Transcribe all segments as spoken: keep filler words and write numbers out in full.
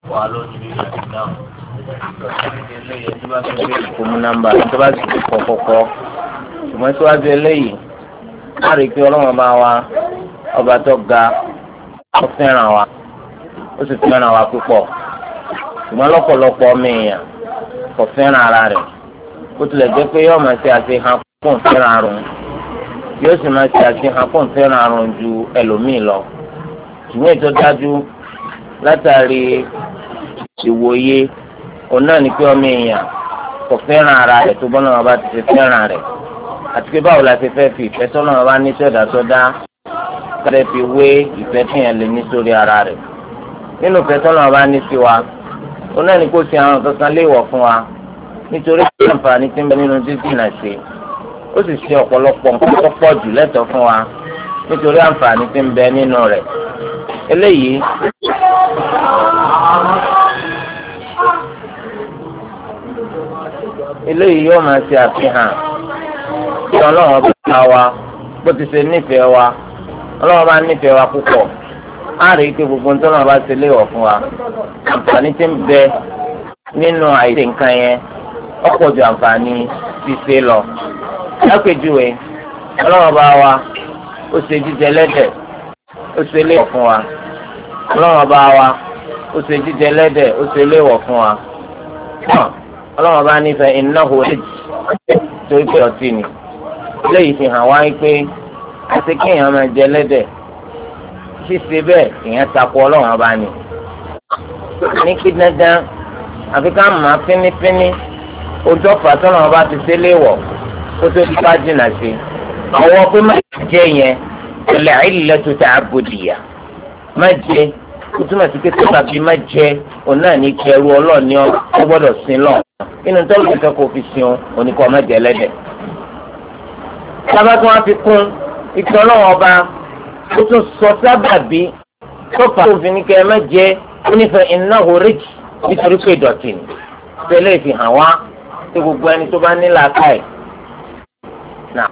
wà lónìí ìdáhùn. eléyìí tó bá fi gbé kò mú nọ́mbà tó bá sì kọ kọkọ ṣùgbọ́n síwájú eléyìí á rí i pé ọlọ́run bá wa ọba tó ga ó fẹ́ràn wa ó sì fẹ́ràn wa púpọ̀ ṣùgbọ́n lọ́pọ̀lọpọ̀ ọmọ èèyàn kò fẹ́ràn ara rẹ̀ ó tilẹ̀ jẹ́ pé yóò máa ṣe àfihàn kóun fẹ́ràn àrùn yóò sì máa ṣe àfihàn kóun fẹ́ràn àrùn ju ẹlòmíì lọ ṣùgbọ́n ètò dájú látàrí ìwòye òun náà ni pé ọmọ èèyàn kò fẹ́ràn ara rẹ̀ tó bọ́lá wọn bá ti fi fẹ́ràn rẹ̀ àti pé báwo la ti fẹ́ fi ìfẹ́ tọ́lá wọn bá ní sọ́dà sọ́dá kárẹ́ fi wé ìfẹ́ tíyẹn lè ní sórí ara rẹ̀ nínú ìfẹ́ tọ́lá wọn bá ní sí wa òun náà ni kó ṣe àwọn kankan léèwọ̀ fún wa nítorí pé àǹfààní tí ń bẹ nínú dídìnà sí ó sì ṣe ọ̀pọ̀lọpọ̀ nǹkan tó pọ̀ jù lẹ́tọ̀ọ́ fún wa nítorí àǹfààní tí ń bẹ nínú rẹ̀ eléyìí eléyìí yóò máa ṣe àfihàn kí ọlọ́run bá wa bó ti ṣe nífẹ̀ẹ́ wa ọlọ́run bá nífẹ̀ẹ́ wa púpọ̀ á rí i pé gbogbo nítorí wọn bá ṣe léèwọ̀ fún wa àǹfààní tí ń bẹ nínú àìsè nǹkan yẹn ọ̀pọ̀ ju àǹfààní ṣíṣe lọ. lápèjúwe ọlọ́run bá wa ó ṣe jíjẹ lẹ́dẹ̀ ó ṣe léèwọ̀ fún wa ọlọ́run bá wa ó ṣe jíjẹ lẹ́dẹ̀ ó ṣe léèwọ̀ fún wa ọlọ́run bá nífẹ̀ẹ́ innahu rijs torí pé ọtí ni léyìí fi hàn wáyé pé àti kéèyàn máa jẹ lẹ́dẹ̀ ṣíṣe bẹ́ẹ̀ èèyàn takò ọlọ́run bá ní. ní kí dandan àfi ká máa fínífíní ojú ọ̀fà tọ́lọ́run bá ti ṣe léèwọ̀ kó tó di ká jìnnà sí i. ọwọ́ pé má jẹ yẹn al-illatu ta'abbudiyya má jẹ kó túmọ̀ sí pé tó tàbí má jẹ òun náà ní kẹrù ọlọ́ọ̀ni ọ gbọ́dọ̀ sin lọ inú tọ́lù tó fẹ́ kó fi sin o oníkọ́ má jẹ lẹ́dẹ̀. sábà tí wọ́n fi kún ìtọ́ ọlọ́wọ́ ọba ó tún sọ sábàbí tó fà tó fi ní kẹ́ ẹ má jẹ onífẹ́ innahu rijs nítorí pé ìdọ̀tí ni tẹ́lẹ̀ fi hàn wá tí gbogbo ẹni tó bá ní làákàyè náà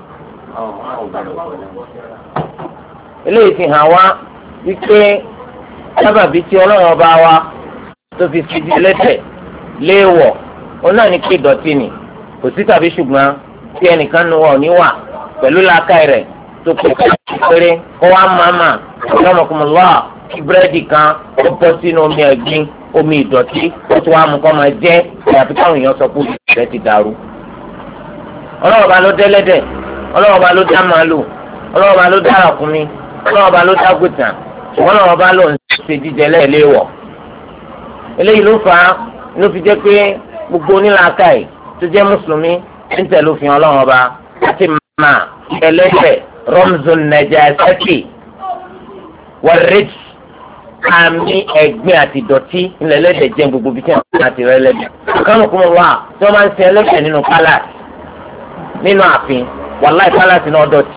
eléyìí fi hàn wá wípé sábàbí tí ọlọ́wọ́ ọba wa tó fi fi di ẹlẹ́dẹ̀ léèwọ̀ òun náà ní pé ìdọ̀tí ni kò sí tàbí ṣùgbọ́n tí ẹnìkan nu wa ò ní wà pẹ̀lú làákàyè rẹ̀ tó pé péré kó wá máma ọlọ́mọkùnmọ́lá kí búrẹ́dì kan ó bọ́ sínú omi ẹ̀gbin omi ìdọ̀tí ó tún wá mú kọ́ máa jẹ́ àyàfi káwọn èèyàn sọ pé ìrẹ́ ti dàrú. ọlọ́wọ́ba ló dẹ́lẹ́dẹ̀ ọlọ́wọ́ba ló dá màálù ọlọ́wọ́ba ló dá ràkúnmí ọlọ́wọ́ba ló dá gùtàn ṣùgbọ́n ọlọ́wọ́ba ló ń ṣe jíjẹ lẹ́ẹ̀léwọ̀. eléyìí ló fà á ló fi jẹ́ pé gbogbo onílàákàyè tó jẹ́ mùsùlùmí ń tẹ̀lé òfin ọlọ́run ọba láti máa ẹlẹ́dẹ̀ rọ́mùzùn najasati wal-rijs àmì ẹ̀gbin àti ìdọ̀tí ńlẹ̀ ẹlẹ́dẹ̀ jẹ́ gbogbo bí tí wọ́n ti rẹ́ ẹlẹ́dẹ̀. àkànnùkùnmọ̀ wà tí wọ́n máa ń sin ẹlẹ́dẹ̀ nínú palace nínú ààfin wàláì palace náà dọ̀tí.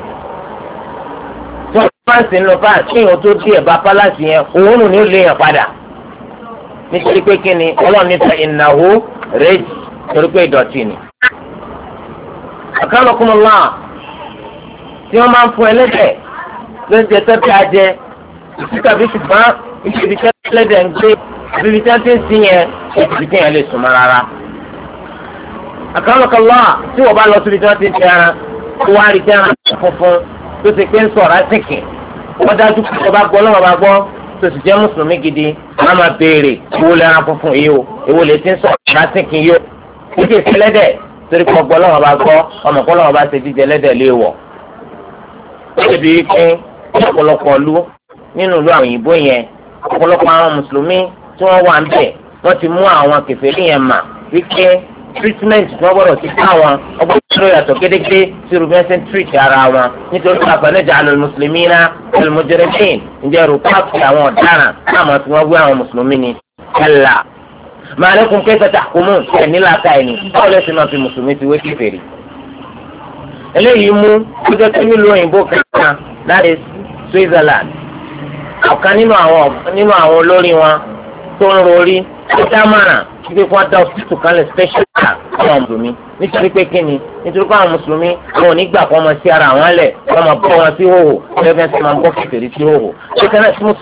tí wọ́n máa ń sin nínú palace kí èèyàn tó dé ẹ̀bá palace yẹn òórùn ni ó lé yàn padà nítorí pé kí ni ọlọ́run níta innahu rijs torí pé ìdọ̀tí ni. àkànnùkùnmọ̀lá tí wọ́n máa ń fún ẹlẹ́dẹ̀ lóúnjẹ tó bí ajẹ ìsí tàbí ṣùgbọ́n ibi tí ẹlẹ́dẹ̀ ń gbé ibi tí wọ́n ti ń sin yẹn ibi tí yẹn lè sùnmọ́ rárá. àkànnùkùnmọ̀lá tí wọ́n bá lọ síbi tí wọ́n ti ń tẹ ẹran tó wá rí tẹ́ran funfun tó ti pé ń sọ̀rọ̀ àtìkì wọ́n dájú pé ọba gbọ́ lọ́wọ́ bá gbọ́ tó sì jẹ́ mùsùlùmí gidi wọ́n á máa béèrè owó lẹ́ran funfun yìí o èwo lè ti ń sọ̀rọ̀ àtìkì yìí o kíkè sí ẹlẹ́dẹ̀ torí pé ọgbọ́n lọ́wọ́ bá gbọ́ ọmọ kọ́ lọ́wọ́ bá ṣe jíjẹ ẹlẹ́dẹ̀ léèwọ̀. ó lè bí pé ọ̀pọ̀lọpọ̀ lu nínú ìlú àwọn òyìnbó yẹn ọ̀pọ̀lọpọ̀ àwọn mùsùlùmí tí wọ́n wà ń bẹ̀ wọ́n ti mú àwọn kèfèrí yẹn mà wípé treatment tí wọ́n gbọ́dọ̀ ti ká wọn ọgbọ́n tó yàtọ̀ gédégbé sí rubinson treat ara wọn nítorí pé àfẹnẹ́jà àwọn mùsùlùmí náà al-mujrimin ǹjẹ́ rúpáàkì àwọn ọ̀daràn káàmọ́ tí wọ́n gbé àwọn mùsùlùmí ni kẹ́là màálẹ́kùn kẹfẹ́ tàkùmù ẹ̀ nílàkà ẹ̀ ní báwo lẹ́sìn máa fi mùsùlùmí ti wé kèfèrí. eléyìí mú kó jẹ́ pé nílùú òyìnbó kankan láti Switzerland ọ̀kan nínú àwọn nínú àwọn olórí wọn tó ń rorí tó dámàrà kíkẹ́ fún adá hospital kan lè special care àwọn mùsùlùmí nítorí pé kíni nítorí pé àwọn mùsùlùmí àwọn onígbà kan máa sí ara àwọn lẹ̀ wọ́n máa bọ́ wọn sí hòhò ẹgbẹ́ tí máa ń bọ́ kèfèrí sí hòhò ṣé kẹ́nà tí mùsùlùmí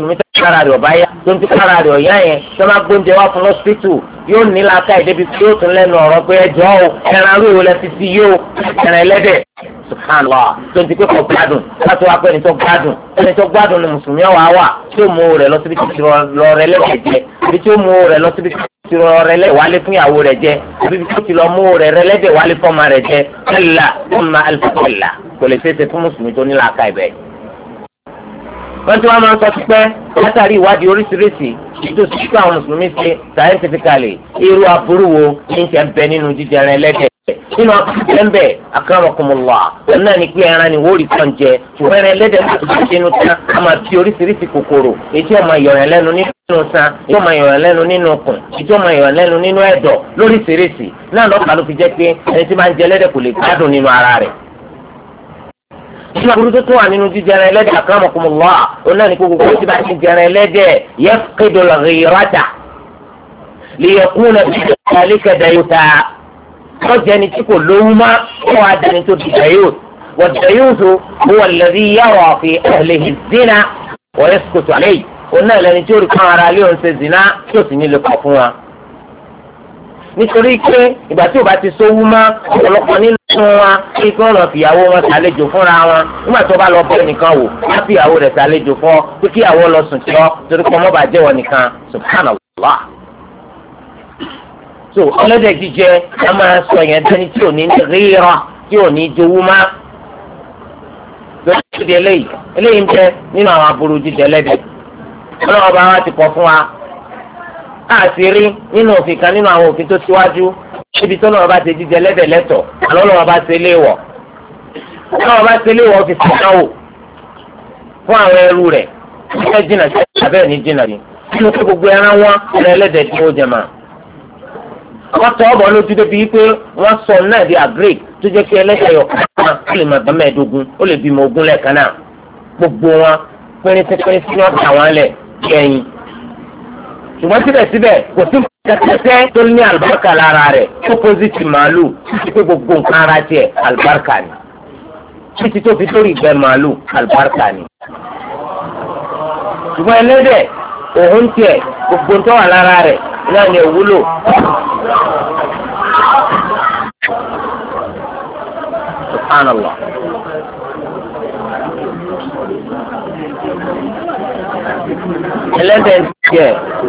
kára rẹ̀ ọ̀bá yá tó ń ti kára rẹ̀ ọ̀yá yẹn tó máa gbóúnjẹ wá fún lọ́sítítù yóò ní làákà ìdébi tí yóò tún lẹ́nu ọ̀rọ̀ pé ẹjọ́ o ẹran arúgbó lẹ fi sí yóò ẹran ẹlẹ́dẹ̀ subhanallah tó ń ti pé kò gbádùn láti wá pé ẹni tó gbádùn ẹni tó gbádùn ni mùsùlùmí ọ̀wá wà tí ó mú rẹ̀ lọ síbi tí lọ rẹ̀ lẹ́kẹ̀ẹ́ jẹ ibi tí ó mú rẹ̀ lọ síbi tí lọ rẹ̀ lẹ́ wálé fún ìyàwó rẹ̀ jẹ ibi tí ó ti lọ mú rẹ̀ rẹ̀ lẹ́dẹ̀ wálé fún ọmọ rẹ̀ jẹ kalla thumma alfa kalla kò lè ṣeéṣe fún mùsùlùmí tó ní làákà ibẹ̀. wọ́n ti wá máa ń sọ pípẹ́ látàrí ìwádìí oríṣiríṣi ìtòsí pé àwọn mùsùlùmí ṣe scientifically irú aburú wo ní ti ń bẹ nínú jíjẹ ẹran ẹlẹ́dẹ̀ nínú akẹ́kẹ́ akramakumullah náà ni pé ẹran ni wọ́n rí tán jẹ ṣùgbọ́n ẹran ẹlẹ́dẹ̀ láti fi sínú tán a máa fi oríṣiríṣi kòkòrò èyí tí ó máa yọ̀ràn lẹ́nu nínú san èyí tí ó máa yọ̀ràn lẹ́nu nínú okùn èyí tí ó máa yọ̀ràn lẹ́nu nínú ẹ̀dọ̀ lóríṣiríṣi náà lọ́pàá ló fi jẹ́ pé ẹni tí máa ń jẹ ẹlẹ́dẹ̀ kò lè gbádùn nínú ara rẹ̀. nínú aburú tó tún wà nínú jíjẹ ẹran ẹlẹ́dẹ̀ akramakumullah náà ni gbogbo tí bá ti jẹ ẹran ẹlẹ́dẹ̀ yafqidul ghirata liyakuna bidhalika dayuta wọ́n jẹ́ ni tí kò lówó má wọ́n wá dání tó di dayuth wọ́n dayuth huwa alladhi yara fi ahlihi zina wa yaskutu alayhi òun náà lẹni tí ó rí kan ara lé òun ṣe zina tí ó sì ní lè kọ̀ fún wa. nítorí pé ìgbà tí ò bá ti sówó má ọ̀pọ̀lọpọ̀ nínú wa kí kí wọ́n lọ fìyàwó wọn ṣàlejò fúnra wọn nígbà tó bá lọ bọ́ nìkan wò wọ́n fìyàwó rẹ̀ ṣàlejò fún ọ pé kí ìyàwó lọ sùn tí ọ torí pé ọmọ bàjẹ́ wọn nìkan subhanallah. so ọlọ́dẹ̀ jíjẹ a máa sọ yẹn dání tí ò ní rírọ tí ò ní jowú má lórí eléyìí eléyìí ń bẹ nínú àwọn aburú jíjẹ lẹ́dẹ̀ ọlọ́wọ́ bá wa ti kọ̀ fún wa àti rí nínú òfin kan nínú àwọn òfin tó síwájú ibi tó lọ́wọ́ bá ti jíjẹ lẹ́dẹ̀ lẹ́tọ̀ àlọ́ lọ́wọ́ bá ti léèwọ̀ lọ́wọ́ bá ti léèwọ̀ fi sàkáwò fún àwọn ẹrú rẹ̀ ṣe jìnnà sí abẹ́ẹ̀ ní jìnnà rí nínú pé gbogbo ẹran wọn ẹlẹ́dẹ̀ tí ó jẹ máa wọ́n tọ́ ọ̀bọ̀ lójú débi wípé wọ́n sọ náà di agric tó jẹ́ kí ẹlẹ́dẹ̀ yọ kàn ó lè máa bá mẹ́ẹ̀ẹ́dógún ó lè bímọ ogún lẹ́ẹ̀kan náà gbogbo wọn pínrínsí pínrínsí náà tà wọ́n lẹ̀ kẹ́yìn. ṣùgbọ́n síbẹ̀síbẹ̀ kò sí kẹ́kẹ́ tó ní àlùbáríkà lára rẹ̀ opposite màálù títí pé gbogbo nǹkan ara tiẹ̀ àlùbáríkà ni títí tó fi sórí ìgbẹ́ màálù àlùbáríkà ni. ṣùgbọ́n ẹlẹ́dẹ̀ òun tiẹ̀ gbogbo nǹkan wà lára rẹ̀ náà ni òwúlò. Subhanallah. ẹlẹ́dẹ̀ tiẹ̀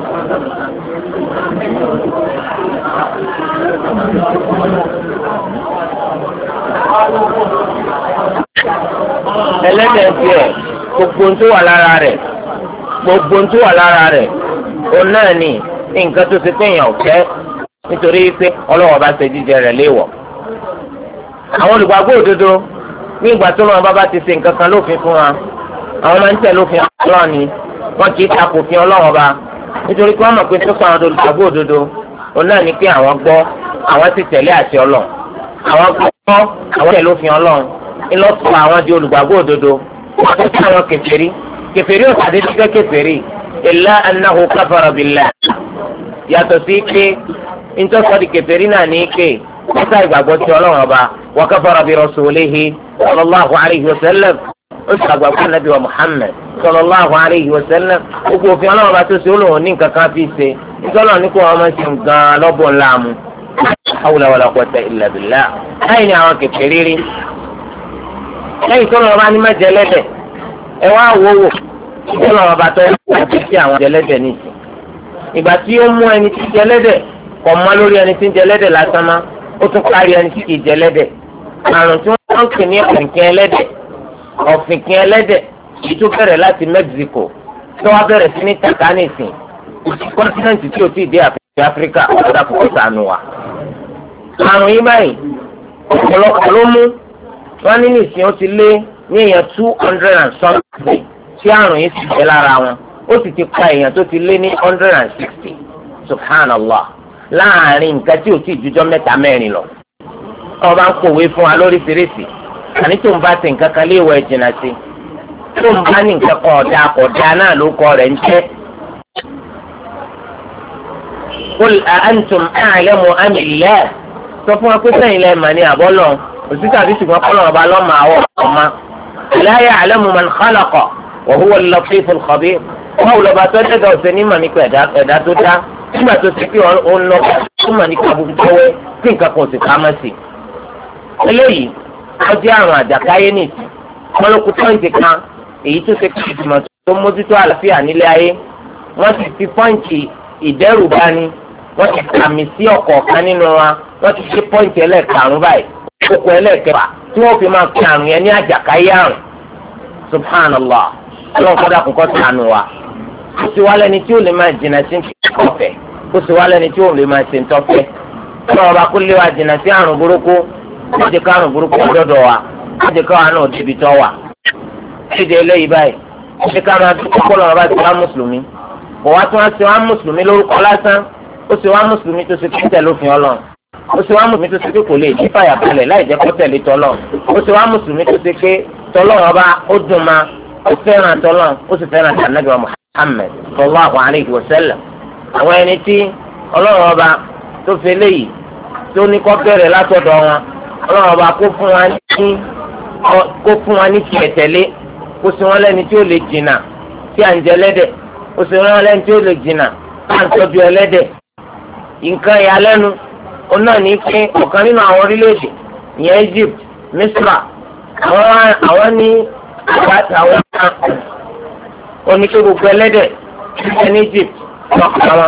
ẹlẹ́dẹ̀ tiẹ̀ gbogbo tó wà lára rẹ̀ gbogbo tó wà lára rẹ̀ òun náà ni nǹkan tó ṣe pé èèyàn ò fẹ́ nítorí pé ọlọ́wọ́ bá ṣe jíjẹ rẹ̀ léèwọ̀. àwọn olùgbàgbọ́ òdodo ní ìgbà tó lọ́wọ́ bá bá ti ṣe nǹkan kan lófin fún wa àwọn máa ń tẹ̀ lófin ọlọ́run ni wọ́n kì í takò fi ọlọ́wọ́ bá nítorí pé wọ́n mọ̀ pé tó sọ àwọn olùgbàgbọ́ òdodo òun náà ni pé àwọn gbọ́ àwọn ti tẹ̀lé àṣẹ ọlọ́run àwọn gbọ́ àwọn tẹ̀lé òfin ọlọ́run ńlọ́sọ àwọn di olùgbàgbọ́ òdodo wọ́n ti àwọn kèfèrí kèfèrí òsàdé ti fẹ́ kèfèrí illa annahu kafara billah yàtọ̀ sí pé ntọ́sọ́dì kèfèrí náà ní pé wọ́n sá ìgbàgbọ́ sí ọlọ́run ọba wa kafara bi rasulihi sallallahu alayhi wa sallam ó sì àgbàgbọ́ nàbí wa Muhammad sallallahu alayhi wa sallam gbogbo òfin ọlọ́run ọba tó ṣe ó lòun ní nǹkan kan fi ṣe nítorí ní kó wọn máa ṣe gan-an lọ́bọ̀ ńlá mu hawla wala quwwata illa billah láyìn ní àwọn kèfèrí rí lẹ́yìn tó lọ́wọ́ bá ní má jẹ lẹ́dẹ̀ ẹ wá wò wò tó lọ́wọ́ bá tọ́ láti fi àwọn jẹ lẹ́dẹ̀ nìsín ìgbà tí ó mú ẹni tí jẹ lẹ́dẹ̀ kọ̀ mọ́ lórí ẹni tí ń jẹ lẹ́dẹ̀ lásán má ó tún kárí ẹni tí kì í jẹ lẹ́dẹ̀ àrùn tí wọ́n ń pè ní ọ̀fìnkìn ẹlẹ́dẹ̀ ọ̀fìnkìn ẹlẹ́dẹ̀ èyí tó bẹ̀rẹ̀ láti Mexico tó wá bẹ̀rẹ̀ sí ní tàkà nìsín kọ́ńtínẹ̀ǹtì tí ò tí ì dé Áfíríkà ọ̀dà kòkó sànù wa. àrùn yìí báyìí ọ̀pọ̀lọpọ̀ ló mú wọ́n ní nìsín ó ti lé ní èèyàn two hundred and something tí àrùn yìí ti jẹ́ lára wọn ó sì ti pa èèyàn tó ti lé ní hundred and sixty subhanallah láàrin nǹkan tí ò tí ì jújọ́ mẹ́ta mẹ́rin lọ. wọ́n bá ń kọ̀wé fún wa lóríṣiríṣi àní tó ń bá ti nǹkan kan léèwọ̀ ẹ̀jìnà sí tó ń bá ní nǹkan kan ọ̀dà ọ̀dà náà ló kọ rẹ̀ ń jẹ́. qul a antum a'lamu am illah sọ fún wa pé sẹ́yìn lẹ́ẹ̀ mà ní àbọ́lọ́ òsì tàbí ṣùgbọ́n kọ́ lọ́wọ́ bá lọ́mọ àwọ̀ ọ̀ma la ya'lamu man khalaqa wa huwa al-latiful khabir wọ́n lọ́ba tó dẹ́gà ọ̀sẹ̀ ní mà nípa ẹ̀dá tó dá nígbà tó ti pé òun lọ tó mà nípa gbogbo tọ́wẹ́ tí nǹkan kan sì ká mọ́ sí. eléyìí wọ́n jẹ́ àrùn àjàkáyé nì wọ́n ló kú pọ́ǹtì kan èyí tó ṣe kí ìgbìmọ̀ tó mójútó àlàáfíà nílé ayé wọ́n ti fi pọ́ǹtì ìdẹ́rùbani wọ́n ti kàmì sí ọ̀kọ̀ọ̀kan nínú wa wọ́n ti ṣe pọ́ǹtì ẹlẹ́ẹ̀karùn-ún báyìí kókó ẹlẹ́ẹ̀kẹfà tí wọ́n fi máa fi àrùn yẹn ní àjàkáyé àrùn subhanallah ọlọ́run kọ́dà kún kọ́ sànù wa kó sì wá lẹ́ni tí ó lè máa jìnnà sí ọ̀fẹ́ kó sì wá lẹ́ni tí ó lè máa ṣe ńtọ́fẹ́ ọlọ́run ọba kó lé wa jìnnà sí àrùn burúkú ó ti ká àrùn burúkú lọ́dọ̀ wa ó ti ká wa náà débi tọ́ wa ṣíde eléyìí báyìí ó ti ká máa dúpọ́ kọ́ lọ́wọ́ bá ti wá mùsùlùmí kò wá tí wọ́n ti wá mùsùlùmí lórúkọ lásán ó sì wá mùsùlùmí tó ṣe kí tẹ̀lé òfin ọlọ́run ó sì wá mùsùlùmí tó ṣe pé kò lè jí fàyà balẹ̀ láì jẹ́ kó tẹ̀lé tọ́lọ̀ ó sì wá mùsùlùmí tó ṣe pé tọ́lọ̀ ọba ó dùn ma ó fẹ́ràn tọ́lọ̀ ó sì fẹ́ràn tànàbí wa Muhammad sallallahu alayhi wa sallam. àwọn ẹni tí ọlọ́run ọba tó fi léyìí tó ní kọ́ bẹ̀rẹ̀ látọ̀dọ̀ wọn ọlọ́run ọba kó fún wa ní kó fún wa ní tiẹ̀ tẹ̀lé kó sì wọ́n lẹ́ni tí ó lè jìnnà tí à ń jẹ ẹlẹ́dẹ̀ kó sì wọ́n lẹ́ni tí ó lè jìnnà tí à ń tọ́jú ẹlẹ́dẹ̀. nǹkan ìyàlẹ́nu ó náà ní pé ọ̀kan nínú àwọn orílẹ̀-èdè ìyẹn Egypt Misra àwọn àwọn ní àgbàtà àwọn kan oníke gbogbo ẹlẹ́dẹ̀ ní Egypt wọ́n pa wọn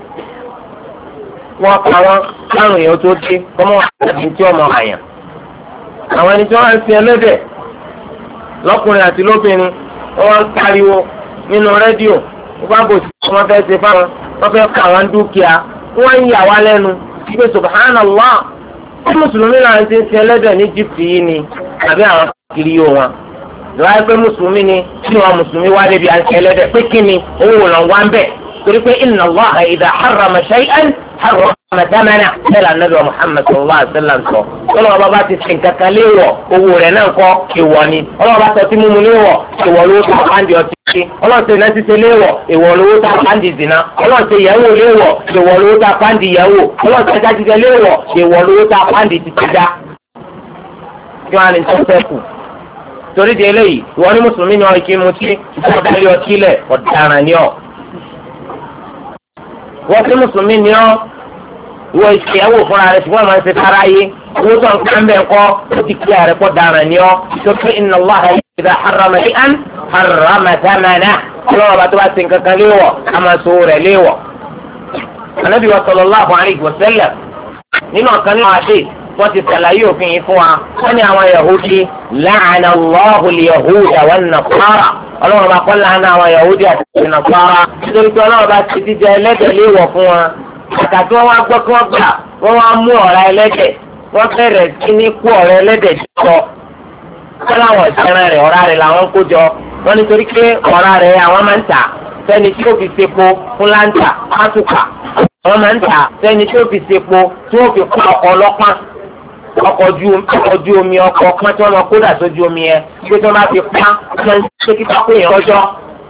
wọ́n pa wọn káàrùn èèyàn tó dé kọ́mọ́ àti tí ọmọ àyàn. àwọn ẹni tí wọ́n ń sin ẹlẹ́dẹ̀ lọ́kùnrin àti lóbìnrin wọ́n ń pariwo nínú rédíò wọ́n bò sí wọ́n fẹ́ ṣe fáwọn wọ́n fẹ́ pa àwọn dúkìá wọ́n ń yà wá lẹ́nu ìgbé subhanallah tí mùsùlùmí náà ti ń sin ẹlẹ́dẹ̀ ní Egypt yìí ni àbí àwọn kiri yóò wọn lọ́wọ́ pé mùsùlùmí ni tí wọn mùsùlùmí wá débi à ń sin ẹlẹ́dẹ̀ pé kí ni owó wò lọ́n wá ń bẹ̀ torí pé inna Allaha idha harrama shay'an harrama thamana bẹ́ẹ̀ la Nabi Muhammad sallallahu alaihi wasallam sọ ọlọ́wọ́ bá ti sin kankan léwọ̀ owó rẹ̀ náà kọ́ ìwọ ni ọlọ́wọ́ bá sọ tí mímu léwọ̀ ìwọ lówó tó àpáǹdì ọtí ọlọ́wọ́ tó iná ṣíṣe léwọ̀ ìwọ lówó tó àpáǹdì zina ọlọ́wọ́ tó yẹ̀wò léwọ̀ ìwọ lówó tó àpáǹdì yẹ̀wò ọlọ́wọ́ tó ẹja jíjẹ léwọ̀ ìwọ lówó tó àpáǹdì títí dá kí wọ́n á ní tó fẹ́ kù torí di eléyìí ìwọ ní mùsùlùmí ni wọn kì í mutí ìfọdàlẹ ọtí lẹ ọ̀daràn ni ọ wọ́n tí mùsùlùmí ni ọ́ ìwọ ìṣèyàwó fúnra rẹ̀ ṣùgbọ́n máa ń ṣe fara yé owó tó ń ká ń bẹ̀ ńkọ́ ó ti kí ààrẹ pọ̀ dára ni ọ́ tó pé inna Allaha idha harrama shay'an harrama thamanahu ọlọ́wọ́ bá tó bá ti nǹkan kan léwọ̀ a máa so rẹ̀ léwọ̀. Ànábì wa sallallahu alayhi wa sallam nínú ọ̀kan nínú àdé wọ́n ti sàlàyé òfin yìí fún wa wọ́n ní àwọn Yahudi la'ana Allahu al-yahuda wan-nasara ọlọ́wọ́ bá kọ́ lánà àwọn Yahudi àti Nasara nítorí pé ọlọ́wọ́ bá ti ti jẹ ẹlẹ́dẹ̀ léwọ̀ fún wa kàkà tí wọ́n wá gbọ́ kí wọ́n gbà wọ́n wá mú ọ̀rá ẹlẹ́dẹ̀ wọ́n bẹ̀rẹ̀ sí ní kó ọ̀rá ẹlẹ́dẹ̀ jọ wọ́n láwọn ìṣẹ̀rẹ̀ rẹ̀ ọ̀rá rẹ̀ làwọn kó jọ wọ́n nítorí pé ọ̀rá rẹ̀ àwọn máa ń tà sẹ́ni tí ó fi sepo fún láńtà pátùkà wọ́n máa ń tà sẹ́ni tí ó fi sepo tí ó fi pa ọkọ̀ ọlọ́pàá ọkọ̀ ojú omi ọkọ̀ ọpọ́n tí wọ́n lọ kódà sójú omi yẹn pé tí wọ́n bá fi pa ọmọ ṣé kí pápá èèyàn lọ́jọ́.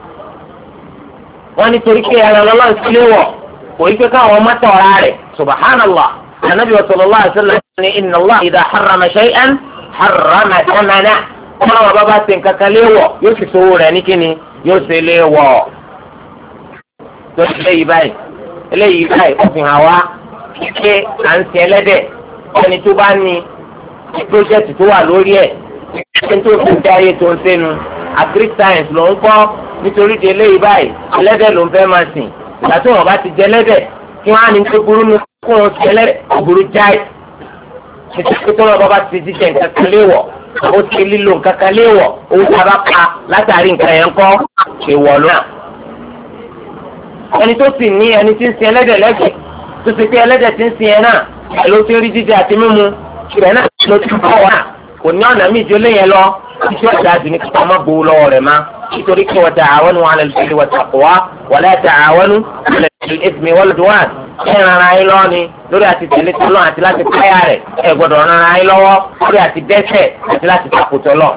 wọ́n nítorí pé ẹran lọ́lọ́run sílé wọ̀ kò í pé káwọn mọ́tò ọ̀rá rẹ̀ subhanallah anabi wa sallallahu alayhi wa sallam ní inna Allah idha harrama shay'an harrama thamanahu wọ́n lọ́wọ́ bá bá ti nǹkan kan léwọ̀ yóò sì sowó rẹ̀ ní kíni yóò sì léwọ̀. tó eléyìí báyìí eléyìí báyìí ó fi hàn wá pé à ń sin ẹlẹ́dẹ̀ ẹni tó bá ní pírójẹ́tì tó wà lórí ẹ̀ ẹni tó fi dá ayé tó ń sẹ́nu agric science ló ń kọ́ nítorí di eléyìí báyìí ẹlẹ́dẹ̀ ló ń fẹ́ máa sìn ìgbà tó wọn bá ti jẹ ẹlẹ́dẹ̀ kí wọ́n á ní tó burú ní kó wọn ti ẹlẹ́dẹ̀ kó burú jáì nítorí tó wọn bá ti jíjẹ nǹkan kan léwọ̀ ó ti lílo nǹkan kan léwọ̀ owó tá a bá pa látàrí nǹkan yẹn kọ́ èèwọ̀ náà. ẹni tó sì ní ẹni tí ń sin ẹlẹ́dẹ̀ lẹ́gbẹ̀ẹ́ tó ti pé ẹlẹ́dẹ̀ tí ń sin ẹ náà ló ti rí jíjẹ àti mímu ìrẹ̀ náà ló ti bọ̀ wá kò ní ọ̀nà míì jó léyìn lọ títí ọ̀dà àdùnní kí wọ́n má gbowó lọ́wọ́ rẹ̀ má nítorí pé wa ta'awanu 'ala al-birri wat-taqwa wa la ta'awanu 'ala al-ithmi wal-'udwan ẹ̀ rárá yín lọ́wọ́ ni lórí àti tẹ̀lé tọ́lọ́ àti láti páyà rẹ̀ ẹ̀ gbọ́dọ̀ rárá yín lọ́wọ́ lórí àti dẹ́ṣẹ̀ àti láti takùtọ̀ lọ.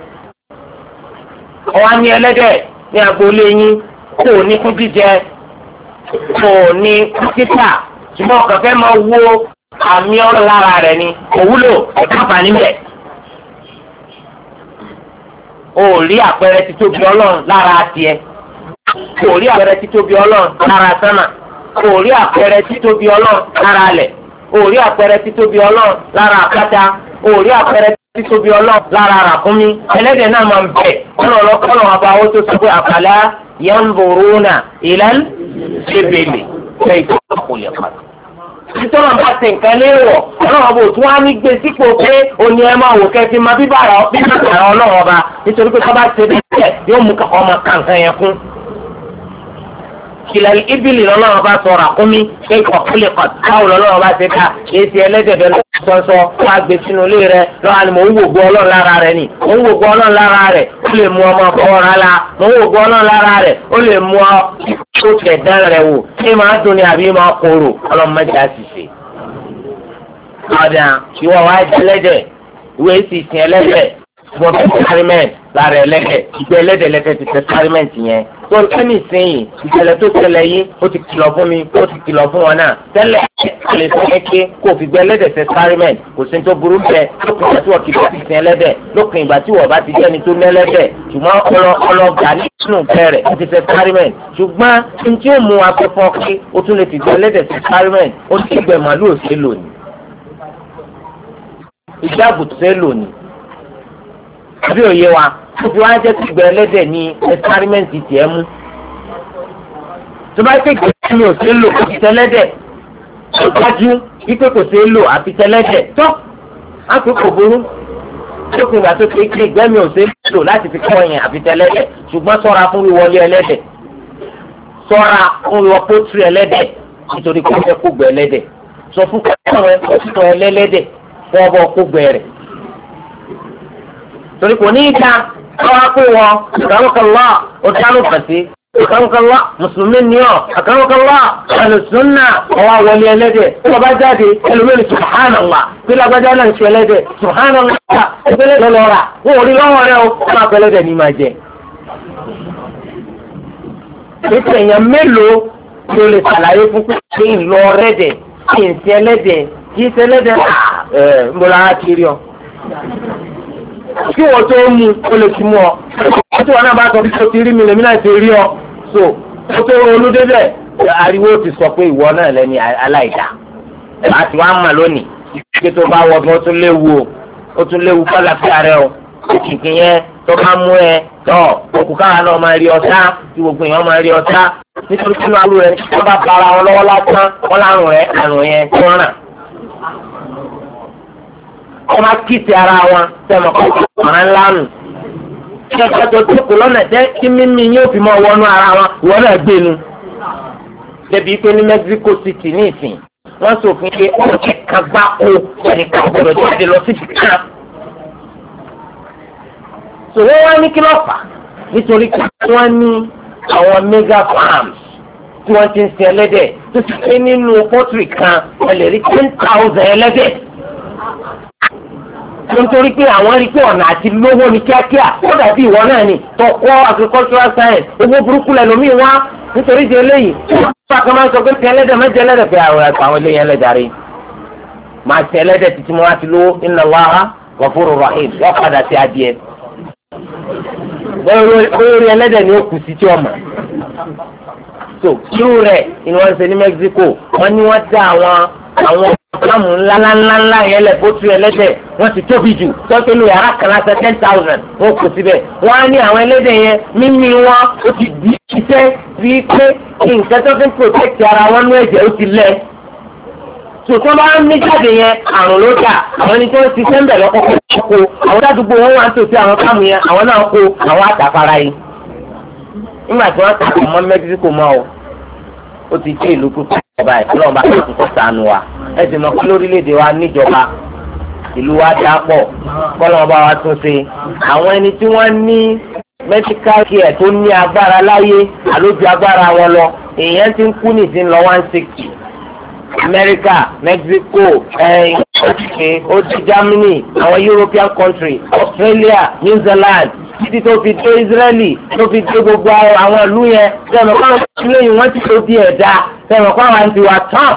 ọwọ́ ní ẹlẹ́dẹ̀ ní agboolé yín kò ní fún jíjẹ kò ní fún títà ṣùgbọ́n ọkàn fẹ́ máa wo àmì ọ̀rọ̀ lára rẹ̀ ni òwúlò ẹ̀káfà níbẹ̀. o rí àpẹẹrẹ títóbi ọlọ́run lára tiẹ̀ kò rí àpẹẹrẹ títóbi ọlọ́run lára sánmà kò rí àpẹẹrẹ títóbi ọlọ́run lára alẹ̀ kò rí àpẹẹrẹ títóbi ọlọ́run lára àpáta kò rí àpẹẹrẹ títóbi ọlọ́run lára ràkúnmí ẹlẹ́dẹ̀ náà máa ń bẹ̀ ọlọ́run ọba owó tó sọ pé àfàlà yanzuruna ilal ibili kayfa khuliqat. nítorí wọn bá ti nǹkan léèwọ̀ ọlọ́run ọba òtún wá ní gbé sípò pé òní ẹ máa wò kẹ́kẹ́ máa bí bàrà ọlọ́run ọba nítorí pé tọ́ bá ṣe bẹ́ẹ̀ yóò mú ọmọ kàǹkàn yẹn fún. ìlànà ìbílì lọ́lọ́run bá sọ ràkúnmí pé ìkọ̀kúlẹ̀ kọ̀ táwọn lọ́lọ́run bá ṣe ká èsì ẹlẹ́dẹ̀dẹ̀ sọ́sọ́ wá gbé sínú ilé rẹ lọ́wọ́ ni mò ń wògbó ọlọ́run lára rẹ ni mò ń wògbó ọlọ́run lára rẹ ó lè mú ọmọ fọwọ́ rà la mò ń wògbó ọlọ́run lára rẹ ó lè mú ọ tó tẹ̀ dán rẹ wò ṣé máa dùn ní àbí máa kóró ọlọ́run mẹ́ta àṣìṣe. ọ̀dà ìwọ wa ẹlẹ́dẹ̀ ìwé sì sin ẹlẹ́dẹ̀ wọ́n fi experiment lára ẹlẹ́dẹ̀ ìgbẹ́ ẹlẹ́dẹ̀ lẹ́tẹ̀ ti experiment yẹn tó ń tẹ́lẹ̀ sẹ́yìn ìṣẹ̀lẹ̀ tó ṣẹlẹ̀ yìí ó ti kìlọ̀ fún mi ó ti kìlọ̀ fún wọn náà tẹ́lẹ̀ kò lè sọ pé kó o fi gbẹ́ ẹlẹ́dẹ̀ ṣe experiment kò sí tó burú bẹ́ẹ̀ lópin ìgbà tí wọ́n kìlọ̀ fi sin ẹlẹ́dẹ̀ lópin ìgbà tí wọ́n bá ti jẹ́ni tó lẹ́lẹ́dẹ̀ ṣùgbọ́n ọlọ́gà nínú bẹ̀rẹ̀ ó ti ṣe experiment ṣùgbọ́n ní tí ó mú afẹ́fọ́ pé ó tún lè fi gbẹ́ ẹlẹ́dẹ̀ ṣe experiment ó ti gbẹ màálù òṣè lónìí ìjáàbù ṣe lónìí àbí òye wa ó fi wá jẹ́ sí ìgbẹ́ ẹlẹ́dẹ̀ ní ẹ̀sítárímẹ́ǹtì tiẹ̀ mú. tó bá ké gbèsè mi ò ṣe é lò àfi tẹ́lẹ́dẹ̀ ó dájú wípé kò ṣe é lò àfi tẹ́lẹ́dẹ̀ tó á fi kò burú tó fi ìgbà tó ké ké ìgbẹ́ mi ò ṣe é lò láti fi kọ́ yẹn àfi tẹ́lẹ́dẹ̀ ṣùgbọ́n ṣọ́ra fún wíwọlé ẹlẹ́dẹ̀ ṣọ́ra fún wíwọ pótírì ẹlẹ́dẹ̀ nítorí kó fẹ́ kó gbẹ ẹlẹ́dẹ̀ sọ fún kọ́ ẹlẹ́dẹ̀ fún ọbọ̀ kó gbẹ rẹ̀ torí kò ní í ta àwọn akó wọn àkàrùkànlá ọ̀dánù fàṣẹ àkàrùkànlá mùsùlùmí ni ọ àkàrùkànlá àlùsùnà ọwọ́ àwọlé ẹlẹ́dẹ̀ tí wọ́n bá jáde ẹlòmíràn subhanallah pé lágbájá náà ń ṣe ẹlẹ́dẹ̀ subhanallah ẹgbẹ́lẹ́ lọ́lọ́ra wọ́n ò rí lọ́wọ́ rẹ o wọ́n máa fẹ́ ẹlẹ́dẹ̀ ní máa jẹ. ètò èèyàn mélòó ló lè ṣàlàyé fún pé kí n lọ rẹ́dẹ̀ kí n ṣe ẹlẹ́dẹ̀ kí n ṣe ẹlẹ́dẹ̀ ẹ̀ ń bọ̀ lára kiri ọ kí wọ́n tó mú o lè ti mú ọ wọ́n tí wọ́n náà bá sọ pé o ti rí mi lèmi náà ti rí ọ so o tó ronú débẹ̀ ariwo ti sọ pé ìwọ náà lẹ́ni aláìdá àti wàá mà lónìí kí tó bá wọ gan ó tún léwu o ó tún léwu fọláfíà rẹ o kìkì yẹn tó bá mú ẹ tọ òkú káwa náà máa rí ọtá tí gbogbo èèyàn máa rí ọtá nítorí kí wọn rẹ tí wọn bá bara wọn lọ́wọ́ lásán wọn lárùn rẹ àrùn yẹn tó ràn wọ́n máa kìsì ara wọn sẹ́mi ọ̀pọ̀ ọ̀ràn ńlá nù. ṣé ẹ̀ka tó tókù lọ́nà jẹ́ kí mímí yóò fi máa wọnú ara wọn ìwọ náà gbé nu. débi pé ní Mexico City ní ìsìn wọ́n ṣòfin pé ọ̀kẹ́ kan gbá kó ẹnìkan gbọ́dọ̀ jáde lọ síbi kan. sòwò wá ní kí ló fà nítorí pé wọ́n ní àwọn mega farms tí wọ́n ti ń sin ẹlẹ́dẹ̀ tó ti pé nínú pọ́tìrì kan ẹ lè rí ten thousand ẹlẹ́dẹ̀. nítorí pé àwọn rí pé ọ̀nà àti lówó ni kíákíá ó dàbí ìwọ náà ni tọkọ agricultural science owó burúkú lẹ́nu mi wá nítorí di eléyìí wọ́n kàn máa ń sọ pé ti ẹlẹ́dẹ̀ mẹ́jẹ ẹlẹ́dẹ̀ pé àwọn ẹ̀ka àwọn eléyìí ẹlẹ́dẹ̀ rí màá ti ẹlẹ́dẹ̀ títí mo wá ti lówó inna Allaha ghafurur rahim wọ́n padà sí adìẹ lórí ẹlẹ́dẹ̀ ni ó kù sí tí ọmọ so irú rẹ̀ ni wọ́n ń ṣe ní Mexico wọ́n ní wọ́n dá àwọn àwọn ọ̀pọ̀lọpọ̀ ńláńláńlá yẹn lẹ̀ bó tu ẹlẹ́dẹ̀ wọ́n ti tóbi jù tọ́jú ní yàrá kan láti ten thousand wọ́n kò síbẹ̀ wọ́n á ní àwọn ẹlẹ́dẹ̀ yẹn mímí wọn ó ti di iṣẹ́ bíi pé nǹkan tó fi ń protect ara wọn ní ẹ̀jẹ̀ ó ti lẹ̀ tòtò bá ń ní jáde yẹn àrùn ló dà àwọn ẹni tó ń ti sẹ́ńbẹ̀ lọ́kọ̀ọ́kọ́ kó àwọn àdúgbò wọn wá ń tòsí àwọn káàmù yẹn àwọn náà kó àwọn àtàfàrà yìí nígbà tí wọ́n tàbí mọ́ Mexico mọ́ o ó ti jẹ́ ìlú kúkú ọba ẹ̀ lọ́wọ́ bá tó kọ́ sànù wa ẹ sì mọ̀ pé lórílẹ̀‐èdè wa níjọba ìlú wa dá pọ̀ kọ́lọ́wọ́ bá wa tún ṣe àwọn ẹni tí wọ́n ní medical care tó ní agbára láyé àlójú agbára wọn lọ èèyàn ti ń kú nìsín lọ one sixty America Mexico ẹ̀ ẹ̀ ó ti Germany àwọn European country Australia New Zealand títí tó fi dé Israeli tó fi dé gbogbo àwọn ìlú yẹn sẹ́mi kọ́ àwọn ìlú yìí wọ́n ti tó di ẹ̀dá sẹ́mi kọ́ àwọn àti wà tán.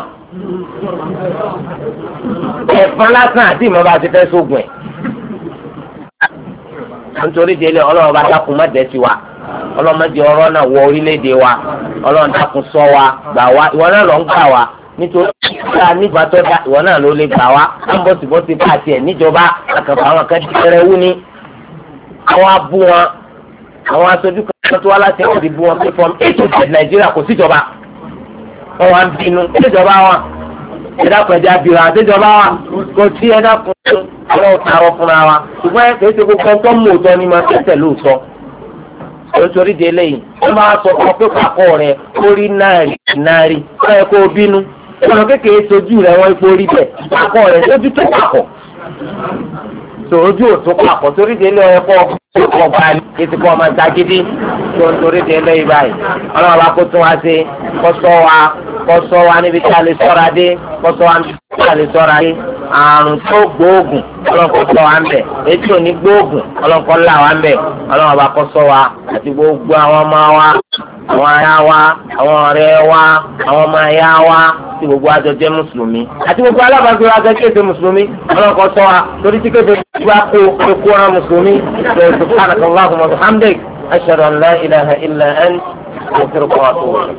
ẹ̀fọn lásán àti ìmọ̀ bá ti fẹ́ sógun ẹ̀. nítorí délé ọlọ́run bá dákun má dẹ́ sí wa ọlọ́mọdé ọ̀rọ̀ náà wọ orílẹ̀-èdè wa ọlọ́run dákun ṣọ́ wa gbà wá ìwọ náà lọ ń gbà wá nítorí ká nígbà tó dá ìwọ náà ló lè gbà wá á ń bọ̀sibọ́sí bá àti ẹ̀ níjọba àkànfà àwọn kan ti fẹ́rẹ̀ wú ni àwọn abú wọn àwọn aṣojú kan tó wá láti ẹ̀kọ́ ti bú wọn pé from a to z nàìjíríà kò síjọba wọn wá ń bínú síjọba wọn ẹ̀dá pẹ̀lú abirà síjọba wọn kò sí ẹ̀dá fún àwọn ọ̀tàrọ̀ fúnra wa ṣùgbọ́n ẹ̀ kò ṣe gbogbo ẹ̀tọ́ mú òótọ́ ni máa tẹ̀sẹ̀ lóòótọ́ nítorí de eléyìí wọ́n máa sọ fún ọ pé pàkọ́ rẹ̀ orí náírì náírì ẹ̀ kó o bínú ọ̀nà kékeré sojú rẹ̀ wọ́n ipò orí bẹ̀ pàkọ́ rẹ̀ lójú tó pàkọ́ tó ojú ò tó pàkọ́ torí de eléyìí ẹ̀kọ́ ọba ní ètò kọ́ ọmọ ìdágídí tó nítorí de eléyìí báyìí ọlọ́run bá kó tún wá sí kó ṣọ́ wa kó ṣọ́ wa níbi tí a lè ṣọ́ra dé kó ṣọ́ wa níbi tí a lè ṣọ́ra dé àrùn tó gbóògùn ọlọ́nkọ́ ṣọ́ wa ń bẹ̀ etí ò ní gbóògùn ọlọ́nkọ́ là wa ń bẹ̀ ọlọ́run bá kó ṣọ́ wa àti gbogbo àwọn ọmọ wa àwọn aya wa àwọn ọ̀rẹ́ wa àwọn ọmọ aya wa tí gbogbo àjọ jẹ́ mùsùlùmí àti gbogbo alábàágbé wa gẹ́gẹ́ bí mùsùlùmí ọlọ́nkọ́ ṣọ́ wa torí tí kéde bá kó kó ra mùsùlùmí lọ́wọ́ subhanaka Allahumma wa bihamdik ashhadu an la ilaha illa ant astaghfiruka wa atubu ilayk.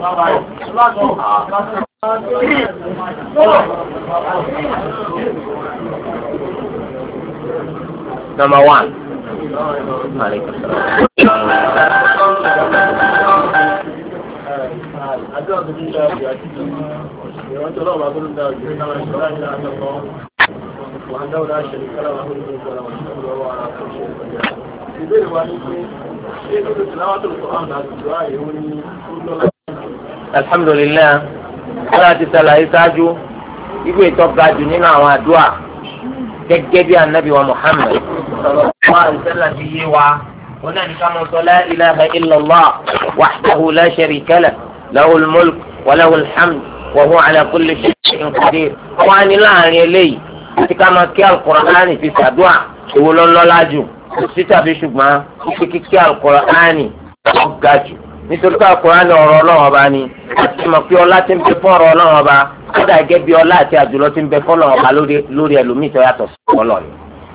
Number one. Alaikum alhamdulillah wọ́n ti sàlàyé ṣáájú ibi ìtọ́ka jù nínú àwọn àdúrà gẹ́gẹ́ bí anabi wa Muhammad sallallahu alaihi wasallam ti yé wa wọn náà ní ká mọ̀ sọ la ilaha illallah wahdahu la sharika lahu lahul mulk wa lahul hamd wa huwa ala kulli shay'in qadir wọ́n á ní láàrin eléyìí àti ká máa kí al-Qur'ani fi ṣàdúà ìwọ lọ́lọ́lá jù sí tàbí ṣùgbọ́n kíkí kíkí al-Qur'ani ọ̀gá jù nítorí pé al-Qur'ani ọ̀rọ̀ Ọlọ́run ọba ni àti mọ̀ pé ọlá ti ń bẹ fún ọ̀rọ̀ Ọlọ́run ọba kódà gẹ́gẹ́ bí ọlá àti àjùlọ ti ń bẹ fún Ọlọ́run ọba lórí ẹlòmíì tó yàtọ̀ sí Ọlọ́run.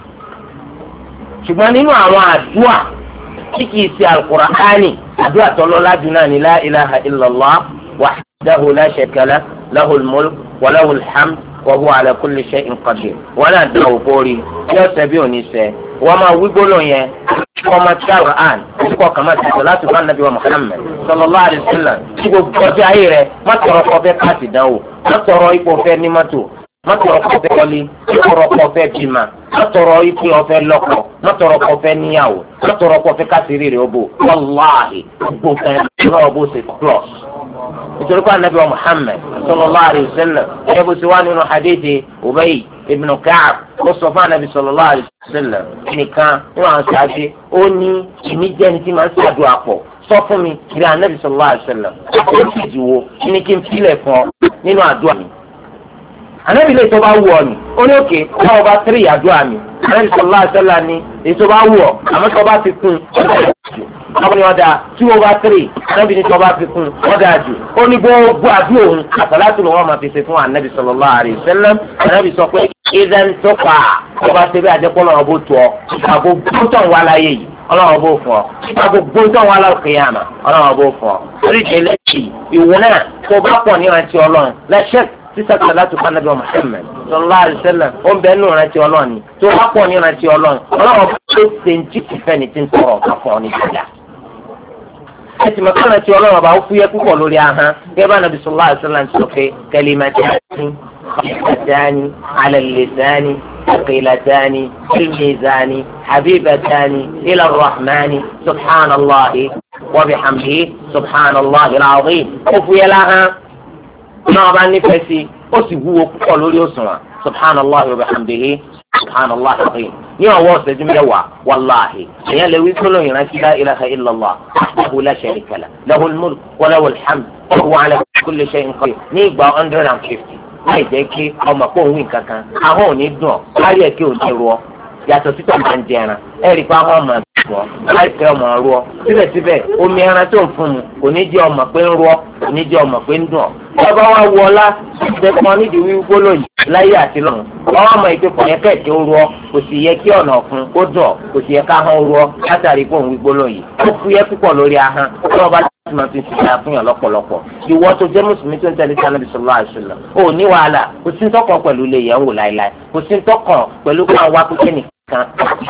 ṣùgbọ́n nínú àwọn àdúà tí kìí ṣe al-Qur'ani àdúà tó lọ́lá jù náà ni la ilaha illallah wahdahu la sharika lahu lahul mulk wa lahul hamd wa huwa ala kulli shay'in qadir wọn náà dán òkú rí yóò ṣe bí òní ṣe wọn máa wí gbólóhùn yẹn wọn máa tí Al-Qur'an kọ kàmá ti sọ láti bá nàbí wa Muhammad sallallahu alaihi wasallam tí gbogbo ọjọ́ ayé rẹ̀ má tọrọ kọ fẹ́ káàtì dánwò má tọrọ ipò fẹ́ ní mọ́tò má tọrọ kọ fẹ́ kọ́lé má tọrọ kọ fẹ́ bímọ má tọrọ ipò ọfẹ́ lọ́kọ má tọrọ kọ fẹ́ níyàwó má tọrọ kọ fẹ́ káàtì rírì ọbọ wàláhì gbogbo kan náà ọbọ ṣe plus nítorí pé anabi wa Muhammad sallallahu alayhi wa sallam ẹ bó ti wá nínú hadithi Ubay ibn Ka'b ó sọ fún anabi sallallahu alayhi wa sallam nìkan nínú àwọn sáájú ó ní ìmí jẹ́ ní tí máa ń ṣàdúrà pọ̀ sọ fún mi kiri anabi sallallahu alayhi wa sallam ó sì jù wo ní kí n filẹ̀ fún ọ nínú àdúrà mi. anabi lè tó bá wù ọ ni ó ní òkè ọlọ́wọ́ bá tẹ́rì àdúrà mi anabi sallallahu alayhi wa sallam ni èyí tó bá wù ọ àmọ́ tó bá ti kún ọ̀dà ni ọ̀dà tí wọ́n bá tẹ̀lé anábì ní tí wọ́n bá fi kún ọ̀dà jù ó ní gbogbo àdúrà òun àtàlátù ni wọ́n máa fi ṣe fún anábì sallallahu alaihi wasallam anábì sọ pé ìdán tó fà á bá ṣe bí àjẹpọ̀ náà bó tó ọ àgbo gbóntàn wà láyé yìí ọlọ́wọ́ bó fún ọ àgbo gbóntàn wà lálùkìyàmà ọlọ́wọ́ bó fún ọ orí ìdílé ìwọ náà tó bá pọ̀ ní ìrántí ọlọ́run lẹ́sẹ̀ sísá salatu fún anábì Muhammad sallallahu alaihi wasallam ó ń bẹ nínú ìrántí ọlọ́run ni tó bá pọ̀ ní ìrántí ọlọ́run ọlọ́wọ́ bó ṣe ń jí ìfẹ́ ni ti ń tọrọ ọ̀kan fún ọ ní ìjọba ẹtì mọ̀kànlá tí ọlọ́run ọba ó fúyẹ́ púpọ̀ lórí ahọ́n gẹ́gẹ́ bá nàbí sallallahu alaihi wasallam sọ pé kalimatani khafifatani ala lisani thaqilatani fil mizani habibatani ila rahmani subhanallahi wa bihamdihi subhanallahi al-azim ó fúyẹ́ láhán náà bá nífẹ̀ẹ́ sí ó sì wúwo púpọ̀ lórí òṣùwọ̀n subhanallahi wa bihamdihi subhanallah alazim ní ọwọ́ ọ̀sẹ̀dún mẹ́wàá wàláhì èèyàn lè wí sọ́lọ́ ìrántí la ilaha illallah wahdahu la sharika lahu lahul mulk wa lahul hamd wa huwa ala kulli shay'in qadir ní ìgbà one hundred and fifty láì jẹ́ kí ọmọ kó òun kankan ahọ́n ò ní dùn ọ́ kárí ẹ̀ kí ò ní rọ yàtọ̀ títọ́ máa ń jẹran ẹ̀rí pa ọmọ àgbọ̀ láìpẹ́ ọmọ rú ọ síbẹ̀síbẹ̀ omi ẹran tó ń fún mu kò ní jẹ́ ọmọ pé ń rú ọ kò ní jẹ́ ọmọ pé ń dùn ọ. ọba wa wọ ọlá ìdẹ́kun nídìí wí gbólóyìn láyé àti lọ́run ọmọ ìpè kò yẹ kẹ́ẹ̀kẹ́ ó rú ọ kò sì yẹ kí ọ̀nà ọ̀fun kó dùn ọ kò sì yẹ ká hàn rú ọ látàrí pé òun wí gbólóyìn ó fúyẹ́ púpọ̀ lórí ahọ́n ọlọ́ba láti máa fi ṣìṣẹ́ fún yàn lọ́pọ̀lọpọ̀ ìwọ tó jẹ́ mùsùlùmí tó ń tẹ̀lé sí Ànábì sallallahu alaihi wasallam ò ní wàhálà kò sí tọkàn pẹ̀lú ilé ìyàwó láéláé kò sí tọkàn pẹ̀lú kí wọ́n wá pípẹ́ nìkan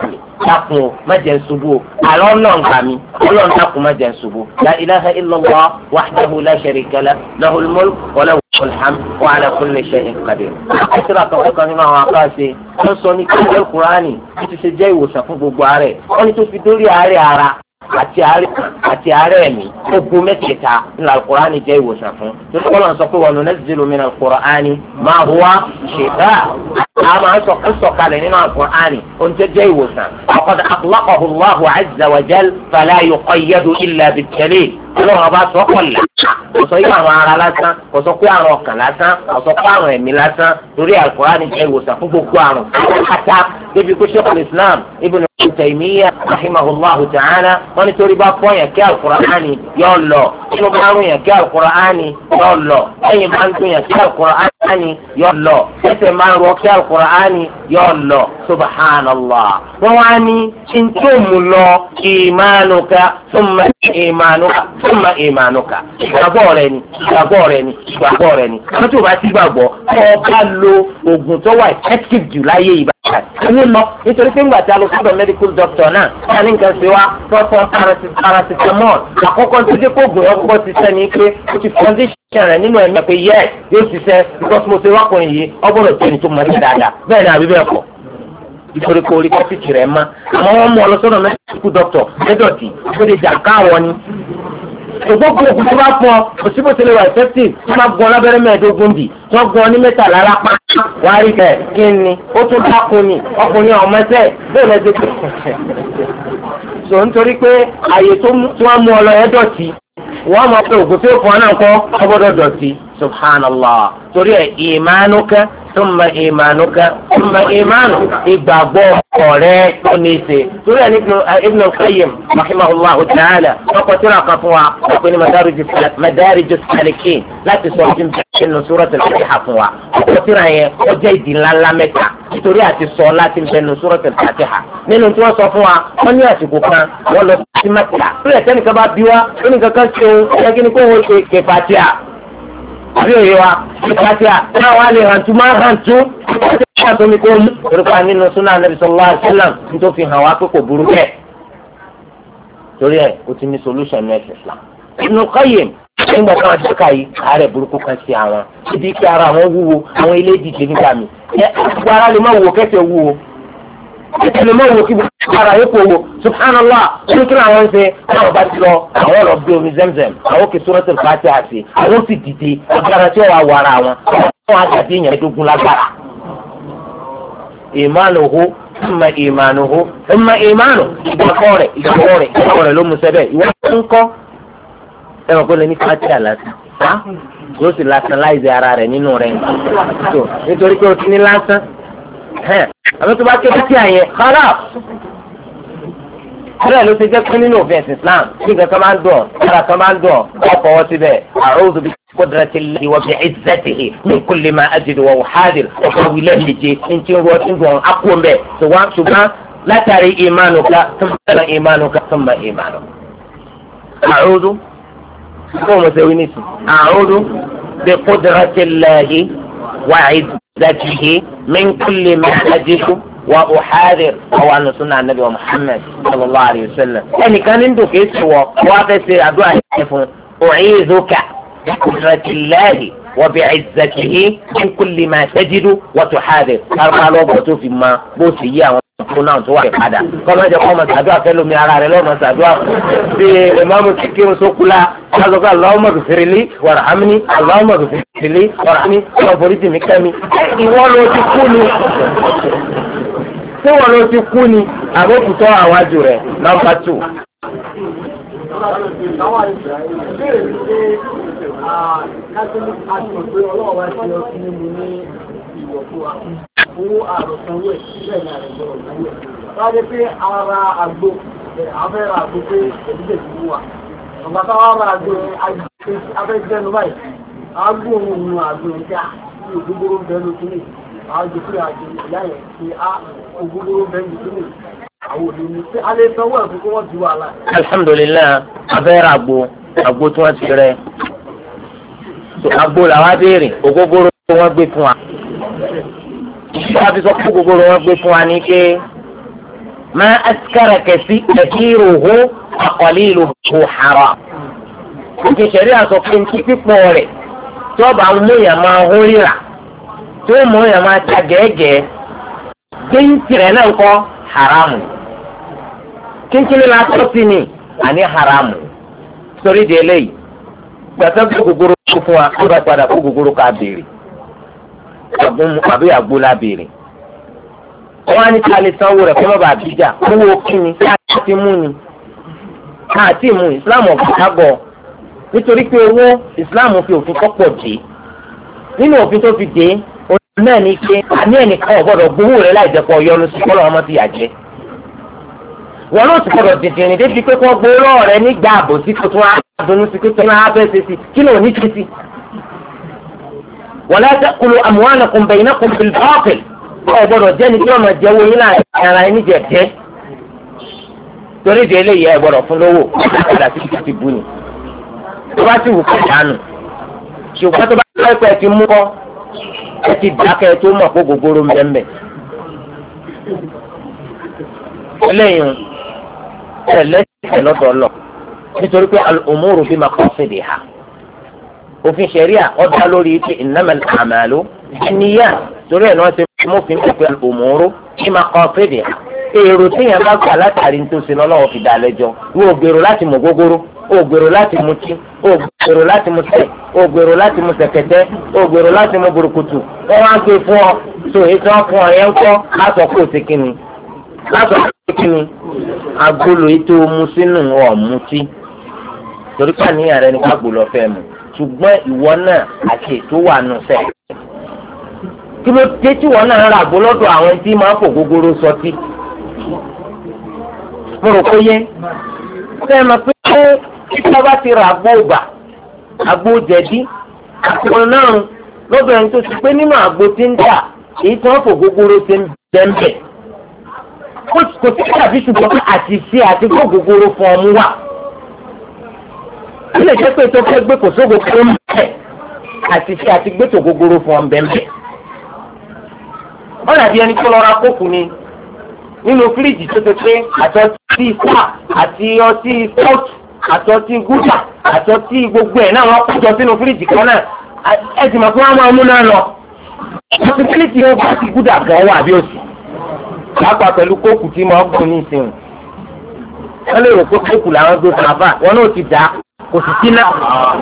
dákun o má jẹ́ ṣubú o àlọ́ náà ń gbà mí ọlọ́run dákun má jẹ́ ṣubú la ilaha illallah wahdahu la sharika lahu lahul mulk wa lahul hamd wa ala kulli shay'in qadir. àkọsílẹ̀ àkọ́kọ́ nínú àwọn akáṣe wọ́n sọ ní kíkẹ́ kúránì ó ti ṣe jẹ́ ìwòsàn fún gbogbo àárẹ̀ wọ́n ní tó fi dórí àárẹ̀ ara àti àárẹ̀ àti àárẹ̀ ẹ̀mí ogun mẹ́tẹ̀ẹ̀ta ní Al-Qur'ani jẹ́ ìwòsàn fún. nítorí wọ́n sọ pé wa nunazzilu mina Al-Qur'ani ma huwa shifaa. a máa ń sọ ń sọ̀kalẹ̀ nínú Al-Qur'ani ohun tó jẹ́ ìwòsàn. faqad atlaqahu Allahu azza wa jal fala yuqayyadu illa bid-dalil. ọlọ́run ọba sọ kọ̀lá kò sọ yín àwọn ara lásán kò sọ pé àrùn ọkàn lásán kò sọ pé àrùn ẹ̀mí lásán torí Al-Qur'ani jẹ́ ìwòsàn fún gbogbo àrùn kátà débi kó Sheikhul Islam Ibn Taymiyyah rahimahullahu ta'ala wọ́n ní torí bá fọ́ yẹn kí Al-Qur'ani yóò lọ inú bá rún yẹn kí Al-Qur'ani yóò lọ ẹ̀yìn máa ń dún yẹn kí Al-Qur'ani yóò lọ ẹsẹ̀ máa ń rọ kí Al-Qur'ani yóò lọ subhanallah wọ́n wá ní ntòmù lọ ìmánuka thumma ìmánuka thumma ìmánuka ìgbàgbọ́ rẹ ni ìgbàgbọ́ rẹ ni ìgbàgbọ́ rẹ ni wọ́n tó bá ti gbàgbọ́ kọ́ bá lo oògùn tó wà effective jù láyé ìbá ẹni lọ nítorí pé ńgbà tí a lọ sọ́dọ̀ medical doctor náà wọ́n á ní nǹkan ṣe wá tọ́tọ́ paracetamol àkọ́kọ́ tó dé kó gùn ọkọ̀ ti sẹ́ ni pé ó ti foundation rẹ̀ nínú ẹ̀mí pé yẹ yóò ti sẹ́ because mo ṣe wákùnrin yìí ọgbọ́dọ̀ tó ẹni tó mọ̀ ní dáadáa bẹ́ẹ̀ ni àbí bẹ́ẹ̀ kọ́ nítorí pé orí kọ́fíìsì rẹ̀ mọ́ àmọ́ wọ́n mú ọ lọ sọ́dọ̀ medical doctor lẹ́dọ̀tì ó lè jà káwọn ni ògbógun ògùn tó bá pọ̀ òsibòtìlẹ̀ wà effective tó máa gbọ́n lábẹ́rẹ́ mẹ́ẹ̀ẹ́dógún bì tó gbọ́n ní mẹ́tàlá lápá wàá rí ẹ̀ kí ni ó tún dákun ni ọkùnrin ọmọ ẹsẹ̀ bẹ́ẹ̀ lẹ́sẹ̀ pé so nítorí pé àyè tó wọ́n mú ọ lọ ẹ́ dọ̀tí wọ́n mọ̀ pé ògùn tó fún ọ náà kọ́ ọgbọ́dọ̀ dọ̀tí subhanallah torí ẹ̀ ìmánuka thumma ìmánuka thumma ìmánu ìgbàgbọ́ ọ̀rẹ́ tó ní í ṣe torí ẹ̀ ní Ibn al-Qayyim rahimahullahu ta'ala ọkọ̀ tí wọ́n kà fún wa ọkọ̀ ní Madarij as-Salikin láti sọ ọdún bẹ́ẹ̀ nínú Surat al-Fatiha fún wa ọkọ̀ tí wọ́n yẹn ó jẹ́ ìdí ńláńlá mẹ́ta nítorí àti sọ láti bẹ́ẹ̀ nínú Surat al-Fatiha nínú tí wọ́n sọ fún wa wọ́n ní àsìkò kan wọ́n lọ sí Mẹ́kà torí ẹ̀ tẹ́nìkan bá bí wa ó ní kankan ṣe òun ẹ̀yẹ́ kí ni kó wọ́n ṣe ké Fatiha àbí òye wa ìpàtìyà náà wà lè hàn tún máa hàn tún ìpàtìyà tó ní kó mú orúkọ nínú súnà Nabi sallallahu alaihi wasallam nítorí fi hàn wá pé kò burú bẹ́ẹ̀ torí ẹ̀ o ti ní solution ní ẹ̀sìn Islam. Ibn Qayyim nígbà tí wọ́n ti ká yìí àárẹ̀ burúkú kan sí àwọn ibi kí ara àwọn wúwo àwọn ilé ìdíje nígbà mi ẹ gbogbo ara lè má wò kẹsẹ̀ wúwo kẹsẹ̀ lè má wò kí ara yóò kó wò subhanallah wọ́n kí làwọn ń ṣe àwọn bá ti lọ àwọn ọ̀rọ̀ bí omi Zamzam àwọn kì Suratul Fatiha àti àwọn sì dìde agbára tí wọ́n wà wọ ara wọn àwọn àgàdé yẹn dógún lágbára. ìmánuhu thumma ìmánuhu thumma ìmánu ìgbàgbọ́ rẹ̀ ìgbàgbọ́ rẹ̀ ìgbàgbọ́ rẹ̀ ló mú sẹ́bẹ̀ ìwọ́n ń kọ́ ẹ̀rọ kó lè ní Fatiha lásán yóò sì lásán láìsí ara rẹ̀ nínú rẹ̀ nítorí pé o ti ní lásán àwọn tó bá ké Fatiha yẹn kálá bẹ́ẹ̀ ló ti jẹ́ pé nínú òfin ẹ̀sìn Islam bí nǹkan kan máa ń dùn ara kan máa ń dùn ọ́ fọwọ́ síbẹ̀ a'udhu bi qudratillahi wa bi'izzatihi min kulli ma ajidu wa uhadir ọ̀pọ̀ wílẹ̀ méje ntí ń rọ tí ń dùn ákó mbẹ́ ṣùgbọ́n látàrí ìmánuka thumma ìmánuka thumma ìmánuka. a'udhu kó mo ṣe wí ní sùn a'udhu bi qudratillahi wa izzatihi min kulli ma ajidu wa uhadir àwọn ànusúnà anabi wa Muhammad sallallahu alayhi wa sallam ẹnìkan ní dùn kìí ṣe wọ wọ́n fẹ́ ṣe àdúrà yẹn fún u'idhuka bi qudratillahi wa bi'izzatihi min kulli ma tajidu wa tuhadir kárùkà lọ́gbọ̀n tó fi máa bó ṣe yí àwọn tó náà tó wà rẹ̀ padà kọ́mọ jẹ́ kọ́mọ sàdúrà fẹ́ lómi ara rẹ̀ lọ́mọ sàdúrà bí ìmáàmù kékeré sókúlá alọ́gbà Allahumma ghfirli warhamni Allahumma ghfirli warhamni ọ̀rọ̀ foríjì mi kẹ́mi ìwọ ló ti kú ni tí wọ́n ló ti kú ni àbókùtọ́ àwájú rẹ̀ nọ́mbà tù. owó àròsanwó ẹ̀ síbẹ̀ ní àrẹ̀gbọ̀rọ̀ sanwó ẹ̀. wọ́n á jẹ́ pé ara àgbo afẹ́ra àgbo pé ẹ̀dídẹ̀ ti wú wa. ọ̀gbà táwọn ará àgbo afẹ́jẹ́nu báyìí àgbo òun àgbo ẹ̀ kí á ògógóró bẹ́ẹ̀ ló kílè àwọn jòkúrò àjò ìyá yẹn kí á ògógóró bẹ́ẹ̀ ló kílè àwọn òní ní pé alẹ́ sanwó ẹ̀ fún kí wọ́n ti wà láì. alhamdulilayi afẹ́ra àgbo àgbo tí wọ́n ti rẹ àgbo làwọn abéèrè ògógóró wọn gbé fún wa. ìṣúra fi sọ fún ògógóró wọn gbé fún wa ní pé má askara kẹsí kẹsíruhu aqaliluhu haram. òkè sẹ̀rí àsọ pé ní pípọ̀ rẹ̀ tí wọ́n bá ń mú yàn máa hó ríra tí ó mú yàn máa ta gẹ́gẹ́ kíntìrẹ̀ náà ń kọ́ haramu. kíntìrẹ̀ la tọ́ sí ni àní haramu. sórí di eléyìí gbàtà kó gogoro fún wa kó bá padà kó gogoro ká béèrè àbí àgbo la béèrè. wọ́n á ní ká lè sanwó rẹ̀ kó má bàa bíjà owó kíni káàtì mú ni káàtì mú islam ọ̀gbìn àgọ́ nítorí pé owó islam fi òfin kọ́pọ̀ dé nínú òfin tó fi dé òun náà ní pé àní ẹnìkan ò gbọ́dọ̀ gbowó rẹ̀ láì jẹ́ pọ̀ yọnu sí kọ́lọ́ ọmọ ti yà jẹ́. wọn náà ti gbọ́dọ̀ dìndìnrín débi pé kí wọ́n gbowó lọ́wọ́ rẹ̀ nígbà àbòsí tó tún á dunu sí pé kí wọ́n á fẹ́ ṣe sí kí ló ní ṣe sí. wala ta'kulu amwalakum bainakum bil batil ọ̀ gbọ́dọ̀ jẹ́ ni kí wọ́n máa jẹ́ owó yín láàrin ara ẹni jẹ̀ jẹ́ torí ìdí eléyìí ẹ̀ gbọ́dọ̀ fún lówó padà sí ibi tí bu ni tó bá sì wù kọ́ dànù ṣùgbọ́n tó bá pẹ́ ẹ ti mú kọ́ ẹ ti dákẹ́ tó mọ̀ kó gogoro mbẹ́mbẹ́ eléyìí ẹ lẹ́sẹ̀ lọ́dọ̀ lọ nítorí pé al-umuru bi maqasidiha òfin ṣẹ̀ríà ó dá lórí pé innamal a'malu binniyat torí ẹ̀ náà ṣe mọ́fin pé al-umuru bi maqasidiha èrò tíyẹn bá gbà látàrí nítòsí lọ́wọ́ fi dá lẹ́jọ́ wọ́n gbèrò láti mọ̀ gógóró ó gbèrò láti mutí ó gbèrò láti mu sẹ ó gbèrò láti mu sẹ̀kẹ̀tẹ̀ ó gbèrò láti mu burúkutu wọn wá gbé fún ọ tó ètò ọkùn ọyẹ ńkọ lásọ kó o ti kíni lásọ kó o ti kíni agolo ètò mu sínú ọmutí torí pàníyàn rẹ ní ká gbòòlò fẹ́ mu ṣùgbọ́n ìwọ náà àti ètò wà nù sẹ kí ló dé tí wọn náà rà gbó lọ́dọ̀ àwọn tí máa ń fò gógóró sọtí mo rò pé yé sẹ́yìn máa pé tí wọ́n bá ti ra àgbo ìgbà àgbo jẹ̀dí àpò náà lọ́dọ̀ ẹni tó ti pé nínú àgbo tí ń tà èyí tí wọ́n fò gógóró ṣe ń bẹ́ńbẹ́ kò sí tàbí ṣùgbọ́n àti ṣe àti kó gógóró fún ọmú wà ó lè jẹ́ pé tó fẹ́ gbé kò sógo kó ń bẹ̀ àti ṣe àti gbé tó gógóró fún ọmú bẹ́ńbẹ́ wọ́n dàbí ẹni tó lọ ra kókù ni nínú fíríjì tó ti pé àtọ́tí sáà àti ọtí sọ́ọ̀tù àtọ́tí gúdà àtọ́tí gbogbo ẹ̀ náà wọ́n kójọ sínú fíríjì kan náà ẹ sì mọ̀ pé wọ́n máa mú náà lọ. ọtí fíríjì yẹn bá ti gúdà gan wà bí òsì pàápàá pẹ̀lú kóòkù tí mo gún ní ìsìn. wọ́n lè rò pé kóòkù làwọn gbé fún abá wọn náà ti dà kò sì sí náà.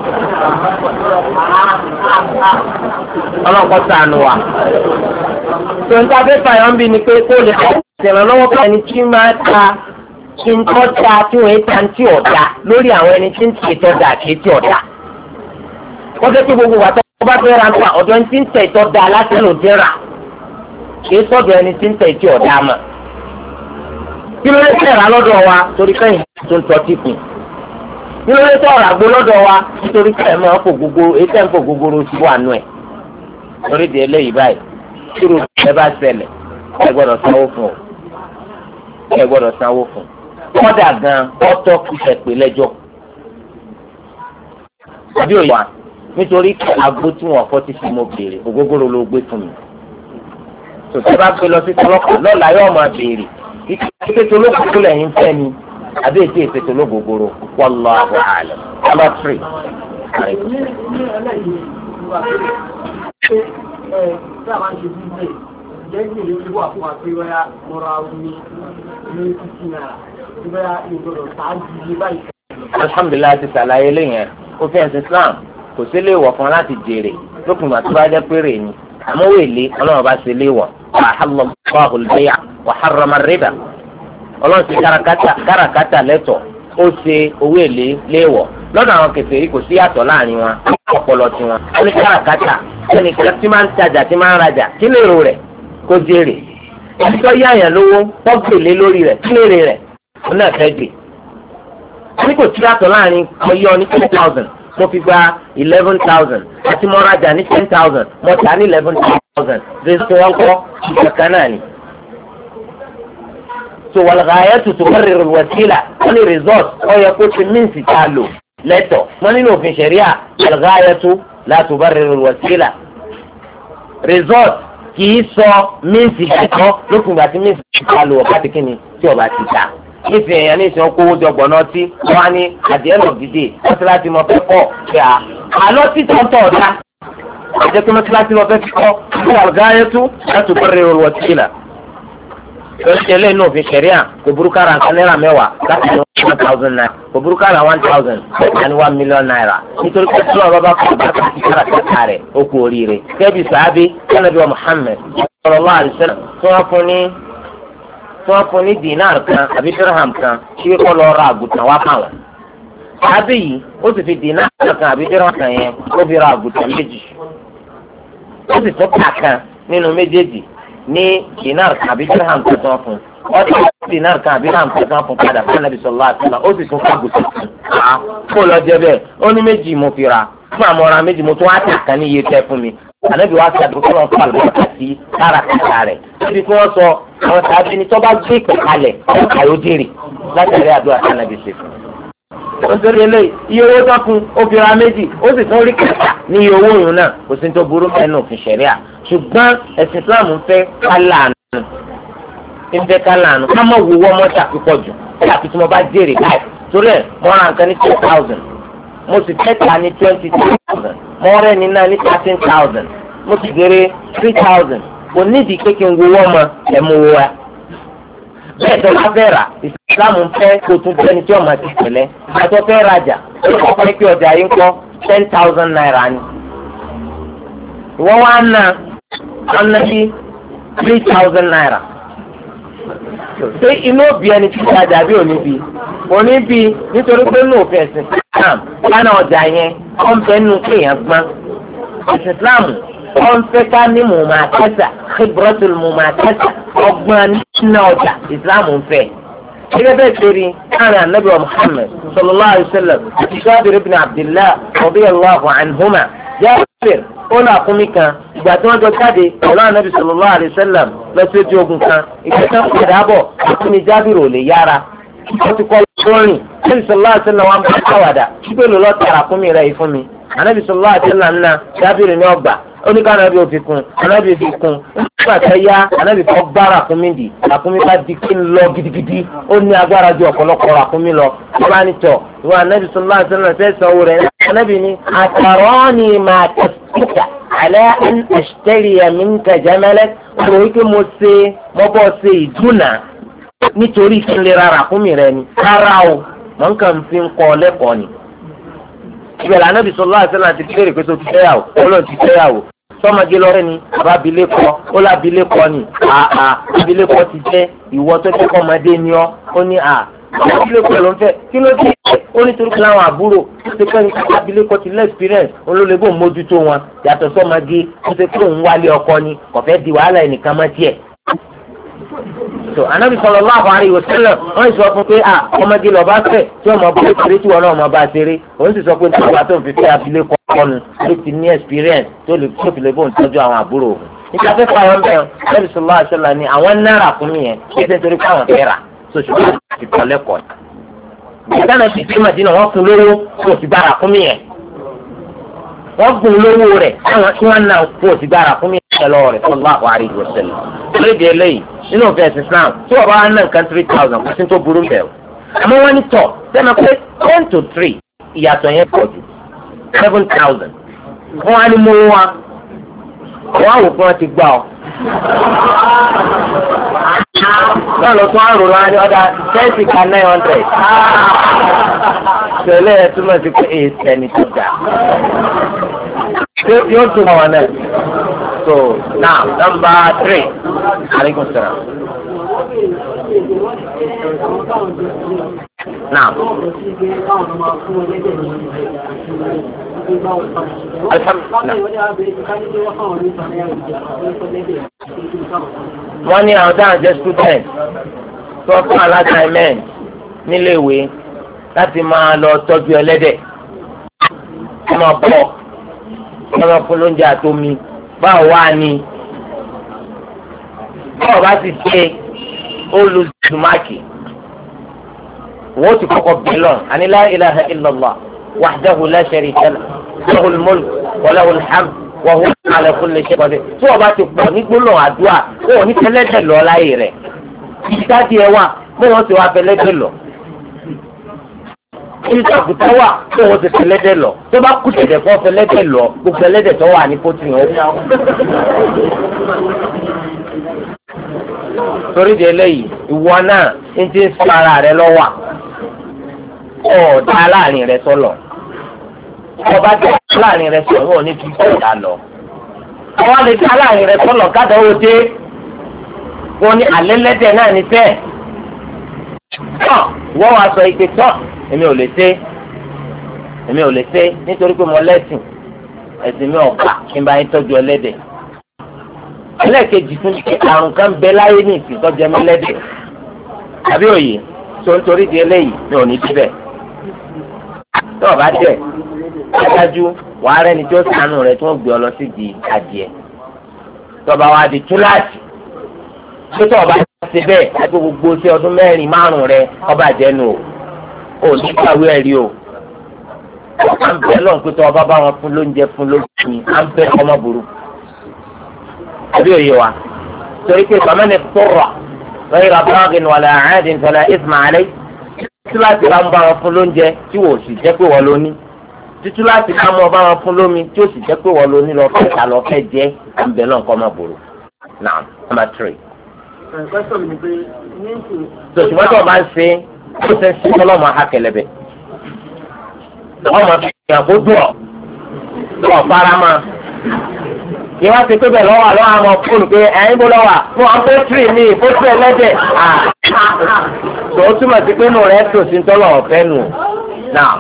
ọlọ́kọ̀ sànù wa. tòǹtà fẹ́fà yọ̀ ń bí ni pé kó lè ṣèrànlọ́wọ́ fún ẹni tí máa ta kí n tọ́ da tí wọ́n ta tí ọ̀dà lórí àwọn ẹni tí ń tẹ̀ tọ́ da àti tí ọ̀dà. wọ́n fẹ́ kí gbogbo wa tó bá fẹ́ ra nípa ọ̀dọ̀ ẹni tí ń tẹ̀ tọ́ da láti lò dé rà kì í sọ́dọ̀ ẹni tí ń tẹ̀ tí ọ̀dà mọ̀. kí ló lè tẹ̀ ra lọ́dọ̀ wa torí kẹ́yìn tó ń tọ́ tí kù. kí ló lè tẹ̀ ọ̀rà gbó lọ́dọ̀ wa nítorí kẹ́yìn máa ń fò gbogbo ètò ẹ̀ ń fò gbogbo sí wà nù ẹ̀. torí di eléyìí báyìí kí ló ẹ bá ṣẹlẹ̀ ẹ gbọ́dọ̀ sanwó fún ọ ẹ gbọ́dọ̀ sanwó fún kódà gan ọ̀tọ̀ kìsẹ pé lẹ́jọ́ àbí òye wa nítorí kí agbo tí wọn fọtí sí mo béèrè ògógóró ló gbé fún mi tòtẹ́ bá gbé lọ sí tọlọ́pàá lọ́la yóò máa béèrè ike tó lókòókò lẹ́yìn fẹ́ ni àbí ètò ètò tó lógógóró wallahu a'lam number three. Jẹ́jì ló ti wà fún wa pé wáyà mọ́ra omi ní títí náà tí báyà ìgbọ̀dọ̀ sáájú ní báyìí. alhamdulilayi ti sàlàyé lẹ́yìn òfin ẹ̀sìn islam kò sí lè wọ̀ fún wa láti jèrè lókùnrin àti bá jẹ́ péré ni àmọ́ wèlé ọlọ́run bá ṣe lé wọ̀ wa ahalla Allahu al-bay'a wa harrama ar-riba ọlọ́run ti káràkátà lẹ́tọ̀ ó ṣe owó èlé léèwọ̀ lọ́dọ̀ àwọn kèfèrí kò sí yàtọ̀ láàrin wọn ọpọlọ tiwọn ó ní káràkátà ẹnì kan tí máa ń tajà tí máa ń rajà kí lèrò rẹ̀ kó jèrè ẹni tó yá àyàn lówó tó gbèlé lórí rẹ̀ kílèrè rẹ̀ ó náà fẹ́ gbè. wọ́n ní kò sí àtọ̀ láàrin mo yọ ní ten thousand mo fi gba eleven thousand àti mo rajà ní ten thousand mo tà ní eleven thousand rẹ̀ sọ wọn kọ́ ìkàkà náà ni. so wal-ghayatu tubarriru al-wasila wọ́n ní resort ọ̀yọ́ kó ti míǹsì tá a lò lẹ́tọ̀ wọ́n nínú òfin ṣẹ̀ríà wal-ghayatu la tubarriru al-wasila resort kìí sọ míǹsì kẹ́kọ̀ọ́ lókun ìgbà tí míǹsì tá a lò ọ̀ká ti kíni tí ọba ti ta nífi èèyàn ní ìsìn kówó jọgbọ̀n náà tí wọ́n á ní àdìẹ́ lọ dìde mọ́tíláṣí mọ́ fẹ́ kọ́ ṣe à àlọ́ tí tọ́tọ̀ ọ̀dá àjẹ́ pé mọ́tíláṣí mọ́ fẹ́ kọ́ ṣe al-ghayatu la tubarriru al-wasila. lọ́sẹ̀ lẹ́yìn náà òfin ṣẹ̀ríà kò burú kára nǹkan náírà mẹ́wàá láti ní one thousand naira kò burú kára one thousand láti ní one million naira nítorí pé tí wọ́n bá kọ́ bá kàtí kára kàtà rẹ̀ ó kú oríire. kẹ́bí sàábí Ànábì wa Muhammad sallallahu alaihi wasallam tí wọ́n fún ní tí wọ́n fún ní dinar kan àbí dirham kan kí kọ́ lọ ra àgùntàn wá fáwọn. sàábí yìí ó sì fi dinar kan àbí dirham kan yẹn ó fi ra àgùntàn méjì ó sì tún kà kan nínú méjèèjì ní dinar kan àbí dirham kan tó fún ọdún dinar kan àbí dirham kan tó fún padà fún Ànábì sallallahu alaihi wasallam ó sì tún fàgùtàn kó lọ jẹ bẹ́ẹ̀ ó ní méjì mo fi ra fún àmọ́ra méjì mo tún wá tà kan ní iye tẹ́ fún mi. Ànábì wa ṣe àdúgbò náà fún àlùbọ́sà sí káràkátà rẹ̀ níbi tí wọ́n sọ àwọn tàbí ní tó bá gbé ìpè kalẹ̀ ọ̀kà yóò dèrè látàrí àdúrà tí Ànábì ṣe fún un. nítorí eléyìí iye owó tó fún ó fi ra méjì ó sì tún rí kẹta ní iye owó òun náà kò sí tó burú mẹ́nu òfin ṣẹ̀ríà ṣùgbọ́n ẹ̀sìn Islam ń fẹ́ kálánù ń fẹ́ kálánù ká má wo owó mọ́tà púpọ̀ jù kí àfi tí mo bá dèrè báyìí torí ẹ̀ mo ra nǹkan ní two thousand mo sì fẹ́ ta ní twenty thousand mo rẹ́ ní náà ní thirteen thousand mo sì gèrè three thousand kò nídìí kékeré ń wo ọmọ ẹ̀ mú wa. bẹ́ẹ̀ tó bá fẹ́ rà ìsìlámù ń fẹ́ kó tún jẹ́ni tí ọmọ ti tẹ̀lé ìgbà tó fẹ́ rajà ó kọ́ pé kí ọjà yín kọ́ ten thousand naira ni. ìwọ́n wá ná ọ̀nà sí three thousand naira. ṣé inú òbí ẹni tí ìtajà bí òní bí òní bí nítorí pé ní òfin ẹ̀sìn Islam lánàá ọjà yẹn ó ń bẹ nínú kéèyàn gbọ́n ẹ̀sìn Islam ó ń fẹ́ ká ní mumakasa khibratul mumakasa ọgbọ́n nínú ọjà Islam ń fẹ́. gẹ́gẹ́ bẹ́ẹ̀ sẹ́rí káàrin anabi wa Muhammad sallallahu alayhi wa sallam àti Jabir ibn Abdillah radiyallahu anhuma Jabir ó là fún mi kan ìgbà tí wọ́n jọ jáde pẹ̀lú anabi sallallahu alayhi wa sallam lọ sí ojú ogun kan ìgbà tí wọ́n padà bọ̀ àti ní Jabir ò lè yára wọ́n ti kọ́ lórin anabi sallallahu alayhi wa sallam wọn bá káwàdà ṣígbẹ́ ló lọ́ọ́ tara fún mi rẹ̀ yìí fún mi anabi sallallahu alayhi wa sallam náà Jabir ní ọgbà oníkà anabi ò fi kún anabi fi kún nígbà tó yá anabi kọ́ gbára fún mi dì àkúnmí bá di kí n lọ gidigidi ó ní agbára ju ọ̀pọ̀lọpọ̀ àkúnmí lọ wọ́n bá ní tọ̀ ìwọ anabi sallallahu alaihi wasallam fẹ́ sanwó rẹ̀ anabi ní àtàrọ́ọ̀nì máa tẹ̀síkà alẹ́ ń ashtariya minka jamalak ọ̀rọ̀ wípé mo ṣe mo bọ́ ṣe ìdúnà nítorí kí n lè rárá fún mi rẹ̀ ni rárá o mọ̀ nǹkan fi ń kọ́ lẹ́kọ̀ọ́ ni. ìbẹ̀rẹ̀ anabi sallallahu alaihi wasallam ti kéré pé tó ti fẹ́yàwó ọlọ́run ti fẹ́yàwó sọmọge lọrẹ ni àbá abilékọ ó lá abilékọ ni àà abilékọ ti jẹ ìwọ tó jẹ kọmọdé ni ọ ó ní à abilékọ ló ń fẹ́ kí ló dé ó nítorí pé láwọn àbúrò ó ti pẹ́ ní abilékọ ti lé experience olólebó mójútó wọn yàtọ̀ sọmọge ó ti pé òun wálé ọkọ ni kò fẹ́ di wàhálà ẹnìkan mọ́ tiẹ̀. so anabi sallallahu alaihi wasallam wọn sọ fún pé à ọmọge lọ bá fẹ́ tí ọmọ bá ṣeré tí wọn náà ọmọ bá ṣeré òun sì sọ pé tí ọba tó ń fi fẹ́ abilékọ kọnu ló ti ní experience tó lè tó fi lè bóun tọ́jú àwọn àbúrò òun. nígbà tó fà wọn bẹ́ẹ̀ anabi sallallahu alaihi wasallam ni àwọn náírà fún mi yẹn kí ẹsẹ̀ torí pé àwọn fẹ́ rà so ṣùgbọ́n ti kọ́ lẹ́kọ̀ọ́. ìdáná ti fi Madina wọn fún lówó kó o ti gbára fún mi yẹn wọ́n gun lówó rẹ̀ àwọn tí wọ́n náà kó o ti gbára fún mi yẹn lọ́wọ́ rẹ̀ sallallahu alaihi wasallam. lédi eléyìí nínú òfin ẹ̀sìn Islam tí wọ́n bá wá ná nǹkan three thousand kò sí tó burú bẹ́ẹ̀ àmọ́ wọ́n ní tọ̀ sẹ́nu pé ten to three ìyàtọ̀ yẹn pọ̀ jù seven thousand wọ́n á ní mú wa wọ́n á wò fún wọn ti gbà ọ́ náà lọ tún àrùn lọ́wọ́ ní ọ̀dà twenty ka nine hundred tẹ̀lé ẹ̀ túmọ̀ sí pé èyí sẹ́ni tó dà yóò tún wọn náà. So now number three alaikum salaam. Now. wọ́n ní àwọn táwọn jẹ́ student tó fún aláṣàmẹ́ǹt níléèwé láti máa lọ tọ́jú ẹlẹ́dẹ̀ ẹ máa bọ̀ ẹ máa fún lóúnjẹ àtomi báwo wá ní báwo bá ti ṣe olùdùmáàkì wọ́n ti kọ́kọ́ bílọ̀ àní la ilaha illallah wahdahu la sharika lahu lahul mulk wa lahul hamd wa huwa ala kulli shay'in qadir tí wọ́n bá ti pọ̀ ní gbólóhùn àdúrà ó ní tẹ́lẹ̀dẹ̀ lọ láyé rẹ̀ ìdájí ẹ wà bó wọ́n ti wá fẹ́lẹ́dẹ̀ lọ ìṣàkùtà wà bó wọ́n ti fẹ́lẹ́dẹ̀ lọ tó bá kú tẹ̀dẹ̀ fọ́ fẹ́lẹ́dẹ̀ lọ gbogbo ẹlẹ́dẹ̀ tó wà ní pọ́tì yẹn ó torí di eléyìí ìwọ náà ń ti ń sọ ara rẹ lọ́wọ́ ọ̀ọ́dá láàrin rẹ sọ́lọ̀ ọba dá láàrin rẹ sọ̀rọ̀ ò ní fi ọ̀dà lọ ọwọ́ lè dá láàrin rẹ sọ́lọ̀ kádàáwó dé wọn ní alẹ́lẹ́dẹ̀ náà ní fẹ́ẹ̀ tán wọ́n wá sọ ìpè tán èmi ò lè ṣe èmi ò lè ṣe nítorí pé mo lẹ́sìn ẹ̀sìn mi ọ̀gbà kí n bá yín tọ́jú ẹlẹ́dẹ̀ ẹlẹ́ẹ̀kejì tún ní àrùn kan bẹ láyé ní ìsìn tọ́jú ẹmí lẹ́dẹ̀ àbí òye tó ń torí di eléyìí mi ò ní síbẹ̀ tó o bá dẹ̀ dájú wàá rẹ́ni tó sànù rẹ̀ tó ń gbé ọ lọ sí di adìẹ tó o bá wá di túláàsì tó tó o bá ṣe bẹ́ẹ̀ àti gbogbo ṣe ọdún mẹ́rin márùn rẹ ọba jẹnu o ò ní kàwé ẹ̀rí o à ń bẹ lọ́n pé tó o bá bá wọn fún lóúnjẹ fún lóúnjẹ à ń bẹ ọmọ burú àbí òye wa torí pé bàmánì tọrọ lọ́yìn rabáàgìn wàlẹ̀ àádìn fẹlẹ̀ ismailẹ̀ títúláàsì bá ń bá wọn fún lóúnjẹ tí wò sì jẹ́ pé wọ́n ló ní títúláàsì bá mọ́ bá wọn fún lómi tí ó sì jẹ́ pé wọ́n ló ní lọ fẹ́ ta lọ fẹ́ jẹ́ à ń bẹ lọ́n kọ́ ọmọ burú náà number three. tòṣùwọ́n tó o bá ń ṣe ó ṣe ń ṣe ọlọ́mọ akẹlẹ̀bẹ̀ ọmọ fìyàn kó dùn ọ́ lọ́ọ̀ fara máa yìí wá ti pé bẹ́ẹ̀ lọ́wọ́ àlọ́ àwọn fóònù pé ẹ̀yin bó lọ́wọ́ fún àwọn pọ́tírì ní ìfọ́tírì ẹlẹ́dẹ̀ tó o túmọ̀ sí pé nù rẹ̀ tó sí ń tọ́lọ̀ ọ̀fẹ́ nù náà.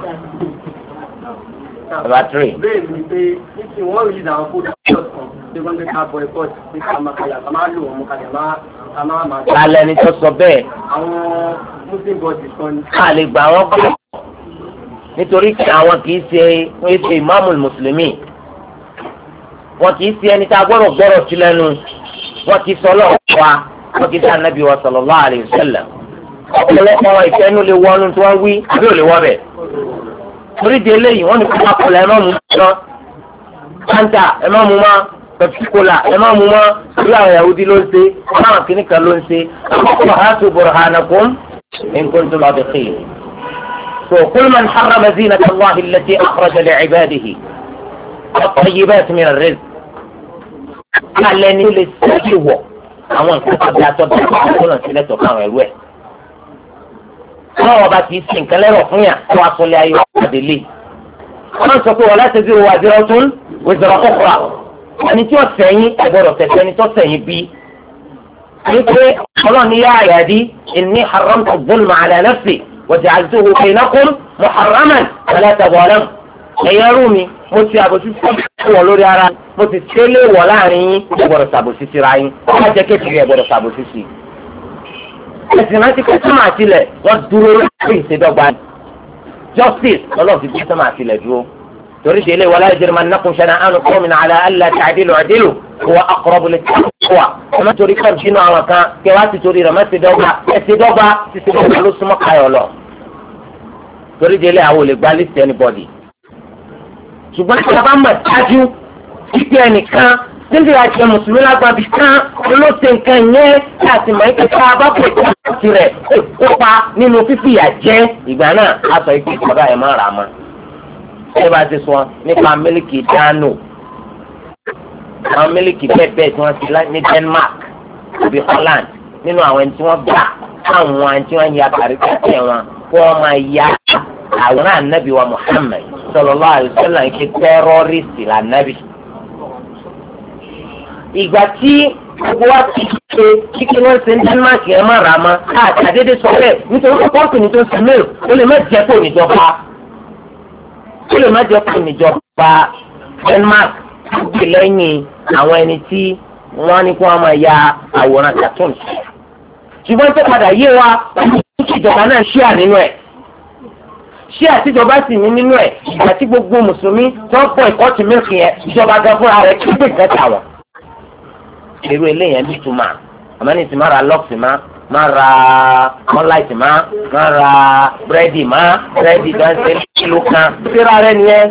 Number three. Bẹ́ẹ̀ ni pé ní wọ́n rí ìdáhùn fún ọjọ́ kan tí wọ́n ń ká bọ̀ ẹ̀kọ́ tí ká máa kàyà ká máa lò wọ́n kàyà ká máa máa. Lálẹ́ ni tó sọ bẹ́ẹ̀. Àwọn muslim body kan ní. Ká lè gbà wọ́n gbọ́ nítorí pé àwọn kì í ṣe wọ́n ṣe ìmáàmù mùsùlùmí. Wọ́n kì í ṣe ẹni tá a gbọ́dọ̀ gbọ́dọ̀ sí lẹ́nu. Wọ́n kì í sọ lọ́wọ́ wa. Wọ́n kì í sọ ànábì wa sallallahu alaihi wasallam. Ọ̀pọ̀lọpọ̀ ìfẹ́nu lè wọnú tí wọ́n wí àbí ò lè wọ́ bẹ̀. Torí di eléyìí wọ́n ní kó máa kọlà ẹ má mú mọ́ fanta ẹ má mú mọ́ pepsi cola ẹ má mú mọ́ orí àwọn Yahudi ló ń ṣe àwọn kìnnì kan ló ń ṣe àkókò hatu burhanakum in kuntum sadiqin. so qul man harrama zinata Allahi allati akhraja li'ibadihi wat-tayyibati min ar-rizq. alẹ́ ni ó lè ṣe wọ̀ àwọn nǹkan tàbí atọ́jú tó lọ sílẹ̀ tó fáwọn ẹrú ẹ̀. Ọlọ́wọ́ bá kì í sin nǹkan lẹ́rọ̀ fún yà kó asọ́lé ayé ọ̀pàdé lé. Wọ́n sọ pé wọ́n láti zero wa zero tún wizara ukhra. Ẹni tí ó sẹ́yìn ẹ̀gbọ́dọ̀ tẹ̀sẹ̀ ẹni tó sẹ́yìn bí. Àyè pé ọlọ́ọ̀ni yá àyàdí inni haramtu dhulma ala nafsi wa ja'altuhu bainakum muharraman fala tadhalamu. Ẹ̀yẹ́ rú mi, mo ti àbòsí sí wọ̀ lórí ara, mo ti tẹ́lẹ̀ wọ̀ láàrin yín, ẹ̀gbọ́dọ̀ sàbòsí síra yín. Wọ́n á jẹ́ kékeré ẹ̀gbọ́dọ̀ sàbòsí sí. Ẹ̀sìn láti kọ́ sọ́mà àtìlẹ̀ wọ́n dúró lórí ìṣèdọ́gba justice lọ́lọ́ọ̀ fi gbé sọ́mà àtìlẹ̀ dúró. torí délé wala yajrimannakum shana'anu qawmin ala alla ta'dilu i'dilu huwa aqrabu lit-taqwa. ọmọ torí kọ́ sínú àwọn kan kí wá ti torí rẹ̀ má ti dọ́gba ẹ̀sìn dọ́gba ti ti dọ́gba ló súnmọ́ káyọ̀ lọ. torí délé àwọn ò lè gba list anybody. ṣùgbọ́n tí a bá mọ̀ dájú ìpè ẹnìkan níbi àti mùsùlùmí lágbàbí kan olóṣè nǹkan yẹn láti mọ̀ ike ká bá pè é tirẹ̀ kópa nínú fífìyà jẹ ìgbà náà a sọ ike ìjọba ẹ̀ máa rà á mọ́. ṣé bá ti sọ nípa mílíkì dánù àwọn mílíkì bẹ́ẹ̀ bẹ́ẹ̀ tí wọ́n ti ní Denmark àbí Holland nínú àwọn ẹni tí wọ́n gbà àwọn ẹni tí wọ́n ya kàríkàtì wọn kó wọ́n máa ya àwòrán ànábì wa Muhammad sallallahu alaihi wasallam ike tẹ́rọ́rìsì lànàbì. ìgbà tí gbogbo wa ti ṣe kíkí wọn ṣe ń Denmark ẹ má ra ma àtàdédé sọ bẹ́ẹ̀ nítorí pé pọ́ọ̀sì ní tó ń sẹ́mẹ́rù ó lè má jẹ́ pé òníjọba ó lè má jẹ́ pé níjọba Denmark gbé lẹ́yìn àwọn ẹni tí wọ́n ní kí wọ́n máa ya àwòrán cartoon ṣùgbọ́n tó padà yé wa ìjọba náà ṣíà nínú ẹ̀ ṣíà tíjọba sì ní nínú ẹ̀ ìgbà tí gbogbo mùsùlùmí tó ń pọ̀ ìkọ́tù mílíkì yẹn ìjọba gan fúnra rẹ̀ kí pé ìkẹta wọn. èrò eléyẹn ní túmọ̀ àmọ́ ní ti má ra lọ́ọ̀sì má má ra mọ́láìtì má má ra búrẹ́dì má búrẹ́dì dáńsẹ́ kíló kan síra rẹ̀ nìyẹn.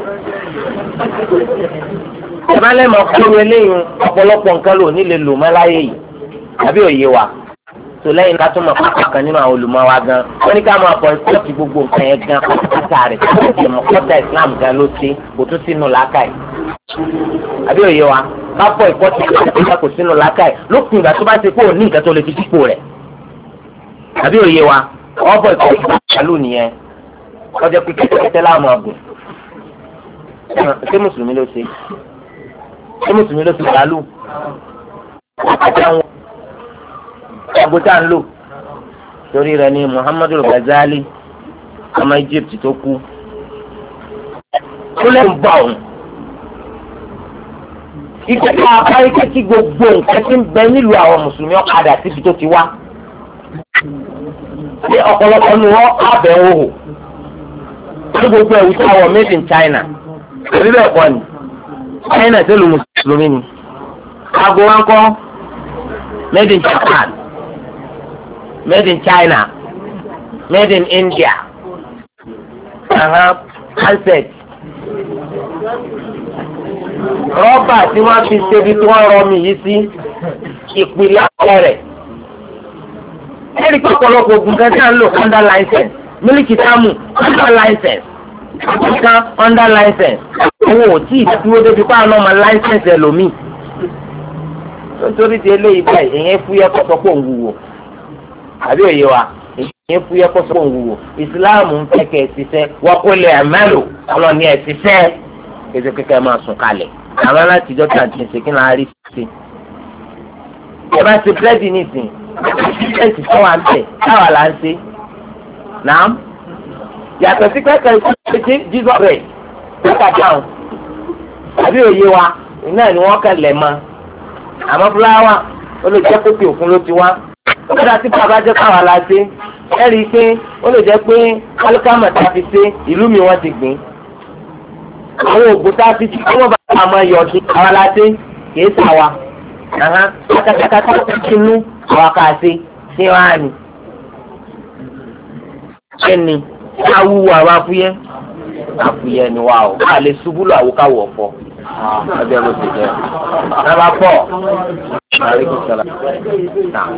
ìbálẹ̀ mọ̀ kúrò eléyìí ọ̀pọ̀lọpọ̀ nǹkan lò nílé lò mọ́ láyé yìí àbí òye wa tó lẹ́yìn ká tó mọ̀ pápá kan nínú àwọn olùmọ̀ wa gan wọ́n ní ká máa bọ̀ ìkọ́ọ̀tì gbogbo nǹkan yẹn gan pátákà rẹ̀ káàkiri mọ̀ kọ́tà Islam gan ló ṣe kò tún sínú làákàyè àbí òye wa ká bọ̀ ìkọ́ọ̀tì káàkiri kò sínú làákàyè lópin ìgbà tó bá ṣe pé òní nǹkan tó lè fi dípò rẹ̀ àbí òye wa wọ́n bọ̀ ìkọ́ọ̀tì kálù nìyẹn ọjọ́ pé kẹ́kẹ́kẹ́ láwọn ọ̀gùn ṣé mùsùlùmí ló ṣe ṣé mùsùlùmí ló ṣe kálù agbóta ń lò torí rẹ̀ ní Muhammadu Ghazali ọmọ Egypt tó kú ó lẹ́nu bá òun ìkẹta abáyíké tí gbogbo nǹkan tí ń bẹ nílùú àwọn mùsùlùmí ọ̀kadà síbi tó ti wá ní ọ̀pọ̀lọpọ̀ ní wọ́n abẹ́ òhò ní gbogbo ẹ̀wù tí wọ́n made in China àbí bẹ́ẹ̀ kọ́ ni China tó lu mùsùlùmí ni aago wa ń kọ́ made in Japan. Made in China, made in India, uh-huh. handset. Rọ́bà tí wọ́n fi ṣebi tí wọ́n rọ mi yìí sí ìpìlẹ̀ rẹ̀. Ẹ̀rí pọ̀pọ̀lọpọ̀ oògùn kan tí a ń lò under license, mílíkì táàmù under license, kíkan under license. Owó ò tí ì dúró débi pa àná ọmọ license ẹlòmíì. Nítorí ti eléyìí báyìí, èèyàn fúyẹ́ kọ́sọ́pọ̀ ń wúwo. Àbí òye wa èyí fún yẹ kó sọ òwúwo ìsìláàmù ń fẹ́ kẹ́ ẹ ti fẹ́ wọ́n kó lè ẹ̀mẹ́lò ọlọ́ni ẹ̀ ti fẹ́ kéde kékeré máa sùn kalẹ̀ àwọn alátijọ́ tí a ti ṣe kí náà rí sí. ẹ bá ti búrẹ́dì nìsín ẹ ti fọ́ wa ń tẹ̀ táwa là ń ṣe. nàám yàtọ̀ sí pẹ́ẹ́kẹ́ ṣe jíjọ́ rẹ̀ pẹ́ẹ́kà dáhùn àbí òye wa iná ni wọ́n kẹ́ lẹ̀ mọ́ àmọ́ fúláwà ó lè jẹ́ kókè òkun ló ti wá. Ọ̀dà tí bàbá jẹ́ káwa la ṣe ẹ rí i pé ó lè jẹ́ pé alikama tá a fi ṣe ìlú mi wọ́n ti gbìn. Àwọn òògùn tá a fi ṣe wọ́n bá a máa yọ̀ ọdún àwa la ṣe kìí sà wa. Kàkàkàkà tó ti nú àwa kà ṣe ṣé wàá ní. Ṣé ni ká wúwo àwọn afúyẹ́? Afúyẹ́ ni wà o. Ká lè ṣubú lọ àwòkáwò ọ̀pọ̀. Ọjọ́ ló ti jẹ́. Nàbà pọ̀. Aleykum salaam. Naam.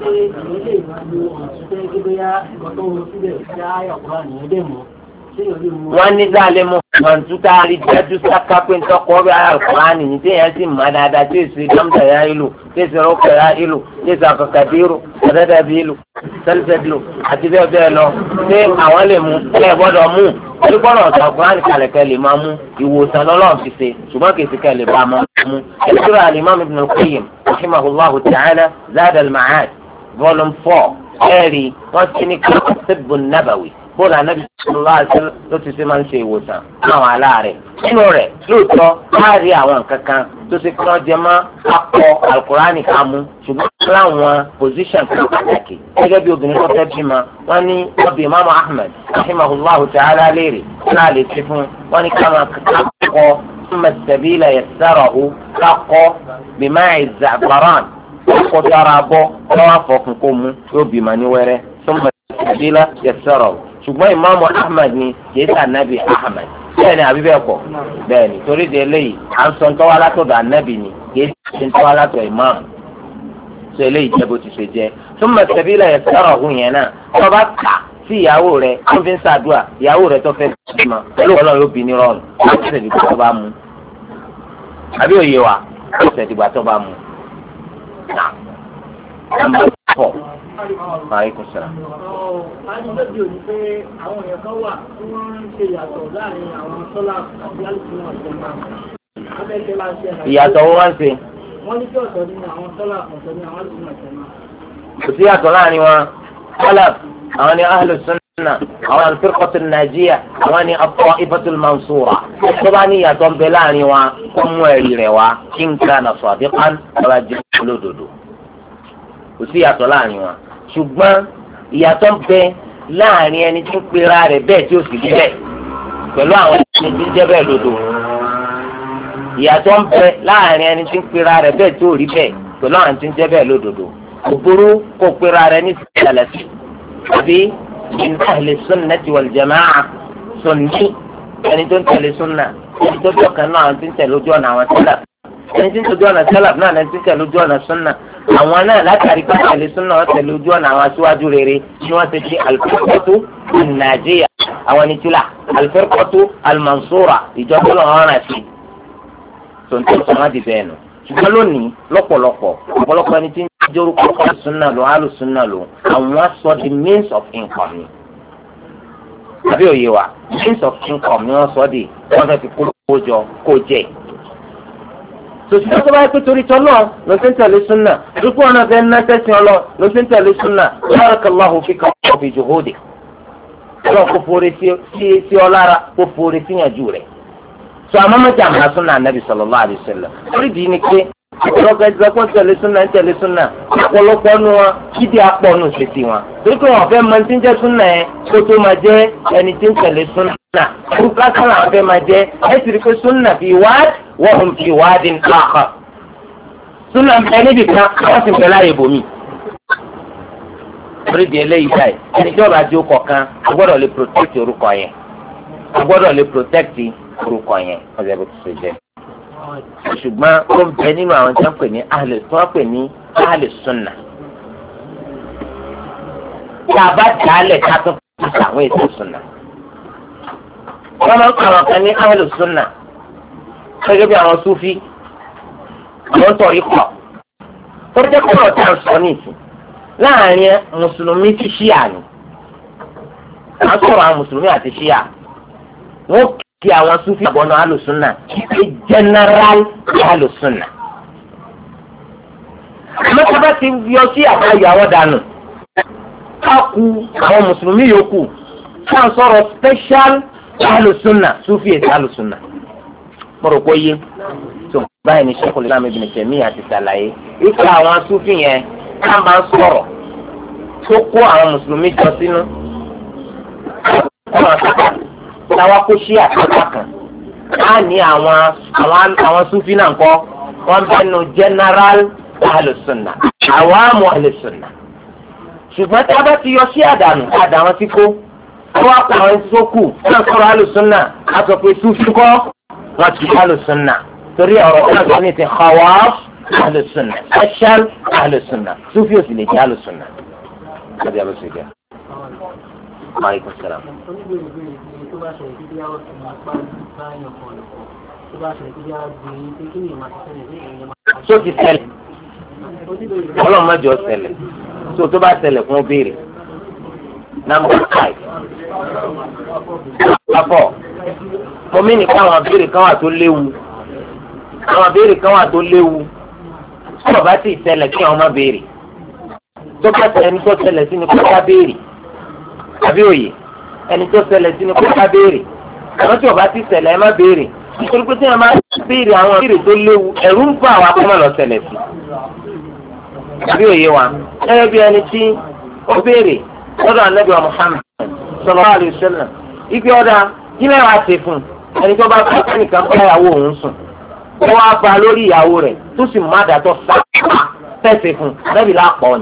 Wọ́n ní sáálé mu mọ̀ntútà àrídájú sáká pé ntọ́kọ̀ bí Al-Qur'ani ní tí yẹn sì má dáadáa tí èsì dámdà yá ìlú tí èsì rọ́kọ̀ yá ìlú tí èsì àkàkàdérò àdádàbí ìlú sẹ́lifẹ̀dìlù àti bẹ́ẹ̀ bẹ́ẹ̀ lọ ṣé àwọn lè mú ẹ gbọ́dọ̀ mú olùkọ́nà ọ̀sán Al-Qur'ani kàlẹ́kẹ́ lè máa mú ìwòsàn lọ́lọ́run fi ṣe ṣùgbọ́n kìí sì kẹ́ lè bá máa mú. ẹ̀sùrọ̀ Al-Imam Ibn al-Qayyim rahimahullahu ta'ala Zad al-Ma'ad volume four ẹ̀rí wọ́n ti ní kí Tibb an-Nabawi bóòlù anábì sọlá àti ló ti ṣe máa ń ṣe ìwòsàn àwọn aláàrẹ̀ nínú rẹ̀ lóòótọ́ láàrin àwọn nǹkan kan tó ṣe kí wọ́n jẹ mọ́ akọ alukurani ká mú ṣùgbọ́n láwọn pòsíṣàn kan pàtàkì gẹ́gẹ́ bí obìnrin tó fẹ́ bímọ wọ́n ní wọ́n bí imaamu ahmed rahimahullahu ta'ala léèrè náà lè ṣe fún wọ́n ní káwọn kakọ mẹsàbílà yassarahu kakọ bimáì zàgbáràn kó dára bọ́ lọ́wọ́ àfọkùn kó mú yóò bímọ ní wẹ́rẹ́ mẹsàbílà yassarahu ṣùgbọ́n ìmáàmù ahmed ni kìí sá anabi ahmed bẹ́ẹ̀ ni àbí bẹ́ẹ̀ kọ́ bẹ́ẹ̀ ni torí de eléyìí à ń sọ ń tọ́wá látọ̀dọ̀ anabi ni kìí ṣe ń tọ́wá látọ̀ ìmáàmù tó eléyìí jẹ́ bó ti ṣe jẹ́ thumma sabila yassarahu yẹn náà wọ́n bá kà sí ìyàwó rẹ̀ wọ́n fi ń ṣàdúrà ìyàwó rẹ̀ tó fẹ́ bímọ pẹ̀lú ọlọ́run yóò bí ní rọrùn wọ́n ti ṣèdìgbà tó bá mú àbí òye wa wọ́n ti ṣèdìgbà tó bá mú Aleykum salaam. Adúlọ́dì òní pé àwọn èèyàn kan wà tí wọ́n ń ṣe ìyàtọ̀ láàrin àwọn sọ́lá àti alùpùpù ọ̀sẹ̀ náà. Ìyàtọ̀ wo wọ́n ń ṣe? Wọ́n ní kí ọ̀sọ̀ ní àwọn sọ́lá ọ̀sọ̀ ní àwọn alùpùpù ọ̀sẹ̀ náà. Kò sí ìyàtọ̀ láàrin wọn. Sọ́lá àwọn ni Ahlus Sunnah sunna àwọn al-firqatu an-najiyya àwọn ni at-ta'ifatu al-mansura tó bá ní ìyàtọ̀ ń bẹ láàrin wa kó mú ẹ̀rí rẹ̀ wá in kana sadiqan lọ́wọ́ jẹ́ olódodo kò sí ìyàtọ̀ láàrin wa ṣùgbọ́n ìyàtọ̀ ń bẹ láàrin ẹni tí ń pera rẹ̀ bẹ́ẹ̀ tí ó sì rí bẹ́ẹ̀ pẹ̀lú àwọn ẹni tí ń jẹ́ bẹ́ẹ̀ lódò ìyàtọ̀ ń bẹ láàrin ẹni tí ń pera rẹ̀ bẹ́ẹ̀ tí ó rí bẹ́ẹ̀ pẹ̀lú àwọn tí ń jẹ́ bẹ́ẹ̀ lódodo òbúrú kó pera rẹ̀ ní sàlàfí àbí min ahli sunnati wal jama'a sunni ẹni tó ń tẹ̀lé sunna ẹni tó dọ̀kan náà ti ń tẹ̀lé ojú ọ̀nà àwọn sálàf ẹni tí ń tẹ̀lé ọ̀nà sálàf náà ẹni tí ń tẹ̀lé ojú ọ̀nà sunna àwọn náà látàrí pé tẹ̀lé sunna wọ́n tẹ̀lé ojú ọ̀nà àwọn aṣíwájú rere ni wọ́n ti di al-firqatu an-najiyya àwọn ẹni tí la al-firqatu al-mansura ìjọba lọ́wọ́ ọ̀ràn sí tontun sọ̀rọ̀ di bẹ́ẹ̀ nù ṣùgbọ́n lónìí lọ́pọ̀lọpọ̀ ọ̀pọ̀lọpọ̀ ẹni tí ń jẹ́ orúkọ sunna lò áàlù sunna lò àwọn sọ the means of income ni àbí òye wa means of income ni wọ́n sọ di wọ́n fẹ́ fi kó jọ kó jẹ. sòṣìṣẹ́ tó bá yẹ pé torí tọ́lọ́ ló ṣe ń tẹ̀lé sunna dúpọ̀ ọ̀nà fẹ́ ná tẹ̀sí ọlọ́ ló ṣe ń tẹ̀lé sunna barakallahu fika wa fi juhudi ọlọ́ kó forí sí ọ lára kó forí síyànjú rẹ̀ so àmọ́ mọ́jà àmà súnà ànábì sallallahu alaihi wasallam orí dì í ni pé ọ̀pọ̀lọpọ̀ ẹ̀dínlẹ̀ kó tẹ̀lé súnà ń tẹ̀lé súnà ọ̀pọ̀lọpọ̀ nu wọn kídi apọ̀ nù ṣètì wọn torí pé wọn fẹ́ máa ti ń jẹ́ súnà yẹn kó tó máa jẹ́ ẹni tí ń tẹ̀lé súnà orúkọ lásán làwọn fẹ́ máa jẹ́ ẹ sì rí pé súnà fi wád wọ́n hùn fi wádìí nǹkan súnà ń bẹ níbi kan wọ́n sì ń bẹ láyé bòmí. orí di eléyìí báyìí ẹni tí ọba jó kọ̀ọ̀kan a gbọ́dọ̀ lè protect orúkọ yẹn a gbọ́dọ̀ lè protect orúkọ yẹn ọjọ́ bó ti ṣe jẹ́ ṣùgbọ́n ó ń bẹ nínú àwọn tí wọ́n pè ní ahlẹ̀ tí wọ́n pè ní ahlẹ̀ sunna tí a bá dà á lẹ̀ ká tó fi àwọn ètò sunna wọ́n máa ń kọ́ àwọn kan ní ahlẹ̀ sunna gẹ́gẹ́ bí àwọn sufi àwọn tọ̀rí kọ̀ tó jẹ́ kó lọ́ọ̀ tí a ń sọ ní ìsìn láàrin mùsùlùmí ti ṣíà ni à ń sọ̀rọ̀ àwọn mùsùlùmí àti ṣíà wọ́n kí àwọn sufi àbọ̀nà alùsùnà ṣe general alùsùnà. àmọ́ sábà ti yọ sí àbáyọ àwọn dànù ká ku àwọn mùsùlùmí yòókù ká sọ̀rọ̀ special alùsùnà sufi èsì alùsùnà. mo rò pé yé tó báyìí ní Sheikhul Islam Ibn Taymiyyah àti sàlàyé ikú àwọn sufi yẹn ká máa sọ̀rọ̀ tó kó àwọn mùsùlùmí jọ sínú. táwa kó ṣí àtàkà kan á ní àwọn àwọn àwọn sufi náà kọ́ wọ́n bẹ́ẹ̀ nu general alùsùnà àwàmù alùsùnà ṣùgbọ́n tí a bá ti yọ sí àdánù àdánù tí kó wọ́n á pa àwọn tó kù náà sọ̀rọ̀ alùsùnà á sọ pé sufi kọ́ wọ́n ti alùsùnà torí ọ̀rọ̀ náà sọ ní ti khawas alùsùnà special alùsùnà sufi ò sì lè jẹ́ alùsùnà. Adi alo sege. Maaleykum salaam. So ti ṣẹlẹ̀. Ọlọ́run má jọ ṣẹlẹ̀. So tó bá ṣẹlẹ̀ fún béèrè. Number five. Àpọ̀. Mo mí nìkan àwọn béèrè kan wà tó léwu. Àwọn béèrè kan wà tó léwu. Sọ̀rọ̀ bá ti ṣẹlẹ̀ kí àwọn má béèrè. Tó bá tẹ ẹni tó ṣẹlẹ̀ sí ni kó ká béèrè àbí òye ẹni tó ṣẹlẹ̀ sí ni kó ká béèrè àwọn tí o bá ti ṣẹlẹ̀ ẹ má béèrè nítorí pé tí wọn máa béèrè àwọn béèrè tó léwu ẹ̀rù ń bà wá kó má lọ ṣẹlẹ̀ sí àbí òye wa gẹ́gẹ́ bí ẹni tí ó béèrè lọ́dọ̀ Ànábì wa Muhammad sallallahu alaihi wasallam ibi ọ̀dà jílẹ̀ wá ṣe fún ẹni tó bá fẹ́ nìkan bá ìyàwó òun sùn ó wá ba lórí ìyàwó rẹ̀ tó sì má dàtọ̀ sáà fẹ́ẹ́ fún Ànábì lápọ̀ ni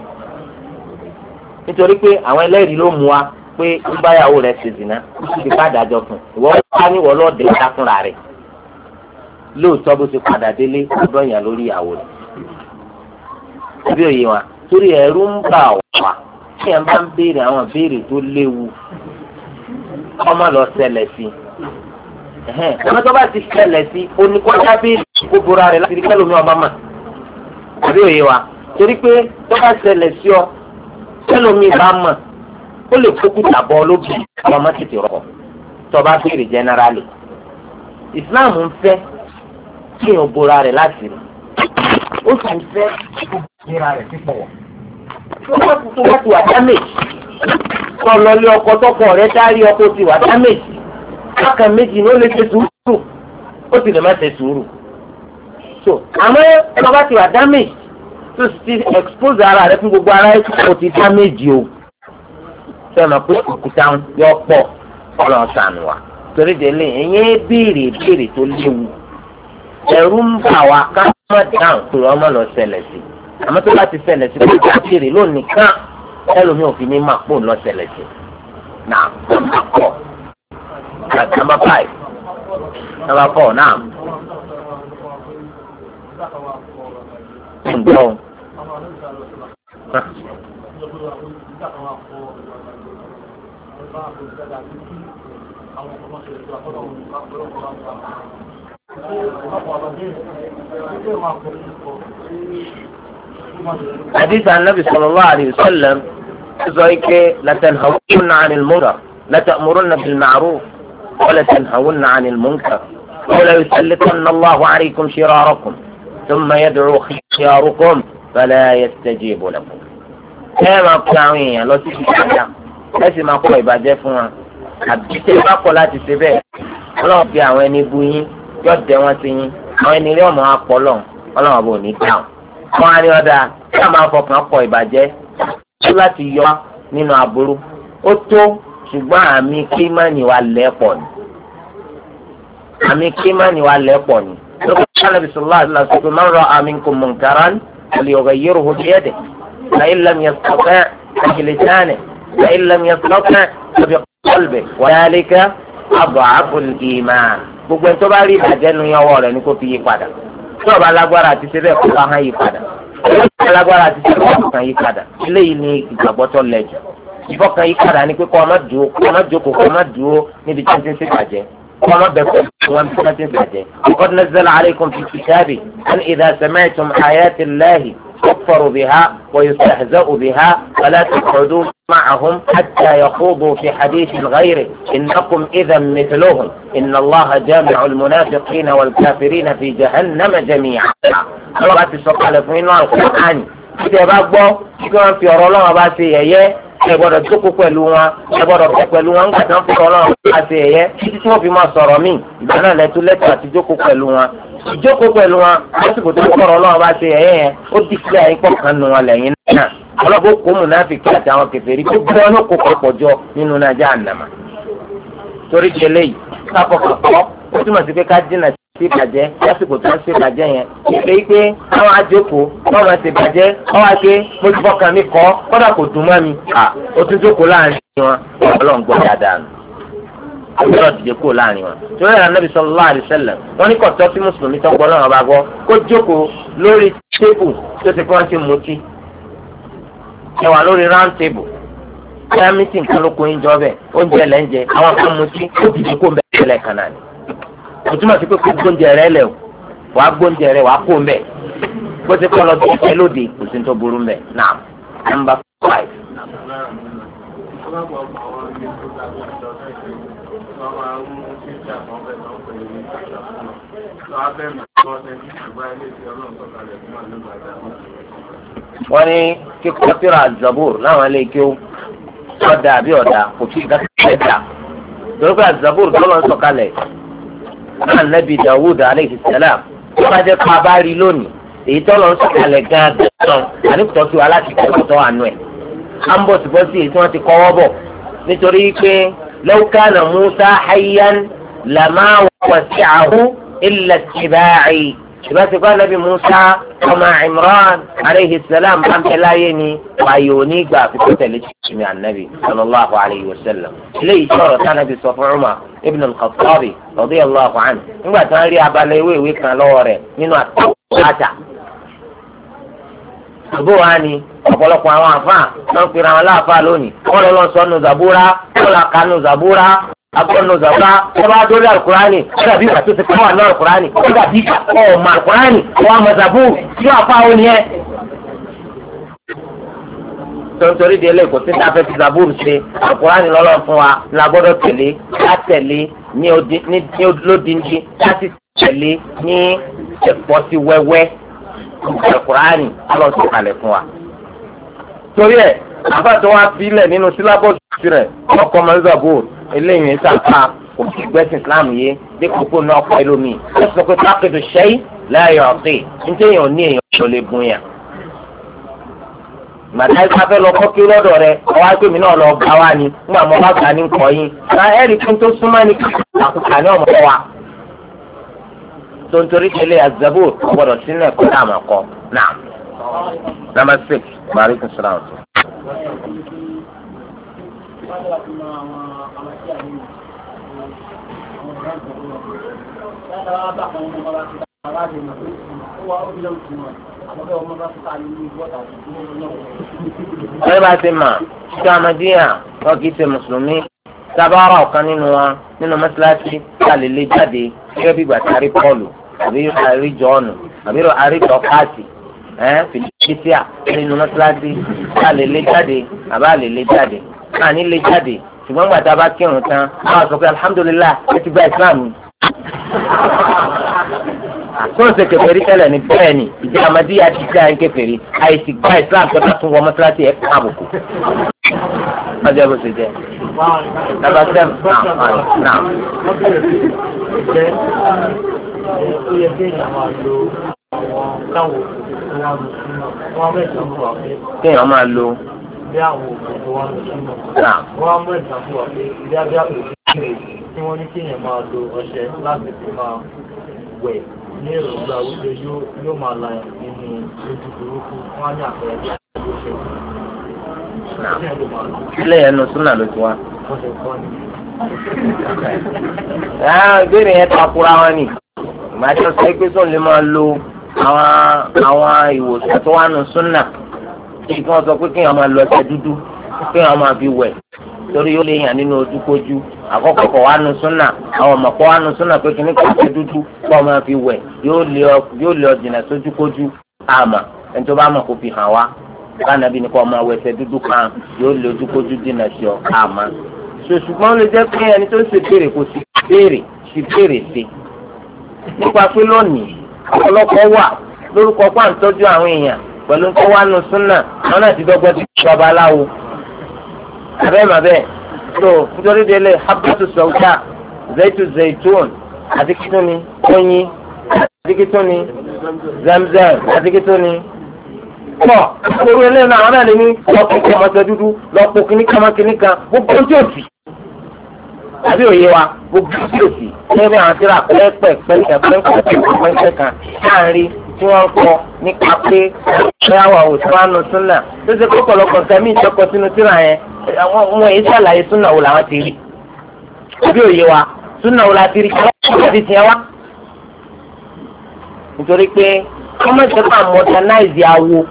nítorí pé àwọn ẹlẹ́rìí ló mú wa pé ìgbáyàwó rẹ̀ ṣe zìnà ó sì fi pàdájọ́ fún ìwọ wá ní ìwọ lọ́ọ̀dẹ̀ dákúnra rẹ̀ lóòótọ́ bó ṣe padà délé ọdún yàn lórí ìyàwó rẹ̀. àbí òye wa torí ẹ̀rù ń bà wá tí ẹ̀ bá ń béèrè àwọn béèrè tó léwu ọmọ lọ ṣẹlẹ̀ sí ọmọ tó bá ti ṣẹlẹ̀ sí oníkọ́jà béèrè kó bora rẹ̀ láti rí kẹ́lómi ọba mà. àbí òye wa torí pé tó bá ṣẹlẹ̀ sí ọ tẹlomi bá mọ̀ ó lè kókó tàbọ̀ lóbi àwọn ọmọ tètè rọ̀ tọba béèrè jẹnẹrálì Islam ń fẹ́ kí èèyàn bora rẹ̀ láti rí ó sì ń fẹ́ kí èèyàn bora rẹ̀ sí pọ̀wọ̀ tó bá tó bá tó wà dámẹ́jì tó lọ lé ọkọ tọkọ rẹ̀ dárí ọkọ ti wà dá méjì bákan méjì ni ó lè ṣe sùúrù ó sì lè má ṣe sùúrù so àmọ́ ẹ̀rọ bá ti wà dá méjì tó ti expose ara rẹ̀ fún gbogbo ara ẹ̀ ó ti dá méjì o sẹ́mi pé òkúta yọ pọ̀ ọlọ́run sànù wa torí délé ẹ̀yẹ́ béèrè béèrè tó léwu ẹ̀rù ń bà wá ká má dáhùn pé ọmọ lọ ṣẹlẹ̀ sí àmọ́ tó bá ti ṣẹlẹ̀ sí kó já béèrè lónìí kán ẹlòmíì òfin ní máa pò lọ ṣẹlẹ̀ sí náà nàmbà pọ̀ nàmbà five nàmbà four náà ǹjọ́ حديث عن النبي صلى الله عليه وسلم ذلك لتنهون عن المنكر لتأمرن بالمعروف ولا تنهون عن المنكر ولا يسلطن الله عليكم شراركم ثم يدعو خياركم فلا يستجيب لكم كما قاوين لو تشجع ẹsì máa kọ ìbàjẹ́ fún wa àbí tẹ bá kọ̀ láti ṣe bẹ́ẹ̀ ọlọ́run fi àwọn ẹni bu yín yóò dẹ wọn sí yín àwọn ẹni rí ọmọ apọlọ ọlọ́run àbò ní dáhùn wọn á ní ọdà tí a máa fọkàn kọ ìbàjẹ́ tó láti yọ nínú aburú ó tó ṣùgbọ́n àmì kírímánì wa lẹ́pọ̀ ni àmì kírímánì wa lẹ́pọ̀ ni lókè Ànábì sallallahu alaihi wasallam man ra'a minkum munkaran falyughayyirhu biyadihi fa in lam yastati' فبلسانه فإن لم يستطع فبقلبه وذلك أضعف الإيمان gbogbo ẹni tó bá rí ìbàjẹ́ nu yẹn ọwọ́ rẹ̀ ni kò fi yí padà tí ọba alágbára àti ṣe bẹ́ẹ̀ kó bá hàn yí padà ọba alágbára àti ṣe bẹ́ẹ̀ kó kàn yí padà eléyìí ni ìgbàgbọ́ tó lẹ́jù ìfọkàn yí padà ni pé kó ọmọ dúró kó ọmọ jókòó kó ọmọ dúró níbi tí wọ́n ti ń ṣe ìbàjẹ́ kó ọmọ bẹ̀ kó wọ́n ti ń ṣe ìbàjẹ́. وقد نزل عليكم في الكتاب أن إذا سمعتم آيات الله يكفر بها ويستهزأ بها فلا تقعدوا معهم حتى يخوضوا في حديث غيره إنكم إذا مثلهم إن الله جامع المنافقين والكافرين في جهنم جميعا. الله سبحانه وتعالى القرآن إذا بقوا كان في الله باسيه ẹ gbọ́dọ̀ jókòó pẹ̀lú wọn ẹ gbọ́dọ̀ bẹ pẹ̀lú wọn nígbà tí wọ́n fi Ọlọ́run àti ẹ̀yẹ títí tí wọ́n fi máa sọ̀rọ̀ míì ìgbà náà lẹ́tọ́ lẹ́tọ́ àti jókòó pẹ̀lú wọn ìjókòó pẹ̀lú wọn lásìkò tó kọ́ Ọlọ́run bá ṣe ẹ̀yẹ yẹn ó di kílẹ̀ ayé pọ̀ kan nù wọn lẹ́yìn náà ọlọ́gbó kó mùnáfíkì àti àwọn kèfèrí tó gbé wọn kó papọ̀ jọ nínú náà Jahannama torí jẹlẹ yìí káfọkàfọ ó túmọ̀ sí pé ká dínà sí ìbàjẹ́ lásìkò tó ń ṣe ìbàjẹ́ yẹn ìpè pé àwọn àjòkó wọ́n máa ṣe ìbàjẹ́ wọ́n wá pé mo ti fọkàn mi kọ́ kọ́dà kò dùn mọ́ mi à ó tún jókòó láàrin wọn ọlọ́run gbọ́ dáadáa nù ọlọ́run dìde kúrò láàrin wọn. torí ẹ̀rọ anábì sallallahu alaihi wasallam wọ́n ní kọ̀tọ́ sí mùsùlùmí tó gbọ́ lọ́wọ́ bá gbọ́ kó jókòó lórí tébù tó ti kọ́ ti mutí ẹ wà lórí round table ẹ̀yà mítì nǹkan ló kó yín jọ bẹ́ẹ̀ oúnjẹ lẹ́ ń jẹ àwọn kan mutí ó dìde kó bẹ́ẹ̀ lẹ́ kan náà ni o túmọ̀ sí pé kó gbóúnjẹ rẹ lẹ̀ o wàá gbóúnjẹ rẹ wàá kó mbẹ̀ bó ti kọ́ lọ sí ẹ lóde kò sí tó burú mbẹ̀ náà number five. wọ́n ní kíkọ́ tírà Zabur láwọn ilé kí ó ọ̀dà àbí ọ̀dà kò tí ì dá sílẹ̀ dà torí pé Zabur tó lọ sọ̀kalẹ̀ náà Nabi Dawud aleyhi salam tó bá jẹ́ pa bá rí lónìí èyí tó lọ sọ̀kalẹ̀ gan-an àníkùtọ́ sí wa láti kẹ́kọ̀ọ́ tó àánú ẹ̀ à ń bọ̀ sí bọ́ sí èyí tí wọ́n ti kọ́wọ́ bọ̀ nítorí pé law kana Musa hayyan lama wasi'ahu illa ittiba'i ìbáṣepọ̀ Nabi Musa ọmọ Imran aleyhi salam bá ń bẹ láyé ni wàyò nígbà àfikún tẹ̀lé tìmí ànábì sallallahu alayhi wa sallam eléyìí sọ̀rọ̀ tánàbì sọ fún Umar ibn al-Khattab radiyallahu anhu nígbà tí wọ́n rí abalẹ̀ ìwé ìwé kan lọ́wọ́ rẹ̀ nínú àtàkùn. àbó wa ni ọ̀pọ̀lọpọ̀ àwọn àfáà wọ́n pèrè àwọn aláàfáà lónìí wọ́n lọ lọ sọ́nu Zabura wọ́n lọ kanu Zabura agbọ́nù Zabura wọ́n bá dórí alukurani wọ́n dàbí ìgbà tó ti kọ́ wà ní alukurani wọ́n dàbí ìgbà ọ̀ọ́mọ alukurani wọ́n mọ Zabur tí wọ́n afá wọn yẹn. tontori de lè kò sí ta fẹ́ fi Zabur ṣe alukurani lọ́lọ́ fún wa la gbọ́dọ̀ tẹ̀lé ká tẹ̀lé ní lódìndín láti tẹ̀lé ní ẹ̀pọ̀sí wẹ́wẹ́ alukurani lọ́ọ́ sọ kalẹ̀ fún wa. torí ẹ̀ àbá tó wá sílẹ̀ nínú sílábọ̀sì rẹ̀ ọkọ̀ mọ́sàbò eléyìí ń sàkà kò sí gbẹ́sìn Islam yé dípò kó náà kọ́ ẹlòmíì ó sọ pé káàkiri ṣẹ́yìn láàyò ọ̀sẹ̀ níta èèyàn ní èèyàn tó lè gun yàn. màtá ẹ sáfẹ́ lọ kọ́ kí lọ́dọ̀ rẹ ọwọ́ àgbẹ̀ mi náà lọ gbà wá ni nígbà mo bá gbà ní nkọ́ yín náà ẹ̀rí kí n tó súnmọ́ ní àkùkà ní ọmọ wa. tó ń torí tẹ́lẹ̀ àzàbò gbọ́dọ̀ sínú ẹ̀kọ́ náà mà kọ́ náà. number six maaleykum salaam. wọ́n bá ti mà ṣé amadíyà wọn kì í ṣe mùsùlùmí sábàárà ọ̀kan nínú wọn nínú mọ́sálásí kálí lè jáde gẹ́gẹ́ bí gbàtàrí pọ́ọ̀lù àbí àrí jọ́ọ̀nù àbí àrí tọ́kásì ẹ̀ fìdíṣíà nínú mọ́sálásí kálí lè jáde àbá lè lè jáde káàní lè jáde ṣùgbọ́n gbàtà bá kírun tán wọ́n á sọ pé alhamdulilayi ẹ ti gba ìsìlámù. tó ń ṣe kèfèrí tẹ́lẹ̀ ní bẹ́ẹ̀ ni ìdí amadíyà ti dá ẹ̀ kèfèrí àìsí gba islam tó tún wọ mọ́sálásí ẹ̀ fún àbùkù. ọjọ́ bó ṣe jẹ́. nàbà sẹ́m náà. ó yẹ kí èèyàn máa lo àwọn káwọn òkú tó wà lóṣù náà wọ́n mẹ́ta fún wa pé. kéèyàn máa lo. bí àwọn òkú tó wà lóṣù náà wọ́n mẹ́ta fún wa pé ìdí abẹ́ àpò ìdílé tí wọ́n ní kéèyàn máa lo ọṣẹ láti fi máa wẹ̀ ní èròǹgbà wípé yóò máa la nínú ojú burúkú wọn á ní àpẹẹrẹ bí àpẹẹrẹ ṣe wù. ilé ẹnu súnà ló ti wá. wọ́n ṣe kọ́ ni. ìbéèrè yẹn takura wọn ni ìmájọ sọ pé sóun lè máa lo àwọn àwọn ìwòsàn tó wà nù súnà kí wọ́n sọ pé kéèyàn máa lo ọṣẹ dúdú kéèyàn máa fi wẹ̀ torí yóò lè yàn nínú ojúkójú àkọ́kọ́ kọ̀ wá nu súnà àwọn ọmọ kọ́ wá nu súnà pé kìnnì kan ṣe dúdú kọ́ máa fi wẹ̀ yóò lè ọ̀dìnà sójúkójú àmà ẹni tó bá mọ̀ kó fi hàn wá kánàbí ni kọ́ máa wẹ̀ ẹsẹ̀ dúdú kan yóò lè ojúkójú dìnà sí ọ àmà. ṣùgbọ́n ó lè jẹ́ pé ẹni tó ṣe béèrè kò sí béèrè sí béèrè sí. nípa pé lónìí ọ̀pọ̀lọpọ̀ wà lórúkọ pàǹtọ́jú àwọn èèyàn pẹ̀lú tó wá nu súnà wọn náà ti dọ́gbọ́n ti babaláwo abẹ́ màbẹ́ tó nítorí délé habatu sauda zaitu zaitun àti kituni oyin àti kituni zamzam àti kituni. pọ̀ orí ẹlẹ́yìn náà àwọn náà lè ní lọ́pọ̀ kí ọmọ ṣe dúdú lọ́pọ̀ kíní kan kíní kan gbogbo tí ò sí. àbí òye wa gbogbo tí ò sí lẹ́yìn àwọn tíra pẹ́ẹ́pẹ́ pẹ́ẹ́pẹ́ pẹ́ẹ́pẹ́ pẹ́ẹ́pẹ́ kan láàrin tí wọ́n kọ nípa pé ṣáwà òṣùwànù súnà tó ṣe kó pọ̀lọpọ̀ nǹkan mí ìjọkọ sínú tíra yẹn àwọn èyí ṣàlàyé súnà wò làwọn ti rí àbí òye wa súnà wò la ti rí kí ti tiẹ̀ wá. nítorí pé wọ́n mọ̀ ìjọba modernize awo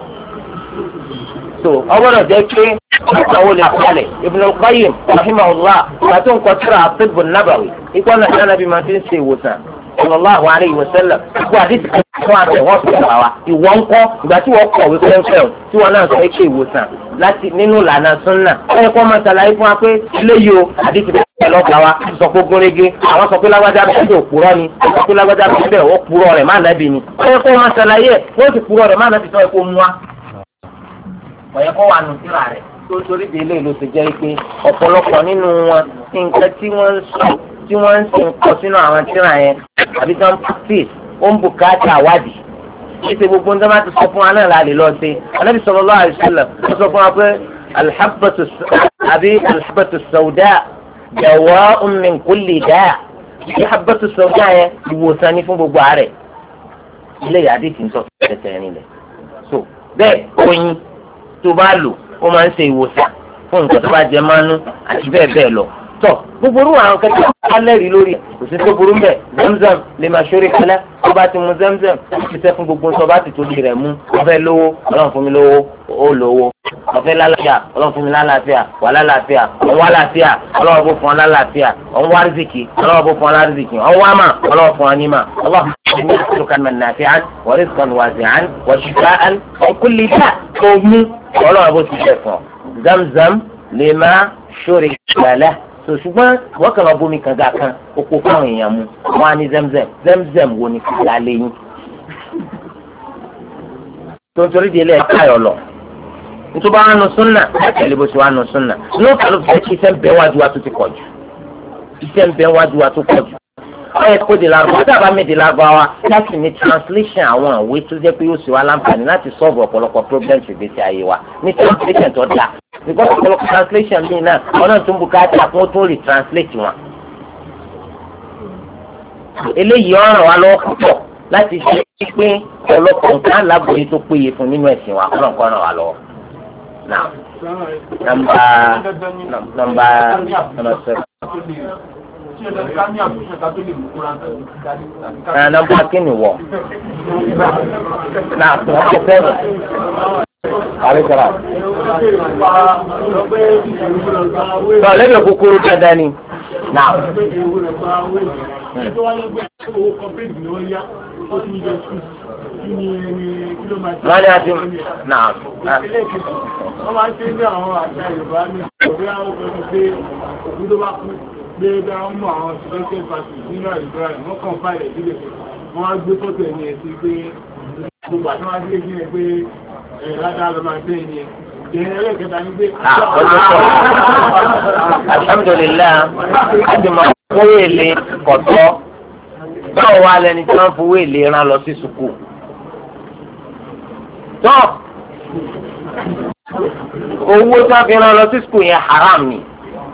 so ọgbọ́dọ̀ jẹ́ pé àwọn olè àpalẹ̀ Ibn al-Qayyim rahimahullah pàtó nǹkan tíra at-Tibb an-Nabawi ikú ọ̀nà ìdáná bí máa ti ń ṣe ìwòsàn sallallahu alayhi wa sallam gbogbo àdìsí kan fún àtẹ wọn fi wà wá ìwọ ńkọ́ ìgbà tí wọ́n kọ̀wé fẹ́ńfẹ́ o tí wọ́n náà sọ pé ìwòsàn láti nínú ìlànà súnà ẹ̀ kọ́ máa ṣàlàyé fún wa pé eléyìí o àdìsí bẹ́ẹ̀ lọ́gbà wa sọ pé gúnrégé àwọn sọ pé lágbájá bẹ́ẹ̀ òpùrọ́ ni sọ pé lágbájá bẹ́ẹ̀ ó purọ́ rẹ̀ má nàbì ni ẹ̀ kọ́ máa ṣàlàyé wọ́n ti purọ́ rẹ̀ má nàbì sọ ẹ̀kọ́ mu wa. ọ̀yẹ́ kọ́ wà nù síra rẹ̀ tó torí de ilé ìlú ti jẹ́ pé ọ̀pọ̀lọpọ̀ nínú wọn nǹkan tí wọ́n ń sọ tí wọ́n ń sìn kọ sínú àwọn tíra yẹn àbí tí wọ́n ń practice ó ń bùkátà àwádìí kí ṣe gbogbo nǹkan máa ti sọ fún wa náà láàlè lọ sí Ànábì sallallahu alaihi wasallam ó sọ fún wa pé alhabbatu àbí alhabbatu sawda dawa'un min kulli da' alhabbatu sawda yẹn ìwòsàn ní fún gbogbo àárẹ̀ ilé ìyáàdì kì í sọ tẹ̀tẹ̀ nílẹ̀ so bẹ́ẹ̀ oyin tó bá lò ó máa ń ṣe ìwòsàn fún nǹkan tó bá jẹ mánú àti bẹ́ẹ̀ bẹ́ẹ̀ lọ tọ gbogbo orú àwọn kẹkẹ alẹ́rìí lórí kò sí tó burú mbẹ zamzam lè máa ṣorí kẹlẹ tó bá ti mu zamzam ó ti sẹ́ fún gbogbo nǹkan bá ti torí rẹ̀ mú ọ̀fẹ́ lówó ọlọ́run fún mi lówó ó lówó ọ̀fẹ́ lálàáfíà ọlọ́run fún mi lálàáfíà wà lálàáfíà ọ̀n wá lálàáfíà ọlọ́run bó fún ọ lálàáfíà ọ̀n wá rìzìkì ọlọ́run bó fún ọ lárìzìkì ọ̀n wá mà ọlọ́run fún ọ ní mà ọlọ́run ní àtúkà nàfíàn wa rizqan wasi'an wa shifaan min kulli da' tó mú ọlọ́run bó ti sẹ́ fún ọ zamzam lè máa ṣorí kẹlẹ so ṣùgbọ́n wọ́n kàn lọ bomi kànga kan oko fáwọn èèyàn mu wọ́n á ní zemzem zemzem wo ni fìlà lẹ́yìn tó ń torí di ilé ẹ̀ka ẹ̀ lọ nítorí wàá nù súnà láti ẹ̀lẹ́bọ̀ sí wàá nù súnà lóòótọ́ ló fi ṣe iṣẹ́ ń bẹ wájú wa tó ti pọ̀ jù iṣẹ́ ń bẹ wájú wa tó pọ̀ jù ọ̀yẹ́ kó di Lárúbáwá tá a bá mi di Lárúbáwá láti ní translation àwọn ìwé tó jẹ́ pé yóò ṣe wá láǹfààní láti solve ọ̀pọ̀lọpọ̀ problems ìgbésí ayé wa ní translation tó dáa because ọ̀pọ̀lọpọ̀ translation míì náà ọ̀nà tó ń bùkátà fún ó tún retranslate wọn. eléyìí ọ̀ràn wa lọ́wọ́ púpọ̀ láti ṣe pé ọ̀pọ̀lọpọ̀ nǹkan lágbóyè tó péye fún nínú ẹ̀sìn wa ọ̀nà kan ràn wá lọ́wọ́. now number number number seven. ẹ nọ́mbà kínní wọ náà nọ́mbà seven àríkàrà tọ́ lẹ́gbẹ̀ẹ́ kúkúrú dandan ni náà. wọ́n ní àti náà. wọ́n máa ń ṣe ní àwọn àṣà Yorùbá ní ọ̀rẹ́ àwọn ọ̀rẹ́ pé òkú tó bá kú gbé dáhùn mọ́ àwọn ṣẹ́kẹ́ pàṣẹ nínú àìsíra rẹ̀ wọ́n kàn fáìlẹ̀ sílẹ̀ wọ́n á gbé fọ́tò ẹni ẹ̀ sí pé gbogbo àti wọ́n á gbé sí ẹ pé ẹ̀ ládàá lọ máa gbé ẹni ẹ̀ ìyẹn ẹlẹ́kẹta ní pé. alhamdulilayi láti máa fowó èlé kọ̀tọ́ báwo wá lẹni tí wọ́n fowó èlé rán lọ sí sùkúù. tó owó tí wọ́n fi rán lọ sí sùkúù yẹn haram ni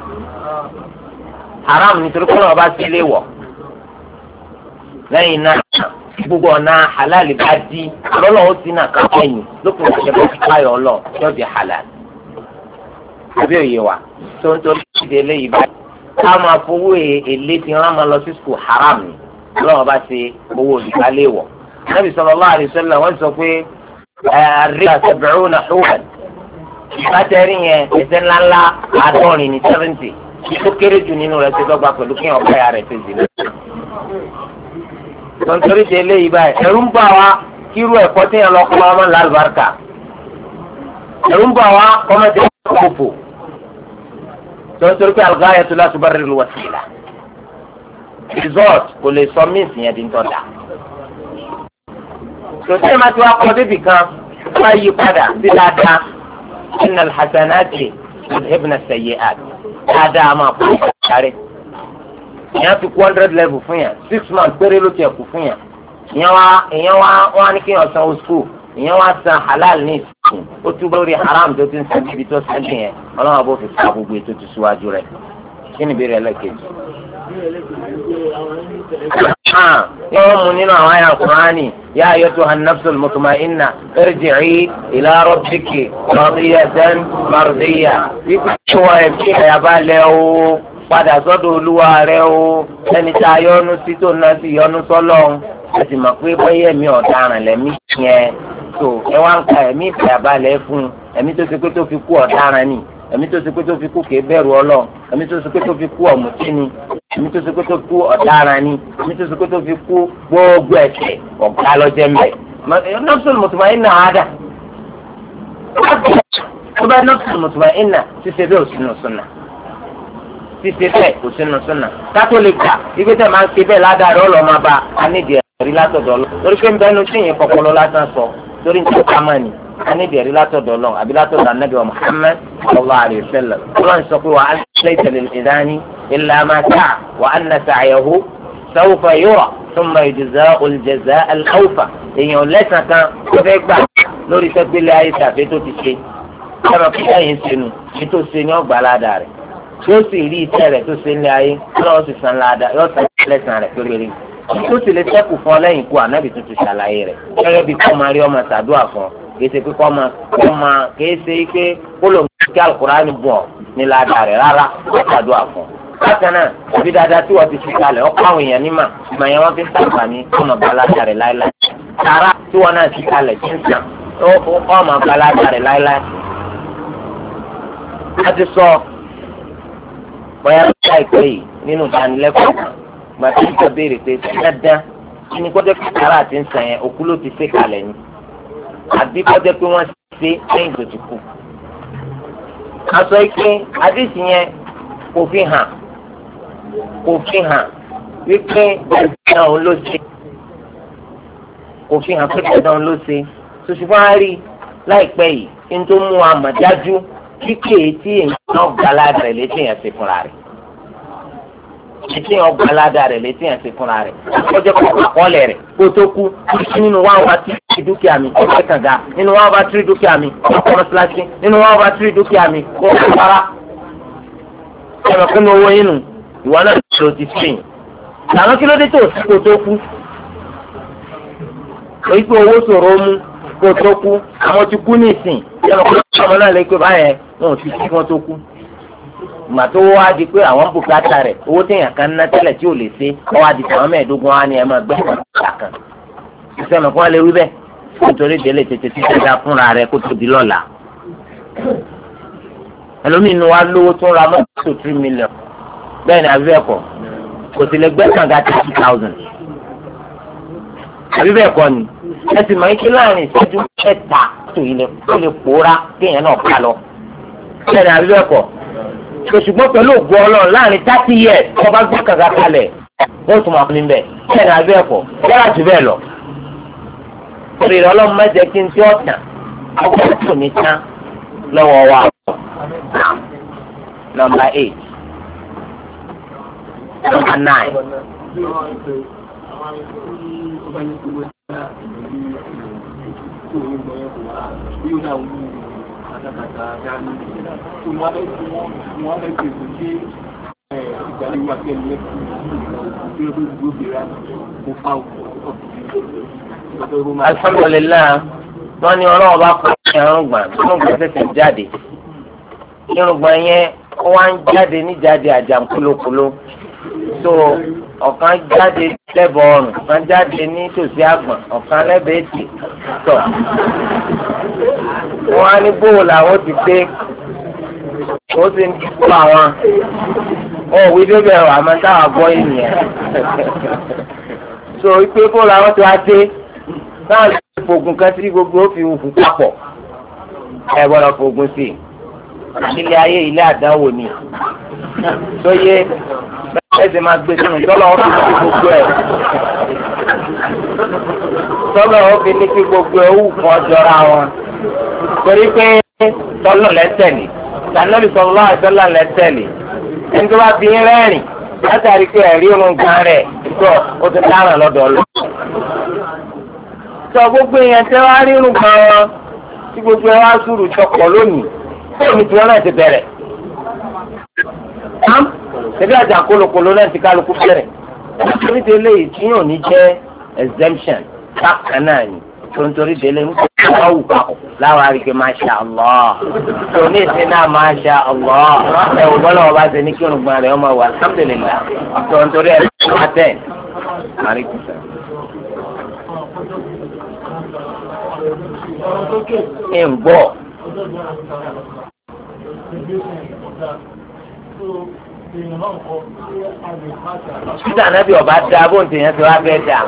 haram nítorí kọ́ náà bá sí ilé wọ̀ lẹ́yìn náà gbogbo ọ̀nà halal bá di lọ́lọ́ ó ti náà kápẹ́ yìí lókùn ìṣẹ́ bá ti káyọ̀ ọlọ́ yóò di halal àbí òye wa tó ń torí ìdílé eléyìí bá ká máa fowó èlé tí wọ́n máa lọ sí skul haram ni lọ́wọ́ bá ti owó ìdíkálé wọ̀ Nabi sallallahu alaihi wasallam wọ́n sọ pé àríwá sab'una huwan ìbátẹ́rì yẹn ẹ̀ṣẹ̀ ńláńlá àádọ́rin ní seventy tó kéré jù nínú rẹ̀ ti dọ́gba pẹ̀lú kí ọ̀pá ya rẹ̀ ti zìnà. Tontorí ti eléyìí báyìí ẹ̀rù ń bà wá kírú ẹ̀kọ́ tí yẹn lọ kọ́ ọmọ làlùbáríkà ẹ̀rù ń bà wá ọmọ tí yẹn kọ́ fò tontorí pé al-ghayatu la tubarriru al-wasila result kò lè sọ míìsì yẹn di ń tọ́da. tòtí ẹ̀ máa ti wá kọ́ débì kan wá yí padà sí dáadáa inna al-hasanati yudhibna as-sayyi'at dáadáa máa kú ìkàrẹ́ ìyẹn fi kú hundred level fún yẹn six months péré ló tiẹ̀ kú fún yẹn ìyẹn wá ìyẹn wá wọ́n á ní kí yẹn sanwó school ìyẹn wá san halal ní ìsìn ó túbọ̀ lórí haram tó ti ń sẹ́ńtì ibi tó sẹ́ńtì yẹn ọlọ́run àbò fi fa gbogbo ètò ti síwájú rẹ̀ kí ni ìbéèrè ẹlẹ́kejì. yọ́n mu nínú àwọn àyà Kùránì yā ayyatuha an-nafsu al-mutma'inna irji'i ilā rabbiki radiyatan mardiyyah wípé tí wọ́n ẹ̀ fi ẹ̀yà bá lẹ̀ o padà sọ́dọ̀ olúwa rẹ̀ o ẹni tá a yọ́nú sí tó náà sì yọ́nú sọ́lọ́run a sì mọ̀ pé bóyá ẹ̀mí ọ̀daràn lẹ́mí yẹn tó ẹ wá ń ka ẹ̀mí ìfàyàbalẹ̀ fún ẹ̀mí tó ṣe pé tó fi kú ọ̀daràn ni ẹ̀mí tó ṣe pé tó fi kú kìí bẹ̀rù Ọlọ́run ẹ̀mí tó ṣe pé tó fi kú ọ̀mùtí ni ẹ̀mí tó ṣe pé tó fi kú ọ̀daràn ni ẹ̀mí tó ṣe pé tó fi kú gbogbo ẹ̀ṣẹ̀ ọ̀gá lọ́jẹ́ mẹ́. nafsul mutma'inna àádá tó bá nafsul mutma'inna ṣíṣe bẹ́ẹ̀ ò sínú súnà ṣíṣe bẹ́ẹ̀ ò sínú súnà kátólíkà ibi tẹ̀ máa ń ṣe bẹ́ẹ̀ ládàá ọlọ́ máa bá a nídìí ẹ̀rí látọ̀dọ̀ lọ torí pé ń bẹ́ẹ̀ ní oṣù yẹn kọ̀kọ́lọ́ lásán sọ torí ní ọ̀pá máa ní anídìí ẹ̀rí látọ̀dọ̀ lọ àbí látọ̀dọ̀ anábì wa Muhammad sallallahu alayhi wa sallam ọlọ́run sọ pé wà á laysa lil insani illa ma sa'a wa anna sa'yahu sawfa yura thumma yujza'u al-jazaa al-awfa èèyàn lẹ́sàn kan tó fẹ́ gbà lórí sẹ́gbẹ́lẹ́ ayé tàbí tó ti ṣe ẹ̀rọ kí ẹ̀yìn sínú ní tó ṣe ní ọgbà ládàá rẹ̀ tí ó sì rí iṣẹ́ rẹ̀ tó ṣe ní ayé ọlọ́run sì san ládàá yóò san lẹ́sàn rẹ̀ péré tó sì lè sẹ́kù fún ọ lẹ́yìn ikú ànábì tó ti ṣàlàyé rẹ̀ gẹ́gẹ́ bí kọ́ máa rí ọmọ ṣàdúrà fún ọ kìí ṣe pé kọ́ máa kọ́ máa kìí ṣe pé kó ló ń kí Al-Qur'ani bọ̀ ní ládàá rẹ̀ rárá kó ṣàdúrà fún ọ. bákan náà ibi dáadáa tí wọ́n ti fi kalẹ̀ ọkọ̀ àwọn èèyàn nímà ìmọ̀ yẹn wọ́n fi ń sàǹfààní ọmọ balada rẹ̀ láéláé. tààrà tí wọ́n náà fi kalẹ̀ tí ń sàn ọmọ balada rẹ̀ láéláé. a ti sọ bóyá láìpẹ́ yìí nínú ìdánilẹ́kọ̀ọ́ kan gbàtí ìjọ béèrè pé dandan kí ni kọ́jọ́ kí tààrà ti ń sàn yẹn òkú ló ti ṣe kalẹ̀ ni àbí kọ́jọ́ pé wọ́n ṣe lẹ́yìn tó ti kú. a sọ pé àdéhùn yẹn kò fi hàn kò fi hàn wípé dandan òun ló ṣe kò fi hàn pé dandan òun ló ṣe ṣùṣùgbọ́n a rí láìpẹ́ yìí ní tó mú àmọ̀dájú kíkè tí èèyàn gbalada rẹ̀ létí èèyàn ṣe fúnra rẹ̀ létí èèyàn gbalada rẹ̀ létí èèyàn ṣe fúnra rẹ̀ ọjọ́ kọ́kọ́ àkọọ́lẹ̀ rẹ̀ kó tó kú nínú wá wá tí dúkìá mi ọ̀pẹ kànga nínú wá wá tí dúkìá mi ọ̀pẹ mọ́sálásí nínú wá wá tí dúkìá mi kó o fara ẹ̀rọ kí ni owó yín nù ìwọ náà ló ti sìn làwọn kí ló dé tó sí kó tó kú èyí pé owó ṣòro mú kó tó kú àwọn ti kú ní ìsìn ẹ̀rọ kí ọmọ náà lè pé báyẹn wọn ò ti kí wọn tó kú ìgbà tó wá di pé àwọn bùkátà rẹ̀ owó téèyàn kan ná tẹ́lẹ̀ tí ò lè ṣe ọwọ́ àdìsí àwọn mẹ́ẹ̀ẹ́dógún wa ni ẹ máa gbẹ́ ìgbà kan ìṣẹ́mi kí wọ́n lè wí bẹ́ẹ̀ nítorí délé tètè tí tẹ́tà fúnra rẹ̀ kó tó di lọ́la ẹlòmíì nu wa lówó tó ń ra mọ́tò three million bẹ́ẹ̀ ni àbí bẹ́ẹ̀ kọ́ kò sì lè gbẹ́ kànga thirty thousand àbí bẹ́ẹ̀ kọ́ ni ẹ sì máa ń kí láàrin ìṣẹ́jú mẹ́ta tó ilẹ̀ tó lè pòórá kéèyàn náà pa lọ bẹ́ẹ̀ ni àbí bẹ́ẹ̀ kọ́ ṣùgbọ́n pẹ̀lú ògùn ọlọ́run láàrin thirty years wọ́n bá gbé kànga kalẹ̀ wọ́n tún máa fún mi bẹ́ẹ̀ bẹ́ẹ̀ ni àbí bẹ́ẹ̀ kọ́ yálà jù bẹ́ẹ̀ lọ orí rẹ ọlọ́run mẹ́jẹ kí n tí ó tàn ọkọ̀ tó ní tán lọ́wọ́ wa. Number eight. Number nine. Alhamdulillah wọ́n ní ọlọ́wọ́ bá kọ́ irùngbọ̀n irùngbọ̀n tẹ̀sẹ̀ jáde irùngbọ̀n yẹn ó wá ń jáde níjáde àjàǹkólókóló so ọ̀kan jáde lẹ́bọ̀ ọrùn ọ̀kan jáde nítòsí àgbọ̀n ọ̀kan lẹ́bẹ̀ẹ́ ètè tọ̀ wọ́n á ní bóòlù àwọn ti dé ó sì ń kó àwọn ó wí débẹ̀ àmọ́ táwọn gbọ́ ènìyàn so ìpè bóòlù àwọn ti wá dé náà lè fògùn kan tí gbogbo ó fi hùwù papọ̀ ẹ gbọ́dọ̀ fògùn sí i ilé ayé ilé àdánwò ni tó yé bẹ́ẹ̀ sì máa gbé sínú tọ́lọ̀ ó fi ní kí gbogbo ẹ̀ tọ́lọ̀ ó fi ní kí gbogbo ẹ̀ wù kàn jọra wọn torí pé tọ́lọ̀ lẹ́tẹ̀lì tànàbì sallallahu alaihi wasallam lẹ́tẹ̀lì ẹni tó bá fi ń rẹ́rìn látàrí pé ẹ̀rí irun gan rẹ̀ tó ó ti dáràn lọ́dọ̀ lọ. sọ gbogbo èèyàn tẹ́ wá rírun gan wọn tí gbogbo ẹ wá sùúrù jọpọ̀ lónìí fóònù tí wọ́n náà ti bẹ̀rẹ̀. ṣebí àjà kólókóló náà ti kálukú bẹ̀rẹ̀. nítorí délé yìí tí yóò ní jẹ́ exemption bákan náà ni tontori délé ń kó wáwù papọ̀ láwọn àríkè masha allah tòní ìsìn náà masha allah ẹ ò gbọ́dọ̀ wọ́n bá ṣe ní kí orúgbọ́n rẹ̀ ọmọ wa alhamdulillah tontori ẹ̀ ṣe tẹ̀ àríkùsà. ẹ ń gbọ́. Títà nábì ọba dá bóun tèèyàn ti wá fẹ́ dà.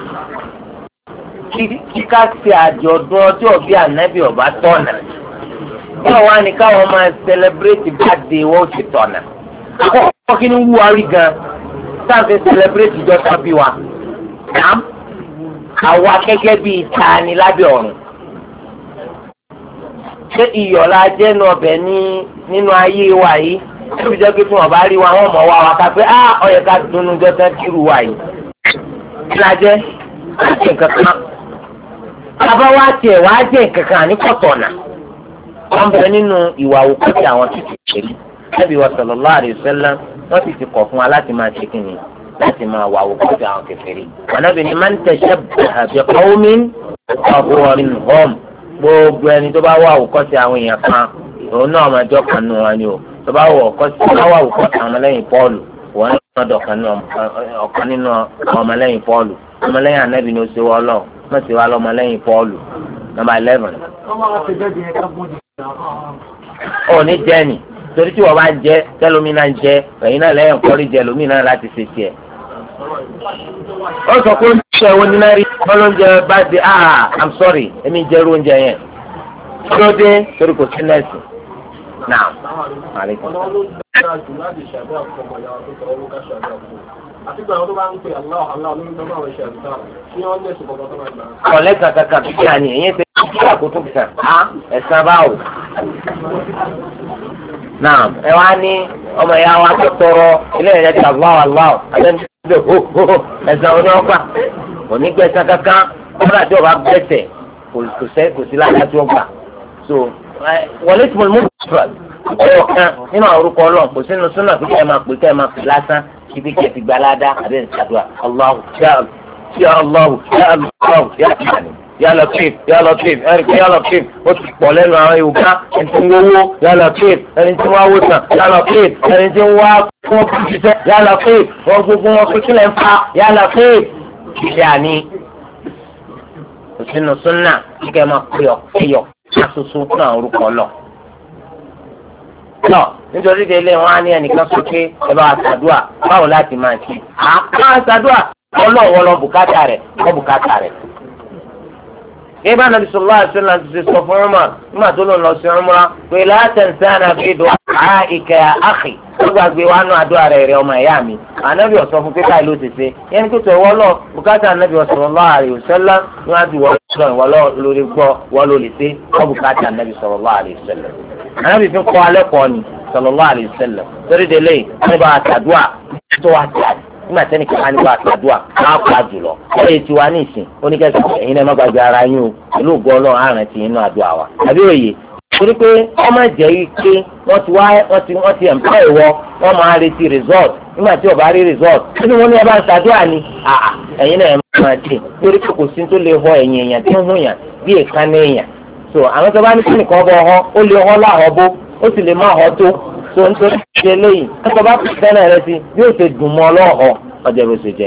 Kíká ti àjọ̀dún ọjọ́ òbí ànábì ọba tọ̀nà. Báwo wá ní káwọn máa sẹlẹbírẹ́tì báde wọ́n ó sì tọ̀nà? Àkọ́kọ́ kí ni wú wa rí gan? Táàfin sẹlẹbírẹ́tì jọ sábì wa. Àwa gẹ́gẹ́ bíi tani lábẹ́ ọ̀run. Ṣé ìyọ̀lá jẹ́nu ọbẹ̀ ní nínú ayé wa yìí? Ẹbí jẹ́ pé tí wọ́n bá rí wa wọ́n mọ̀ wá wa ká pé á ọ̀yẹ̀ ká dunu jọ́tẹ́ kírù wa yìí. Kí la jẹ́? Àti nǹkan kan. Bàbá wa tiẹ̀ wá jẹ́ nǹkan kan ní kọ̀tọ̀nà. Wọ́n bẹ nínú ìwà òkúta àwọn títí kiri. Ẹbí wa sallallahu alaihi wasallam wọ́n sì ti kọ̀ fún wa láti máa ṣe kíni láti máa wà òkúta àwọn kèfèrí. Ànábì ní man tashabbaha bi qawmin fahuwa minhum. Gbogbo ẹni tó bá wà òkúta àwọn èèyàn kan òun náà máa jọ kan nù wọn ni o. Tó bá wọ ọkọ sí tó bá wà òkúta àwọn ọmọlẹ́yìn Pọ́ọ̀lù wọn náà dọ̀kan ọ̀kan nínú ọmọlẹ́yìn Pọ́ọ̀lù ọmọlẹ́yìn Ànábì ní oṣù wọlọ́ wọ́n ti wá lọ́mọlẹ́yìn Pọ́ọ̀lù nọ́mbà eleven. Ó ní jẹ́ni torí tí wọ́n bá ń jẹ́ tẹ́lómìnà ń jẹ́ ẹ̀yin náà lẹ́yìn kọ́rí jẹ́ lómìnà láti ṣe tiẹ̀. Ó sọ pé oúnjẹ wo ní náà rí wọ́n ló ń jẹ bá di ah I'm sorry èmi jẹ́ irú oúnjẹ yẹn. Kí ló dé torí kò sí nẹ́ẹ̀sì. náà maaleykum. ọ̀nà ló dára jù láti ṣàdúrà fún ọmọ ìyá tó tọrọ ló ká ṣàdúrà fún un. àti gbà wọn tó bá ń pè aláwọ̀ aláwọ̀ lórí lọ́wọ́ àwọn ìṣẹ̀ àdúrà kí wọ́n lè sọ kọ́kọ́ tó máa gbà. ọ̀lẹ́ kankan kan kíkẹ́ àní ẹ̀yìn ṣe kíkẹ́ àkótó kìkan á ẹ̀sán báwò. náà ẹ wá ní ọmọ ìyá wa tó tọrọ ilé ìyẹn ti aláwọ̀ aláwọ̀ ẹ̀sán oníwọ́pà òní gbẹ̀sán kankan ọ̀rọ̀ àti ọba gbẹ̀sẹ̀ kò sẹ́ kò sí láti àti ọgbà so wọlé tí mo mú bùsùlùmí ọ̀rọ̀ kan nínú àwọn orúkọ ọlọ́run kò sínú súnà pé kẹ́ ẹ máa pè kẹ́ ẹ máa pè lásán kíbi kẹ́ ẹ ti gba aládá àbẹ́ ìṣàdúrà Allahu ya Allahu ya Allahu ya ìyàní ya Latif ya Latif ẹni pé ya Latif ó ti pọ̀ lẹ́nu àwọn Yorùbá ẹni tí ń wówó ya Latif ẹni tí ń wá wòsàn ya Latif ẹni tí ń wá fún ọkùnrin ṣiṣẹ́ ya Latif wọn gbogbo wọn pé kílẹ̀ ń fa ya Latif ìyàní òsínú súnà kíkẹ́ máa pè ọ́ ẹ̀yọ̀ asoso fún àwọn orúkọ lọ. lọ nítorí délé wọn á ní ẹnìkan sọ pé ẹ bá wa ṣàdúà báwo láti máa ṣe. àá ṣàdúà ọlọ́wọ́ lọ bùkátà rẹ̀ lọ bùkátà rẹ̀. gẹ́gẹ́ bá nàbí sallallahu alaihi wasallam ti sọ fún ọmọ nígbà tó lọ lọ sí ọmọ pé la tansana fi du'aika ya akhi ó gbàgbé wa nù àdúrà rẹ̀ rẹ̀ ọmọ ẹ̀yà mi ànábì ọ̀sọ́ fún pípa ìlú ti ṣe yẹn kí tó ìwọ lọ bùkátà ànábì sallallahu alaihi wasallam ní wọ́n ti wọ́ lọ ìwọ lọ lórí gbọ́ wọ́n ló lè ṣe wọ́n bùkátà ànábì sallallahu alaihi wasallam ànábì fi kọ́ alẹ́ kọ́ ni sallallahu alaihi wasallam torí délé wọ́n bá àtàdúà tó wà jáde nígbà tẹ́ni kí wọ́n á ní bá àtàdúà máa pa jùlọ ẹ̀yẹ tí wàá ní ìsìn oníkẹ́sì ẹ̀yin náà má gbàgbé ara yín o ìlú ògbó ọlọ́run àrùn ti inú àdúrà wa àbí òye torí pé ọmọ ìjẹ́ yìí pé wọ́n ti wá wọ́n ti wọ́n ti ẹ̀mpá ìwọ wọ́n máa retí result nígbà tí o bá rí result nínú wọn ní ẹ bá ń ṣàdúrà ni àà ẹ̀yin náà ẹ̀ máa tì torí pé kò sí tó lè họ ẹ̀yìn èèyàn tí ń hùn yàn bí èèkan ní èèyàn so àwọn tó bá ní kí nìkan bọ họ ó lè họ láhọ bó ó sì lè má họ tó so nítorí ṣe léyìí tó bá fi sẹ́nà rẹ sí yóò ṣe dùn mọ́ ọlọ́họ ọjọ́ bó ṣe jẹ.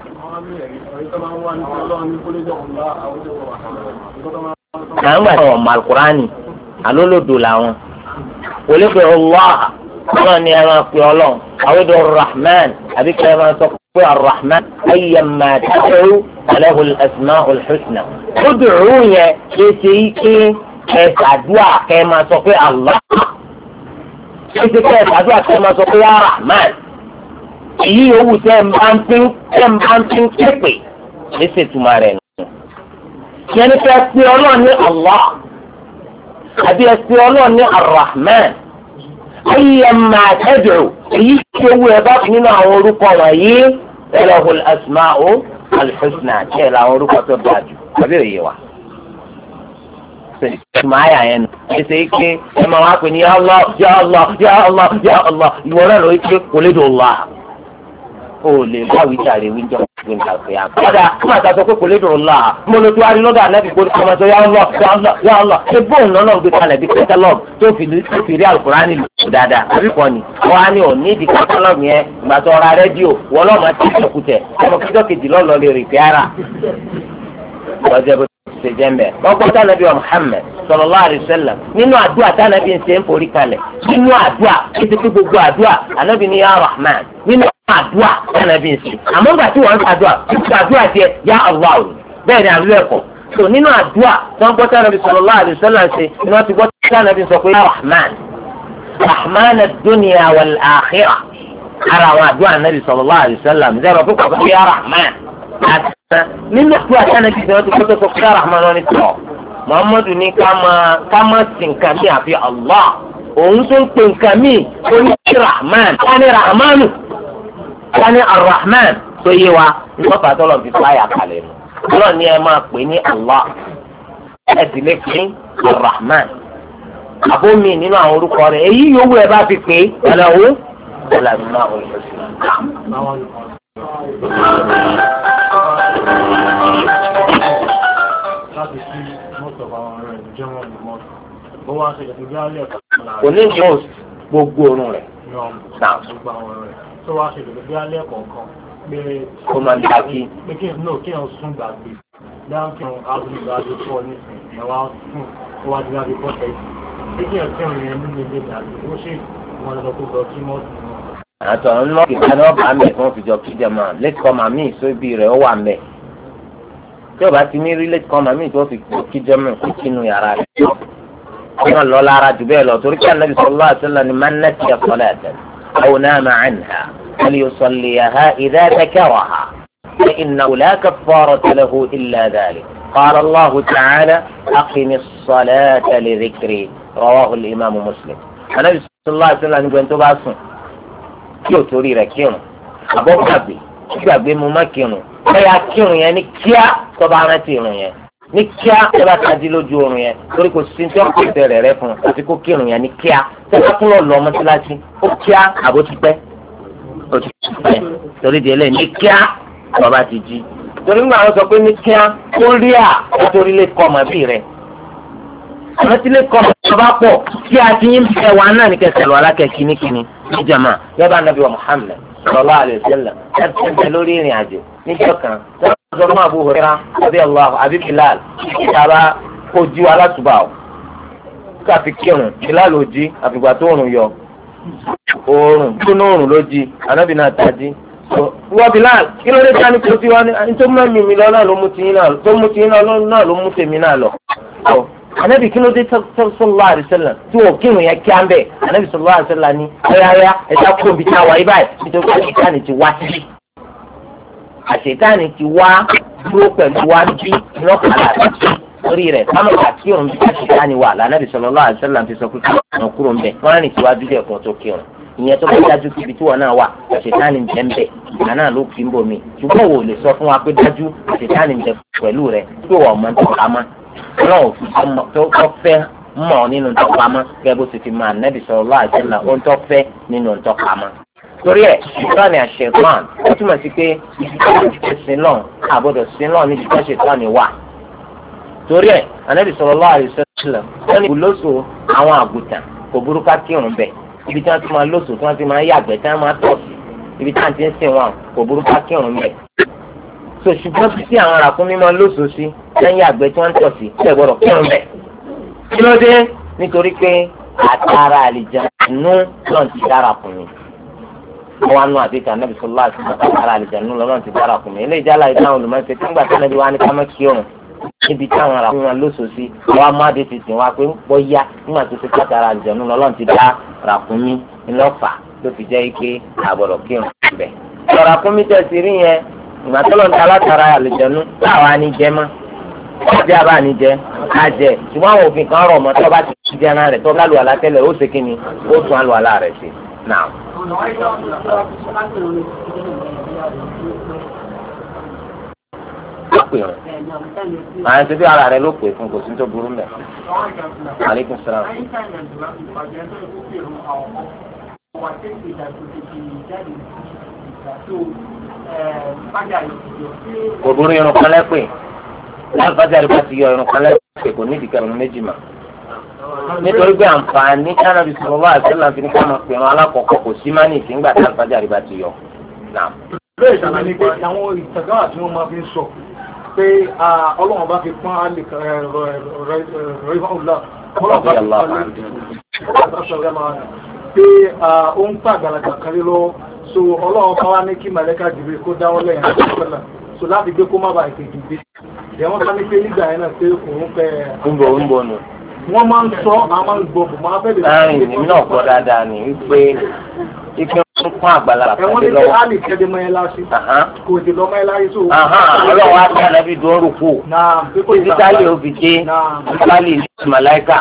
àwọn àti ọmọ alukurani alólòdò làwọn olùkọ́ allah wọn ni ẹ máa pe ọlọ́run àwòdò rahman àbí kí ẹ máa sọ pé arrahman ayyamma tad'u falahu al-asma'ul husna ó dùrú yẹn ṣe ṣe yí kí ẹ ṣàdúrà kẹ ẹ máa sọ pé allah ṣe ṣe kẹ ẹ ṣàdúrà kẹ ẹ máa sọ pé rahman èyí yòówù tẹ ẹ máa ń pín tẹ ẹ máa ń pín pépè ní ṣètùmọ̀ rẹ̀ nù yẹn ni kẹ pe ọlọ́run ní allah àbí ẹsẹ ọlọ́run ní arrahman ayyamma tad'u èyí tí owó ẹ bá fi nínú àwọn orúkọ wọ̀nyí lahul asma'u al-husna tí ẹ làwọn orúkọ tó dáa jù àbí òye wa. ìtumọ̀ àyà yẹn nù ẹsẹ̀ ike ẹ máa wá pè ní ya Allah ya Allah ya Allah ya Allah ìwọ náà ló ike kò lè dùn Allah o lè bá wíjàre wíjọ gbé nǹkan fẹ́ yà. kódà kí màá sọ pé kò lè dùn Allah mo lè tó wá rí lọ́dọ̀ ànábì kó kọ́ máa sọ ya Allah ya Allah ya Allah ṣé bóun náà náà gbé kalẹ̀ bí kẹtàlọ́ọ̀gù tó fi tó fi rí alukurani lò dáadáa àbí kọ́ ni wọ́n á ní òní ìdí kẹtàlọ́ọ̀gù yẹn ìgbà tó ra rédíò wọ́n lọ́ọ́ máa ti ìṣòkùtẹ̀ ọmọ kíjọ́ kejì lọ́ọ́ lè rìn kíára. ṣe jẹ́ mbẹ́. wọ́n gbọ́ tánàbí wa Muhammad sallallahu alaihi wasallam nínú àdúrà tánàbí ń ṣe ń forí kalẹ̀ nínú àdúrà títí pé gbogbo àdúrà ànábì ní ya Rahman nínú àdúrà tánàbí ń ṣe. àmọ́ gbà tí wọ́n ń ṣàdúrà gbogbo àdúrà tiẹ̀ ya Allah bẹ́ẹ̀ ni àlú ẹ̀kọ́. tó nínú àdúrà tí wọ́n gbọ́ tánàbí sallallahu alaihi wasallam ṣe ni wọ́n ti gbọ́ tánàbí sọ pé ya Rahman Rahman ad-dunya wal akhirah ara àwọn àdúrà ànábì sallallahu alaihi wasallam zẹ́rọ̀ fún kọ̀ọ̀kan ya Rahman nínú ìlú àtànàbí tí wọ́n ti kọ́kọ́ sọ fún Rahman ní tọ́ Muhammadu ní ká máa ká máa sìn nǹkan mi àfi Allah òun tó ń pè nǹkan mi ó ní Rahman ká ní Rahmanu ká ní Ar-Rahman tó yé wa nígbà pàtó lọ́n fi fáyà kalẹ̀ nù ọlọ́run ní ẹ máa pè ní Allah ẹ sì lè pè ní Ar-Rahman àbómi nínú àwọn orúkọ rẹ̀ èyí yòówù ẹ bá fi pè é ọ̀làwó ọ̀làwó ọ̀làwó. láti sí mọ́tò àwọn ọ̀rẹ́ ìjọba ìmọ̀ bó wá ṣe ìgbé alẹ́ ẹ̀kọ́ kò ní ìjọ gbogbo orun rẹ̀ náà gbogbo àwọn ọ̀rẹ́ tó wá ṣe ìgbé alẹ́ ẹ̀kọ́ kan pé kó máa dá kí pé kí n náà kí n sún gbàgbé dáhùn kí n ábúlé gbàgbé fọ́ nísìnyí ẹ̀ wá sùn ó wá dígbà bí bọ́tẹ̀ pé kí n kí n rìn nínú ilé ìdàgbé ó ṣe wọn lọ kó lọ sí mọ́tò náà. àtọ̀ ńlọ kìkà ní ọ̀bà mẹ́ fún òfìjọ kíjọ máa lẹ́tìkọ́ màmí ìsóbì rẹ̀ ó wà mẹ́ tí o bá ti ní rí lẹ́tìkọ́ màmí tó fi kíjọ mẹ́ kó kínú yàrá rẹ̀ wọn lọ lára jù bẹ́ẹ̀ lọ torí kí anabi sallallahu alaihi wasallam ni man nasiya salatan aw nama anha falyusalliha idha dhakaraha fa innahu la kaffarata lahu illa dhalik. قال الله تعالى أقم الصلاة لذكري رواه الإمام مسلم. النبي صلى الله عليه وسلم يقول أنتم بعصون كيو توري ركيون أبو كبي كبي ممكنون فيا كيون يعني كيا طبعا تيرون يعني ní kíá ẹ bá tají lójú oorun yẹn torí kò sí tí wọn kò bẹ̀rẹ̀ rẹ fún àti kó kírun yẹn ní kíá tí wọn tún lọ lọ mọ́sálásí ó kíá àbó ti pẹ́ ó ti pẹ́ torí di ẹlẹ́yìn ní kíá bàbá ti jí torí nígbà wọn sọ pé ní kíá ó rí à nítorí lè kọ́ ọmọ bí rẹ àwọn tí lè kọ́ ọmọ bá pọ̀ kí a ti yín bẹ̀ wá náà ní kẹsẹ̀ lọ alákẹ́ kínníkínní ní jama yọba nàbí wa Muhammad sallallahu alaihi wasallam ẹ ti ń bẹ lórí ìrìn àjò níjọ́ kan sọ́dún Abu Hurairah àbí Allah àbí Bilal ìjàmbá ojú alátùbà ọ̀ káfí kírun Bilal ojí àfìgbà tó òrùn yọ òórùn tó ní òórùn ló jí anábì náà tají wọ́n Bilal kí ló dé tí a ní kó tí wọ́n ní tó mú mi lọ náà ló mú tiyín náà tó mú tiyín náà ló mú tèmi náà lọ. anábì kí ló dé sallallahu alaihi wasallam tí wọ́n kírun yẹn kí á ń bẹ̀ anábì sallallahu alaihi wasallam ní ayáyá ẹ̀dá kó ibi tí a wà yí báyìí nítorí pé ìkànnì ti wá síbí àṣetáni ti wá dúró pẹ̀lú wá bí lọ́kàlà lórí rẹ̀ kámọ̀ àti òun bí àṣetáni wà lánàbì sallallahu alaihi wasallam ti sọ pé káwọn kúrò ń bẹ̀ wọ́n rìn síwájú dẹ̀ fún tó kírun ìyẹn tó bá dájú síbi tí wọn náà wà àṣetáni ń bẹ ń bẹ̀ ìgbà náà ló kí ń bomi ṣùgbọ́n wò lè sọ fún wa pé dájú àṣetáni ń bẹ pẹ̀lú rẹ̀ pé wọ́n mọ tó pamọ́ ọlọ́run tó fẹ́ mọ̀ nínú tó pamọ́ gẹ́gẹ́ bó ti fi máa nẹ́bì sallallahu alaihi wasallam ó ń tó fẹ́ nínú tó pamọ́ torí ẹ ìtọ́ni àṣetán ó túmọ̀ sí pé ìdíkọ́ sílọ̀n àbọ̀dọ̀ sílọ̀n ní ìdíkọ́ ṣetán ni wà. torí ẹ Ànábì sallallahu alaihi wasallam wọ́n ní ìlóso àwọn àgùntàn kò burú ká kírun bẹ̀ ibi tí wọ́n ti máa lóso tí wọ́n ti máa yàgbẹ́ tí wọ́n máa tọ̀ sí ibi tí wọ́n ti ń sìn wọn kò burú ká kírun bẹ̀. so ṣùgbọ́n tí àwọn ràkúnmí máa lóso sí lẹ́yìn yàgbẹ́ tí wọ́n ń tọ̀ sí ṣẹ̀ gbọ́dọ̀ kírun bẹ̀. kí ló dé nítorí pé àtàrà àlìjánu náà ti dára fún mi àwọn anú àti ìtàn nàbì sọlá àti ìtàn ara àlìjánu lọ́nà ti dára fún mi ilé ìjálá ìtàn olùmọ̀ọ́sẹ̀ tí ń gbà tí nàbì wa ní ká má kí òun níbi táwọn ará fún wọn lóṣooṣì àwọn amáde ti sìn wá pé bóyá nígbà tó ti pàtàkì ara àlìjánu lọ́nà ti dá ra fún mi ńlọ́fà ló fi jẹ́ ike àbọ̀rọ̀ kí òun bẹ̀. ọ̀rọ̀ fún mi tẹ̀sí rí yẹn ìgbà tó lọ́n ta látara àlìjánu táwa ní jẹ mọ́ ọjà bá ní jẹ àjẹ ṣùgbọ́n àwọn òfin kan rọ̀ mọ́ tó bá ti jẹ́ ara rẹ̀ tó bá lù àlá tẹ́lẹ̀ ó ṣe kí ni ó tún àlù àlá rẹ̀ sí náà. Pè ọ́. Àwọn ẹ̀sìn bí ara rẹ̀ ló pè fún kò sí tó burú mẹ́. Aleykum salaam. Kò burú irun kan lẹ́pẹ̀. Láti bá jáde bá ti yọ irun kan lẹ́pẹ̀ kò ní ìdíkẹ́ irun méjì mà. Nítorí pé àǹfààní kánábì sọ̀rọ̀ wá àti ẹ̀là fi ní ká máa pè wọn alákọ̀ọ́kọ́ kò sí mánì tí ń gbà tí àlùfáàjà bá ti yọ. Bẹ́ẹ̀ ìṣàlàyé ni pé àwọn ìtàgáwà tí wọ́n máa fi ń sọ pé ọlọ́run bá fi pọ́n á lè rẹ̀ ọ̀la ọlọ́run bá fi pọ́n á lè pé ó ń pa àgbàlagbà kan lé lọ́wọ́ so ọlọ́run bá wá ní kí màlẹ́kà jìbìrì kó dáwọ́ lẹ́yìn àti ìpínlẹ̀ so láti gbé kó má bàa ìkejì gbé ìyẹn bá ní pé nígbà yẹn náà pé òun fẹ́. ń bọ̀ ń bọ̀ nù. wọ́n máa ń sọ àwọn máa ń gbọ́ bò máa fẹ́ lè. láàrin èmi náà kọ́ dáadáa ni wípé ike ń fún àgbàlagbà kan lé lọ́wọ́. ẹ̀wọ̀n ní pé á lè kẹ́dẹ́ mọ́ ẹ láṣí. kò dé lọ́ mọ́ ẹ láyé tó. ọlọ́run á fẹ́ ànábì dùn rúkú. títí táyé òbí dé nípàlì màláìkà.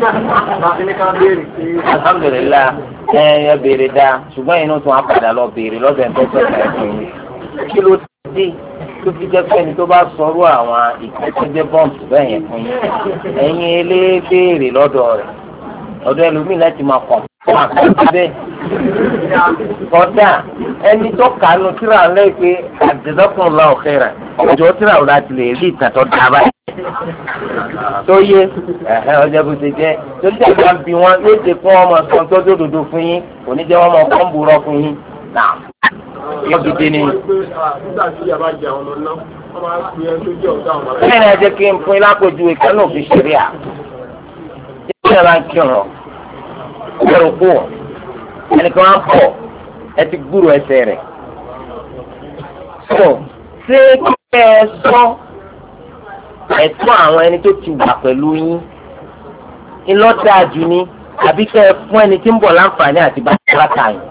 alhamdulilayi ẹ ẹ béèrè dáa ṣùgbọ́n inú tún á padà lọ béèrè lọ́sẹ̀ tó sọ̀tà ẹ̀fọ́ yìí. kí ló dé tó fi jẹ́ pé ẹni tó bá sọ̀rọ̀ àwọn ìkẹ́kẹ́jẹ́ bọ́ǹsì bẹ́ẹ̀ yẹn fún yín ẹ̀yin eléébéèrè lọ́dọ̀ rẹ̀ ọ̀dọ̀ ẹlòmíì láti máa kọ̀ fún àkọ́kọ́ bẹ́ẹ̀. kọ́dà ẹni tó kàánú tíra ńlẹ́ pé àdìsọ́kùn ńlá ọ̀kẹ́ rẹ̀ ọjọ́ tíra ò láti lè rí ìtàn tó dábà tó yé ẹ̀hẹ́ ọjọ́ bó ṣe jẹ́ tó ń tẹ̀lé wọn bí wọn yóò ṣe fún ọmọ sọ tó dòdòdò fún yín kò ní jẹ́ wọn mọ kọ́ńbùrọ̀ fún yín náà yóò gidi ni. bẹ́ẹ̀ ni ẹ jẹ́ kí n fún yín lápòjú ìkànnì òfin ṣẹ̀rí à ṣé ẹ bá ń kírun ọ̀rọ̀ kú ẹnìkan á pọ̀ ẹ ti gbúrò ẹsẹ̀ rẹ̀. so ṣé kẹ́ ẹ sọ ẹ̀tọ́ àwọn ẹni tó ti wà pẹ̀lú yín ńlọ́dà jù ní àbí kẹ́ ẹ fún ẹni tí ń bọ̀ láǹfààní àti bàtàkà yìí.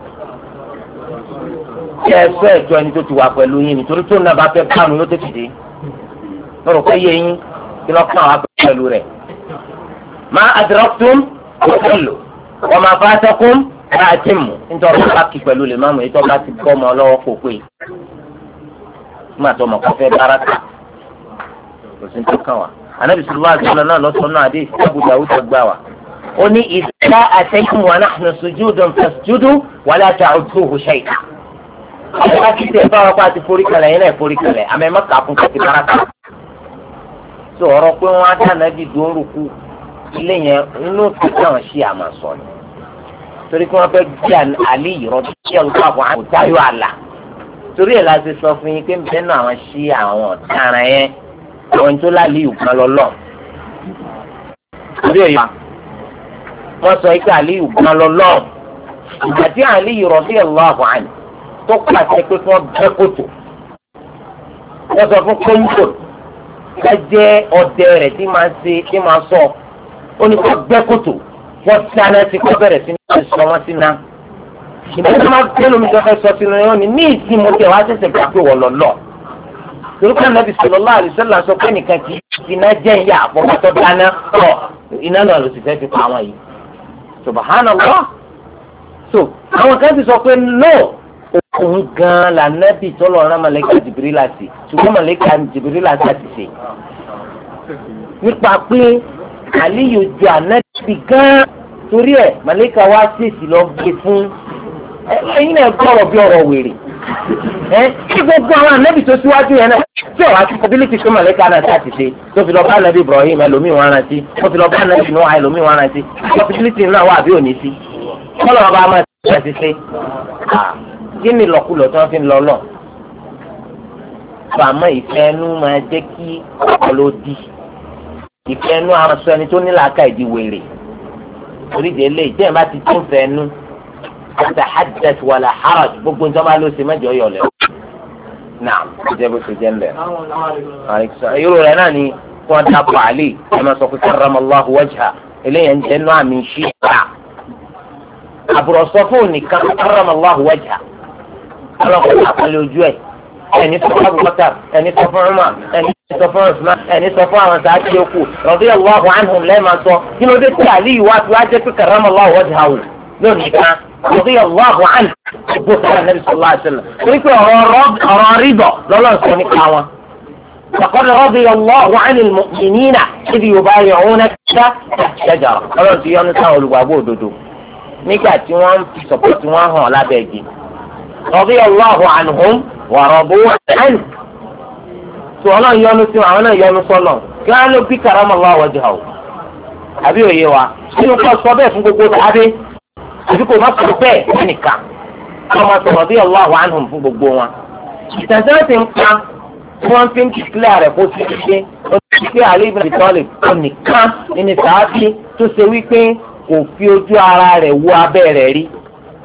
kẹ́ ẹ fẹ́ ẹ̀jọ́ ẹni tó ti wà pẹ̀lú yín nítorí tó náà bá fẹ́ bánu yóò tètè dé. mo rò pé yé yín kí lọ́ kàn wá pẹ̀lú rẹ̀. ma adraktum sallu wa ma fatakum fa'timmu nítorí wọn bá kí pẹ̀lú lè máàmù ètò ọba ti bọ́ ọmọ ọlọ́wọ́ kò pé nígbà tó ọmọ kan fẹ́ báràkà kò sí tó kàn wá. Ànábì sallallahu alaihi wasallam náà lọ́sọ̀ọ́ náà adé Abu Dawud gbà wá. ó ní idha ataytum wa nahnu sujudun fasjudu wa la ta'udduhu shay'a. àwọn akéde ẹ̀ báwọn pa ti forí kalẹ̀ yẹn náà forí kalẹ̀ àmọ́ ẹ má kà fún kàtí báràkà. tó ọ̀rọ̀ pé wọ́n á dá Ànábì dùn rúkú ilé yẹn inú títí àwọn ṣí àmà sọ ni torí kí wọ́n fẹ́ gbé àlè ìrọ̀bí kí ọlọ́pàá àwọn àwòtáyọ̀ àlà torí ẹ̀ la ti sọ fún yín pé ń bẹ́ẹ̀ náà àwọn ṣí àwọn ọ̀daràn yẹn àwọn tó láàlì ìgbọ́n lọ́lọ́ torí ẹ̀yà wọ́n sọ pé àlè ìgbọ́n lọ́lọ́ ìgbà tí àlè ìrọ̀bí ọlọ́pàá àná tó pàṣẹ pé kí wọ́n bẹ́ kòtò wọ́n sọ fún kóńgò ká jẹ́ ọdẹ rẹ̀ tí máa ṣe tí máa sọ ó ní kó bẹ́ kòtò wọ́n dáná sí kó bẹ̀rẹ̀ sí ní sọ wọ́n sí náà. ìgbà tí wọ́n gbé lómi tó fẹ́ sọ sínú yẹn ní ní ìsìn mo tẹ̀ wá ṣẹ̀ṣẹ̀ gbà pé wọ́n lọ lọ. torí pé Ànábì sallallahu alaihi wasallam sọ pé nìkan kì í iná jẹ́ ìyá àpọ̀pọ̀ tó dáná tọ̀ iná náà ló sì fẹ́ fi pa àwọn yìí. subhanallah. so àwọn kan ti sọ pé no òun gan-an là Nábì tọ́lọ̀ ọ̀rán màlẹ́kà Jibrila sí ṣùgbọ́n màlẹ́kà Jibrila ti ṣe. nípa pé Àlíyù ju Ànábì gan torí ẹ̀ màlẹ́kà wá ṣèṣì lọ gbé fún ẹ̀yin náà gbọ́rọ̀ bí ọ̀rọ̀ wèrè ẹ̀ kí gbogbo àwọn Ànábì tó síwájú yẹn náà tí ọ̀rọ̀ àti pọ́bílítì tó màlẹ́kà náà ṣáà ti ṣe tó fi lọ bá Ànábì Ibrahim ẹlòmíì wọn rántí tó fi lọ bá Ànábì Nuh ẹlòmíì wọn rántí pọ́bílítì náà wà bí òní sí kọ́lọ̀ ọba máa ṣe ti ṣe kí ni lọ́kùlọ̀ tí wọ́n fi ń lọ lọ fàmọ́ ìfẹ́ ẹnu máa jẹ́ kí ọ̀pọ̀lọ́ di ìfẹ́ ẹnu àwọn sọ ẹni tó ní làákà ìdí wèrè oríṣi eléyìí tí ẹ̀ bá ti tún fẹ́ ẹnu àti hadith wàlà haraj gbogbo nǹkan bá ló ṣe mẹ́jọ yọ̀ lẹ̀ náà ìjẹ́ bó ṣe jẹ́ ńlẹ̀. irú rẹ̀ náà ni kí wọ́n dápọ̀ àlè ẹ̀ máa sọ pé karramallahu wajha eléyìí ń jẹ́ nú àmì ṣíṣà àbúrò sọ fún nìkan karramallahu wajha ọlọ́kùnrin àpẹẹrẹ ojú ẹ̀ ẹni sọ fún Abubakar ẹni sọ fún Umar ẹni sọ fún Usman ẹni sọ fún àwọn sáájú yòókù radiyallahu anhum lẹ́ẹ̀ma sọ kí ló dé tí Aliyu wá tí wá jẹ́ pé karramallahu wajhahu lónìí kan radiyallahu anhu gbogbo sára Nabi sallallahu alaihi wasallam torí pé ọ̀rọ̀ ríbọ̀ lọ́lọ́ sọ nípa wọn. فقد رضي الله عن المؤمنين إذ يبايعونك تحت الشجرة ọlọ́run ti yọ́nú sáwọn olùgbàgbọ́ òdodo nígbà tí wọ́n fi sọ̀pọ̀ tí wọ́n hàn lábẹ́ igi. رضي الله عنهم ورضوا عنه tó ọlọ́run yọ́nú sí àwọn náà yọ́nú sọ́lọ̀ kí wọ́n á ló bí karramallahu wajhahu àbí òye wa nínú kọ́ sọ bẹ́ẹ̀ fún gbogbo tàbí àbí kò má sọ bẹ́ẹ̀ nìkan wọ́n máa sọ radiyallahu anhum fún gbogbo wọn. ìtàjẹ́ ti ń pa wọ́n fi ń kíkílẹ̀ rẹ̀ kó ti ṣe ó ti ṣe Ali ibn Abi Talib nìkan nínú sàábì tó ṣe wípé kò fi ojú ara rẹ̀ wo abẹ́ rẹ̀ rí.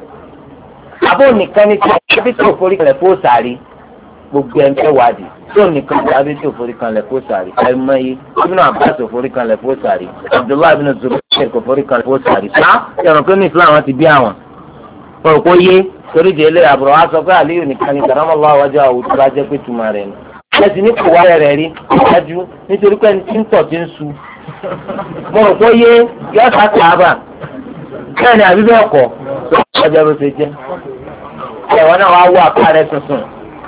àbó nìkan ní tí a tó forí kan lẹ̀ kó sàárì gbogbo ẹ̀ ń fẹ́ wádìí tó nìkan tí a bí tó forí kan lẹ̀ kó sàárì ẹ̀mọ́yé Ibn Abbas tó forí kan lẹ̀ kó sàárì Abdullahi ibn Zubair kò forí kan lẹ̀ kó sàárì. sá yọ̀rọ̀ pé ní Islam wọn ti bí àwọn wọn kò yé torí de ilé àbúrò wa sọ pé Aliyu nìkan ní karramallahu wajhahu tó bá jẹ́ pé tuma rẹ̀ ni. ẹ̀sìn ní kò wáyé rẹ̀ rí dájú nítorí pé ní tí ń tọ̀ ti ń su mo rò pé yé yọ̀ọ́sà kàába bẹ́ẹ̀ ni àbí bẹ́ẹ̀ kọ́ ọjọ́ bó ṣe jẹ́ ẹ̀wọ̀n náà wá wọ àpárẹ̀ tuntun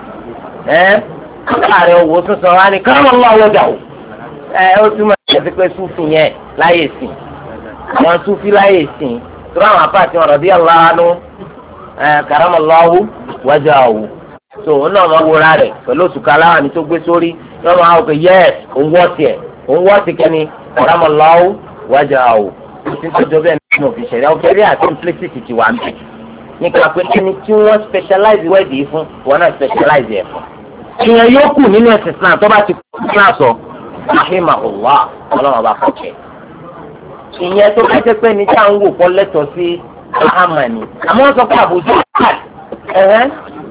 ẹ̀ àpárẹ̀ owó tuntun wa ni karramallahu wajhahu ẹ̀ ó túmọ̀ sí pé súfì yẹn láyè sìn àwọn súfì láyè sìn tó ráwọn apáàtì wọn radiyallahu anhu ẹ̀ karramallahu wajhahu tó òun náà máa wúra rẹ̀ pẹ̀lú òṣùkà aláwọ̀ ni tó gbé sórí yọ máa wọ pé yẹ́ẹ̀ òun wọ́ tiẹ̀ òun wọ́ ti kẹ́ni karramallahu wajhahu títọ́jọ́ bẹ́ẹ̀ nínú òfin ṣẹ̀ríà ọ̀fẹ́rẹ́ àti implicit ti wà mí. nípa pé ẹni tí wọ́n specialize wẹ́ẹ̀dì yìí fún wọn náà specialize ẹ̀ fún. ìyẹn yóò kù nínú ẹ̀sìn Islam tó bá ti kú náà sọ rahimahullah ọlọ́run bá kọ̀ọ̀kẹ́. ìyẹn tó bá jẹ́ pé ní táwọn wò kọ́ lẹ́tọ̀ọ́ sí ahamani àmọ́ wọ́n sọ pé àbójú ẹ̀hẹ́n.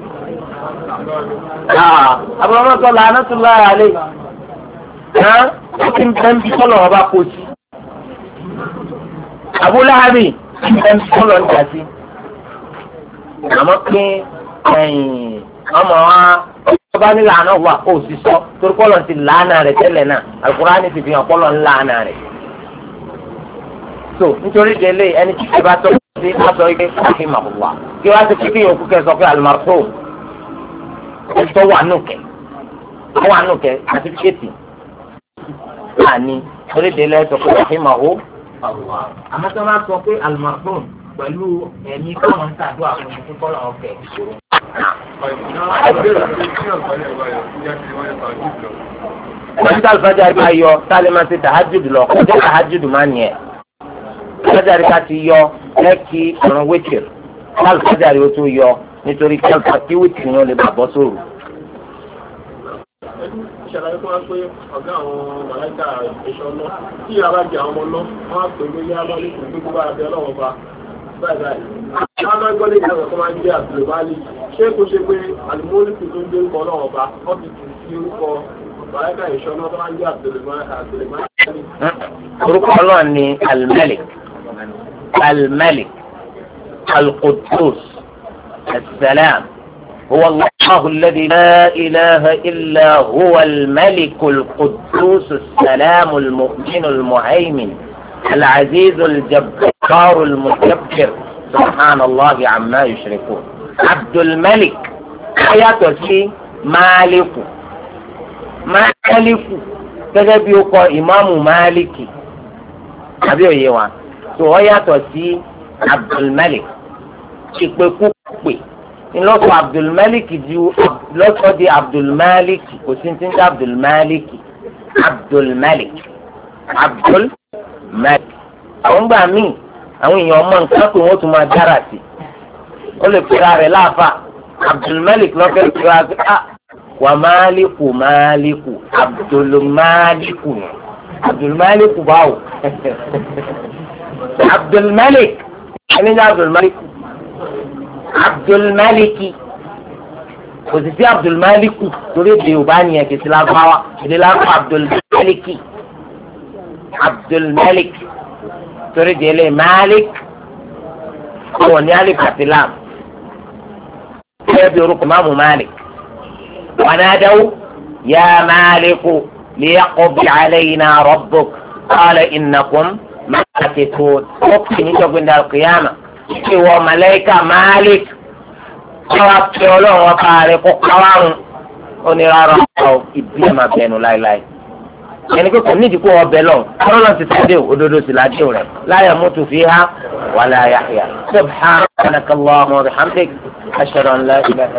àbúrò wọn sọ la'natullahi alayhi. ó ti ń bẹ́ẹ̀ bí kọ́lọ̀ wọn bá kó sí. Abu Lahabi ẹni tó lọ ń jà sí àmọ́ pé ọmọ wa ọba ní làánà wà kó o sì sọ torí pọ́lọ̀ ti làánà rẹ̀ tẹ́lẹ̀ náà Al-Qur'ani ti fi hàn pọ́lọ̀ ń làánà rẹ̀. so nítorí délé ẹni tí ìbá tó sí aṣọ ike káfí màbúwà kí wọ́n á ti kíkì yòókù kẹ́ sọ pé al-marhum ẹni tó wà nùkẹ́ wà nùkẹ́ àtifíkẹ́tì láàní torí délé ẹ sọ pé káfí màbú. àmọ́ tí wọ́n bá sọ pé al-marhum pẹ̀lú ẹ̀mí káwọn ń tàdúrà fún mi kọ́ làwọn fẹ́ ìṣòro. wọ́n ti àlùfáàjà bá yọ sálẹ̀ máa ti tahajjud lọ kọjá tahajjud máa ń yẹ. àlùfáàjà ká ti yọ lẹ́kì ọ̀ràn wẹ́tìrì àlùfáàjà rẹ̀ ó tó yọ nítorí kí wẹ́tìrì yẹn lè bà bọ́ sóòrù. ìṣàlàyé fún wa pé ọ̀gá àwọn màláìka ìṣọ́ náà tí a bá jẹ àwọn ọmọ náà wọ́n á pè é ní abọ́lẹ́kùn pé kó bá a bẹ ọlọ́wọ́ bá báyìí báyìí. àwọn máa ń gbọ́ lẹ́yìn àwọn kan máa ń jẹ́ àtìlẹ́bálì ṣé kò ṣe pé àlùmọ́ọ́lùkù tó ń gbé orúkọ ọlọ́wọ́ bá wọ́n ti tù sí orúkọ màláìka ìṣọ́ náà tó máa ń jẹ́ àtìlẹ́bálì. orúkọ ọlọ́run ni al-Malik al-Malik al-Quddus as-Salam. هو الله الذي لا إله إلا هو الملك القدوس السلام المؤمن المهيمن العزيز الجبار المتكبر سبحان الله عما يشركون. عبد الملك حياته في مالك مالك gẹ́gẹ́ bí ó kọ ìmáàmù máàlìkì àbí òye wa tó wọ́n yàtọ̀ sí abdulmalik ìpèkúpè ńlọ́sọ̀ abdulmalik ju lọ́sọ̀ di abdulmalik kò sí ti ń dá abdulmalik abdulmalik abdulmalik. àwọn gbà míì àwọn èèyàn ọmọ nǹkan pé wọ́n tún máa dára sí ó lè pera rẹ̀ láàfà abdulmalik lọ́fẹ̀ẹ́ pera rẹ̀ ah wà máàlìkù máàlìkù abdulmaliku abdulmaliku báwo abdulmalik ẹni ní abdulmaliku abdulmaliki kò sì sí abdulmaliku torí èdè yorùbá nìyẹn kì í sí lágbáwá èdè lágbáwá abdulmaliki abdulmalik torí èdè ilé malik wọn ní alif àti lam ẹ bí orúkọ máàmù malik. ونادوا يا مالك ليقضي علينا ربك قال إنكم ماكثون وقت نجوا عند القيامة هو ملائكة مالك قرأتوا وقارق قوام ونرى ìbí ma bẹnu láíláí ẹni pé kò ní ìdíkò ọbẹ̀ lọ ọlọ́run ti sáré òdodo sí ládé rẹ̀ la yamutu fiha wala yahya subhanaka Allahumma wa bihamdik ashhadu an la ilaha